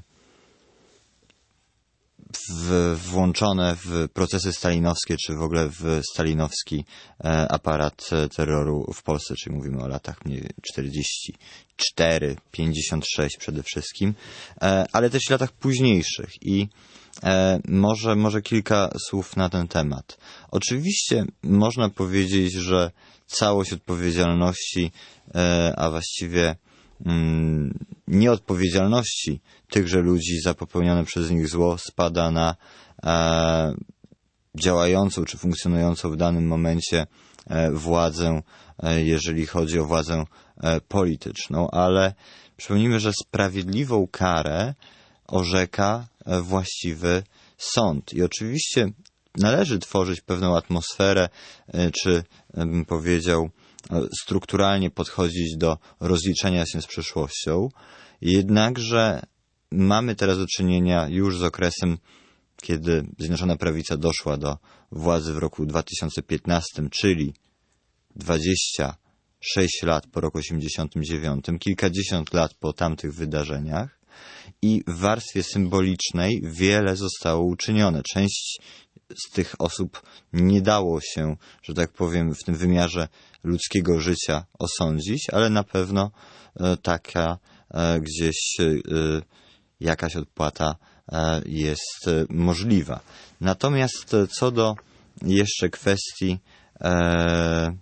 w, włączone w procesy stalinowskie, czy w ogóle w stalinowski e, aparat terroru w Polsce, czyli mówimy o latach czterdziestym czwartym, pięćdziesiątym szóstym przede wszystkim, e, ale też latach późniejszych i e, może, może kilka słów na ten temat. Oczywiście można powiedzieć, że całość odpowiedzialności, e, a właściwie mm, nieodpowiedzialności tychże ludzi za popełnione przez nich zło spada na e, działającą czy funkcjonującą w danym momencie e, władzę, e, jeżeli chodzi o władzę e, polityczną, ale przypomnijmy, że sprawiedliwą karę orzeka e, właściwy sąd. I oczywiście należy tworzyć pewną atmosferę, e, czy e, bym powiedział, strukturalnie podchodzić do rozliczenia się z przeszłością, jednakże mamy teraz do czynienia już z okresem, kiedy Zjednoczona Prawica doszła do władzy w roku dwa tysiące piętnastym, czyli dwadzieścia sześć lat po roku osiemdziesiątym dziewiątym, kilkadziesiąt lat po tamtych wydarzeniach i w warstwie symbolicznej wiele zostało uczynione. Część z tych osób nie dało się, że tak powiem, w tym wymiarze ludzkiego życia osądzić, ale na pewno e, taka e, gdzieś e, jakaś odpłata e, jest e, możliwa. Natomiast e, co do jeszcze kwestii e,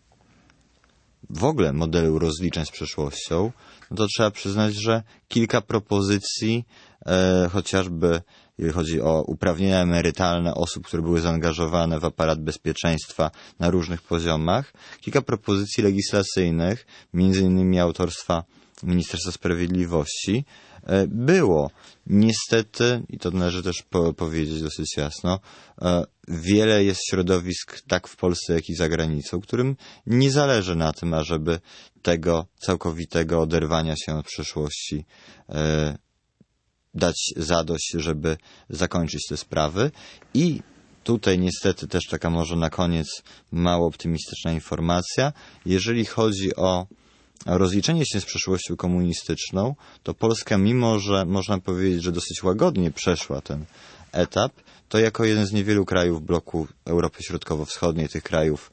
w ogóle modelu rozliczeń z przeszłością, no to trzeba przyznać, że kilka propozycji, e, chociażby jeżeli chodzi o uprawnienia emerytalne osób, które były zaangażowane w aparat bezpieczeństwa na różnych poziomach, kilka propozycji legislacyjnych, między innymi autorstwa Ministerstwa Sprawiedliwości, e, było. Niestety, i to należy też po, powiedzieć dosyć jasno, e, wiele jest środowisk tak w Polsce, jak i za granicą, którym nie zależy na tym, ażeby tego całkowitego oderwania się od przeszłości e, dać zadość, żeby zakończyć te sprawy. I tutaj niestety też taka może na koniec mało optymistyczna informacja. Jeżeli chodzi o rozliczenie się z przeszłością komunistyczną, to Polska, mimo że można powiedzieć, że dosyć łagodnie przeszła ten etap, to jako jeden z niewielu krajów bloku Europy Środkowo-Wschodniej, tych krajów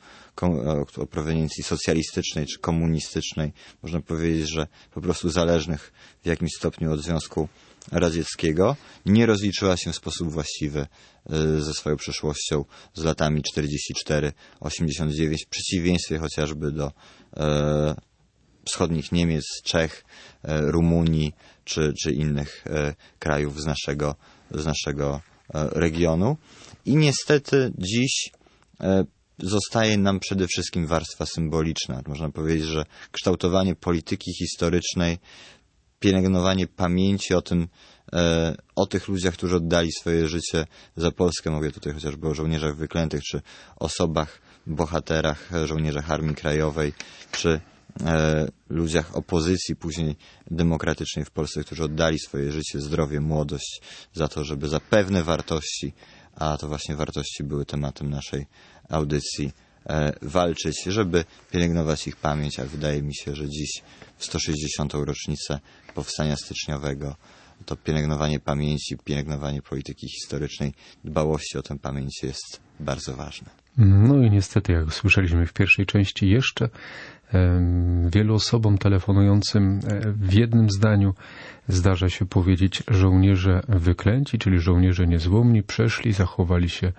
o proweniencji socjalistycznej czy komunistycznej, można powiedzieć, że po prostu zależnych w jakimś stopniu od Związku Radzieckiego, nie rozliczyła się w sposób właściwy ze swoją przeszłością z latami czterdzieści cztery osiemdziesiąt dziewięć, w przeciwieństwie chociażby do e, wschodnich Niemiec, Czech, e, Rumunii czy, czy innych e, krajów z naszego, z naszego e, regionu. I niestety dziś e, zostaje nam przede wszystkim warstwa symboliczna. Można powiedzieć, że kształtowanie polityki historycznej, pielęgnowanie pamięci o tym, e, o tych ludziach, którzy oddali swoje życie za Polskę. Mówię tutaj chociażby o żołnierzach wyklętych, czy osobach, bohaterach, żołnierzach Armii Krajowej, czy e, ludziach opozycji później demokratycznej w Polsce, którzy oddali swoje życie, zdrowie, młodość za to, żeby za pewne wartości, a to właśnie wartości były tematem naszej audycji, e, walczyć, żeby pielęgnować ich pamięć, a wydaje mi się, że dziś w sto sześćdziesiątą rocznicę Powstania Styczniowego to pielęgnowanie pamięci, pielęgnowanie polityki historycznej, dbałości o tę pamięć jest bardzo ważne. No i niestety, jak słyszeliśmy w pierwszej części, jeszcze wielu osobom telefonującym w jednym zdaniu zdarza się powiedzieć: żołnierze wyklęci, czyli żołnierze niezłomni, przeszli, zachowali się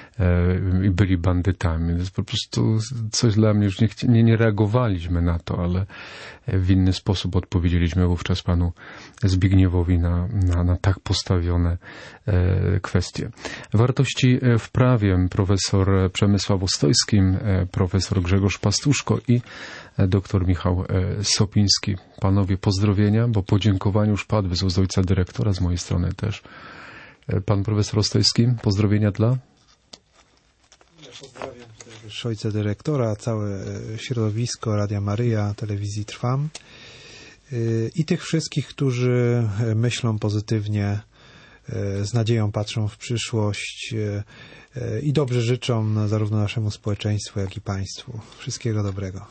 i byli bandytami. To jest po prostu coś dla mnie, już nie, nie, nie reagowaliśmy na to, ale w inny sposób odpowiedzieliśmy wówczas panu Zbigniewowi na, na, na tak postawione e, kwestie. Wartości w prawie profesor Przemysław Ostojski, profesor Grzegorz Pastuszko i doktor Michał Sopiński. Panowie, pozdrowienia, bo podziękowania już padły z ojca dyrektora, z mojej strony też. Pan profesor Ostojski, pozdrowienia dla? Pozdrawiam też ojca dyrektora, całe środowisko Radia Maryja, telewizji Trwam i tych wszystkich, którzy myślą pozytywnie, z nadzieją patrzą w przyszłość i dobrze życzą zarówno naszemu społeczeństwu, jak i państwu. Wszystkiego dobrego.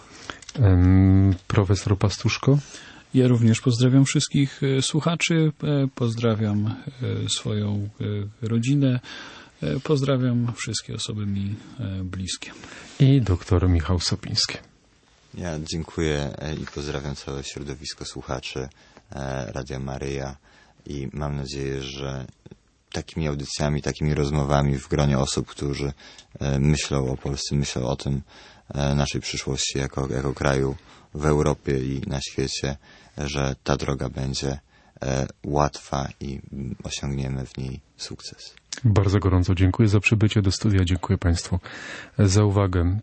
Profesor Pastuszko? Ja również pozdrawiam wszystkich słuchaczy, pozdrawiam swoją rodzinę, pozdrawiam wszystkie osoby mi bliskie. I doktor Michał Sopiński. Ja dziękuję i pozdrawiam całe środowisko słuchaczy Radia Maryja i mam nadzieję, że takimi audycjami, takimi rozmowami w gronie osób, którzy myślą o Polsce, myślą o tym naszej przyszłości jako, jako kraju w Europie i na świecie, że ta droga będzie łatwa i osiągniemy w niej sukces. Bardzo gorąco dziękuję za przybycie do studia, dziękuję Państwu za uwagę.